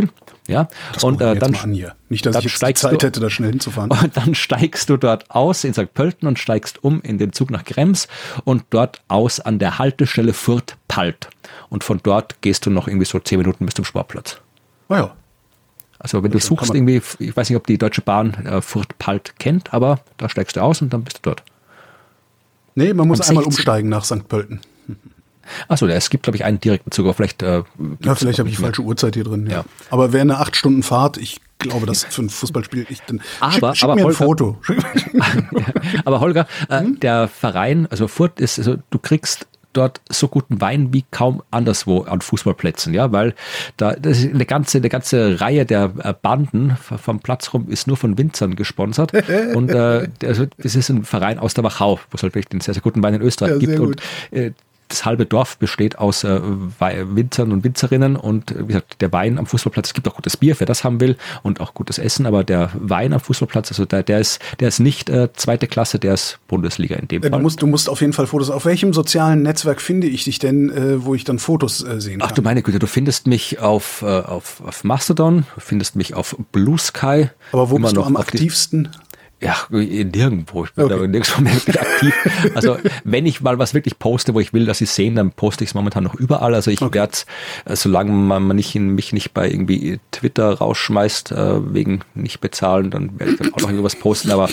Ja, das und dann mal an hier. Nicht, dass ich jetzt Zeit hätte, da schnell hinzufahren. Und dann steigst du dort aus in St. Pölten und steigst um in den Zug nach Krems und dort aus an der Haltestelle Fürth-Palt. Und von dort gehst du noch irgendwie so 10 Minuten bis zum Sportplatz. Ah ja. Also wenn du suchst irgendwie, ich weiß nicht, ob die Deutsche Bahn Fürth-Palt kennt, aber da steigst du aus und dann bist du dort. Nee, man muss einmal umsteigen nach St. Pölten. Achso, es gibt, glaube ich, einen direkten Zug, aber vielleicht... vielleicht habe ich die falsche Uhrzeit hier drin. Ja. Aber wäre eine 8-Stunden-Fahrt, ich glaube, das für ein Fußballspiel... Schick mir ein Foto. Aber Holger, der Verein, also Fürth ist, also du kriegst dort so guten Wein wie kaum anderswo an Fußballplätzen, ja, weil das ist eine ganze Reihe der Banden vom Platz rum ist nur von Winzern gesponsert und also das ist ein Verein aus der Wachau, wo es halt wirklich den sehr, sehr guten Wein in Österreich gibt und das halbe Dorf besteht aus Winzern und Winzerinnen und wie gesagt, der Wein am Fußballplatz, es gibt auch gutes Bier, wer das haben will und auch gutes Essen, aber der Wein am Fußballplatz, also der ist nicht zweite Klasse, der ist Bundesliga in dem Fall. Du musst auf jeden Fall Fotos. Auf welchem sozialen Netzwerk finde ich dich denn, wo ich dann Fotos sehen kann? Ach du meine Güte, du findest mich auf Mastodon, du findest mich auf Blue Sky. Aber wo bist du am aktivsten? Ja, nirgendwo. Ich bin da nirgendwo mehr wirklich aktiv. Also wenn ich mal was wirklich poste, wo ich will, dass sie sehen, dann poste ich es momentan noch überall. Also ich werde, solange man mich nicht bei irgendwie Twitter rausschmeißt, wegen nicht bezahlen, dann werde ich dann auch noch irgendwas posten. Aber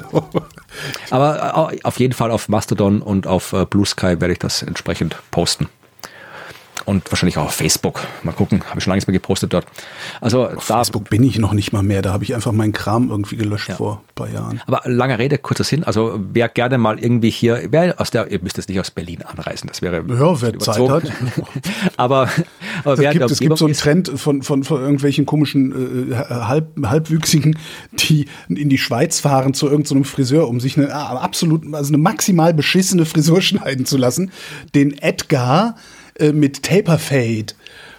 auf jeden Fall auf Mastodon und auf Blue Sky werde ich das entsprechend posten. Und wahrscheinlich auch auf Facebook. Mal gucken, habe ich schon lange nicht mehr gepostet dort. Also auf Facebook bin ich noch nicht mal mehr. Da habe ich einfach meinen Kram irgendwie gelöscht vor ein paar Jahren. Aber lange Rede, kurzer Sinn. Also wer gerne mal irgendwie hier, ihr müsst jetzt nicht aus Berlin anreisen. Das wäre wer Zeit hat. aber es gibt so einen Trend von irgendwelchen komischen Halbwüchsigen, die in die Schweiz fahren zu irgendeinem Friseur, um sich eine maximal beschissene Frisur schneiden zu lassen. Den Edgar mit Taper Fade.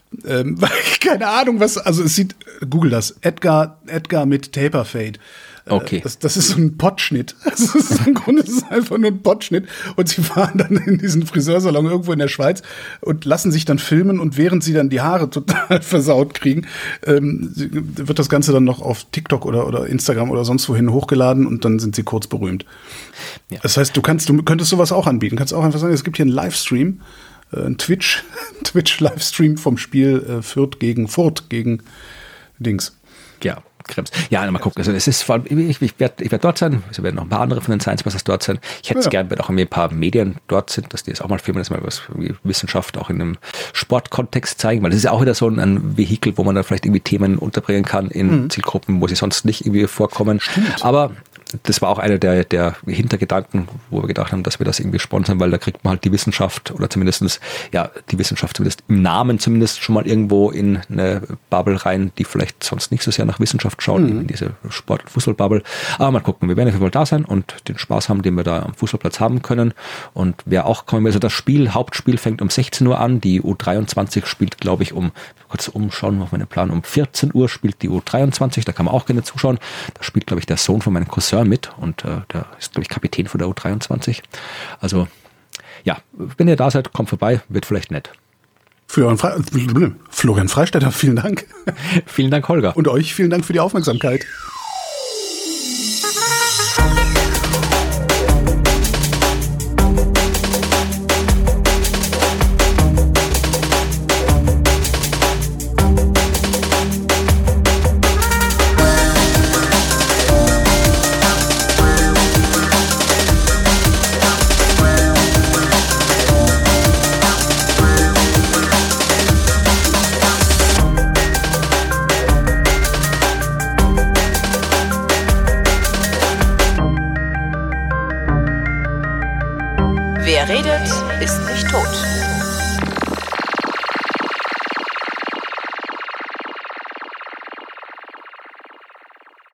Keine Ahnung, was, also es sieht, google das, Edgar mit Taper Fade. Okay. Das ist so ein Pottschnitt. Also im Grunde ist es einfach nur ein Pottschnitt und sie fahren dann in diesen Friseursalon irgendwo in der Schweiz und lassen sich dann filmen und während sie dann die Haare total versaut kriegen, wird das Ganze dann noch auf TikTok oder Instagram oder sonst wohin hochgeladen und dann sind sie kurz berühmt. Ja. Das heißt, du könntest sowas auch anbieten. Du kannst auch einfach sagen, es gibt hier einen Livestream, ein Twitch-Livestream vom Spiel Fürth gegen Dings. Ja, Krems. Ja, mal gucken. Also es ist vor allem, ich werde dort sein, es werden noch ein paar andere von den Science-Busters dort sein. Ich hätte es gern, wenn auch ein paar Medien dort sind, dass die jetzt auch mal filmen, dass mal was Wissenschaft auch in einem Sportkontext zeigen, weil das ist ja auch wieder so ein Vehikel, wo man dann vielleicht irgendwie Themen unterbringen kann in Zielgruppen, wo sie sonst nicht irgendwie vorkommen. Stimmt. Aber das war auch einer der Hintergedanken, wo wir gedacht haben, dass wir das irgendwie sponsern, weil da kriegt man halt die Wissenschaft oder zumindest im Namen zumindest schon mal irgendwo in eine Bubble rein, die vielleicht sonst nicht so sehr nach Wissenschaft schaut, in diese Sport- und Fußball-Bubble. Aber mal gucken, wir werden auf jeden Fall da sein und den Spaß haben, den wir da am Fußballplatz haben können. Und wer auch kommen will, also das Hauptspiel fängt um 16 Uhr an, die U23 spielt, glaube ich, kurz umschauen auf meinen Plan, um 14 Uhr spielt die U23, da kann man auch gerne zuschauen. Da spielt, glaube ich, der Sohn von meinem Cousin mit und der ist, glaube ich, Kapitän von der U23. Also, ja, wenn ihr da seid, kommt vorbei, wird vielleicht nett. Florian Freistetter, vielen Dank. Vielen Dank, Holger. Und euch vielen Dank für die Aufmerksamkeit. Wer redet, ist nicht tot.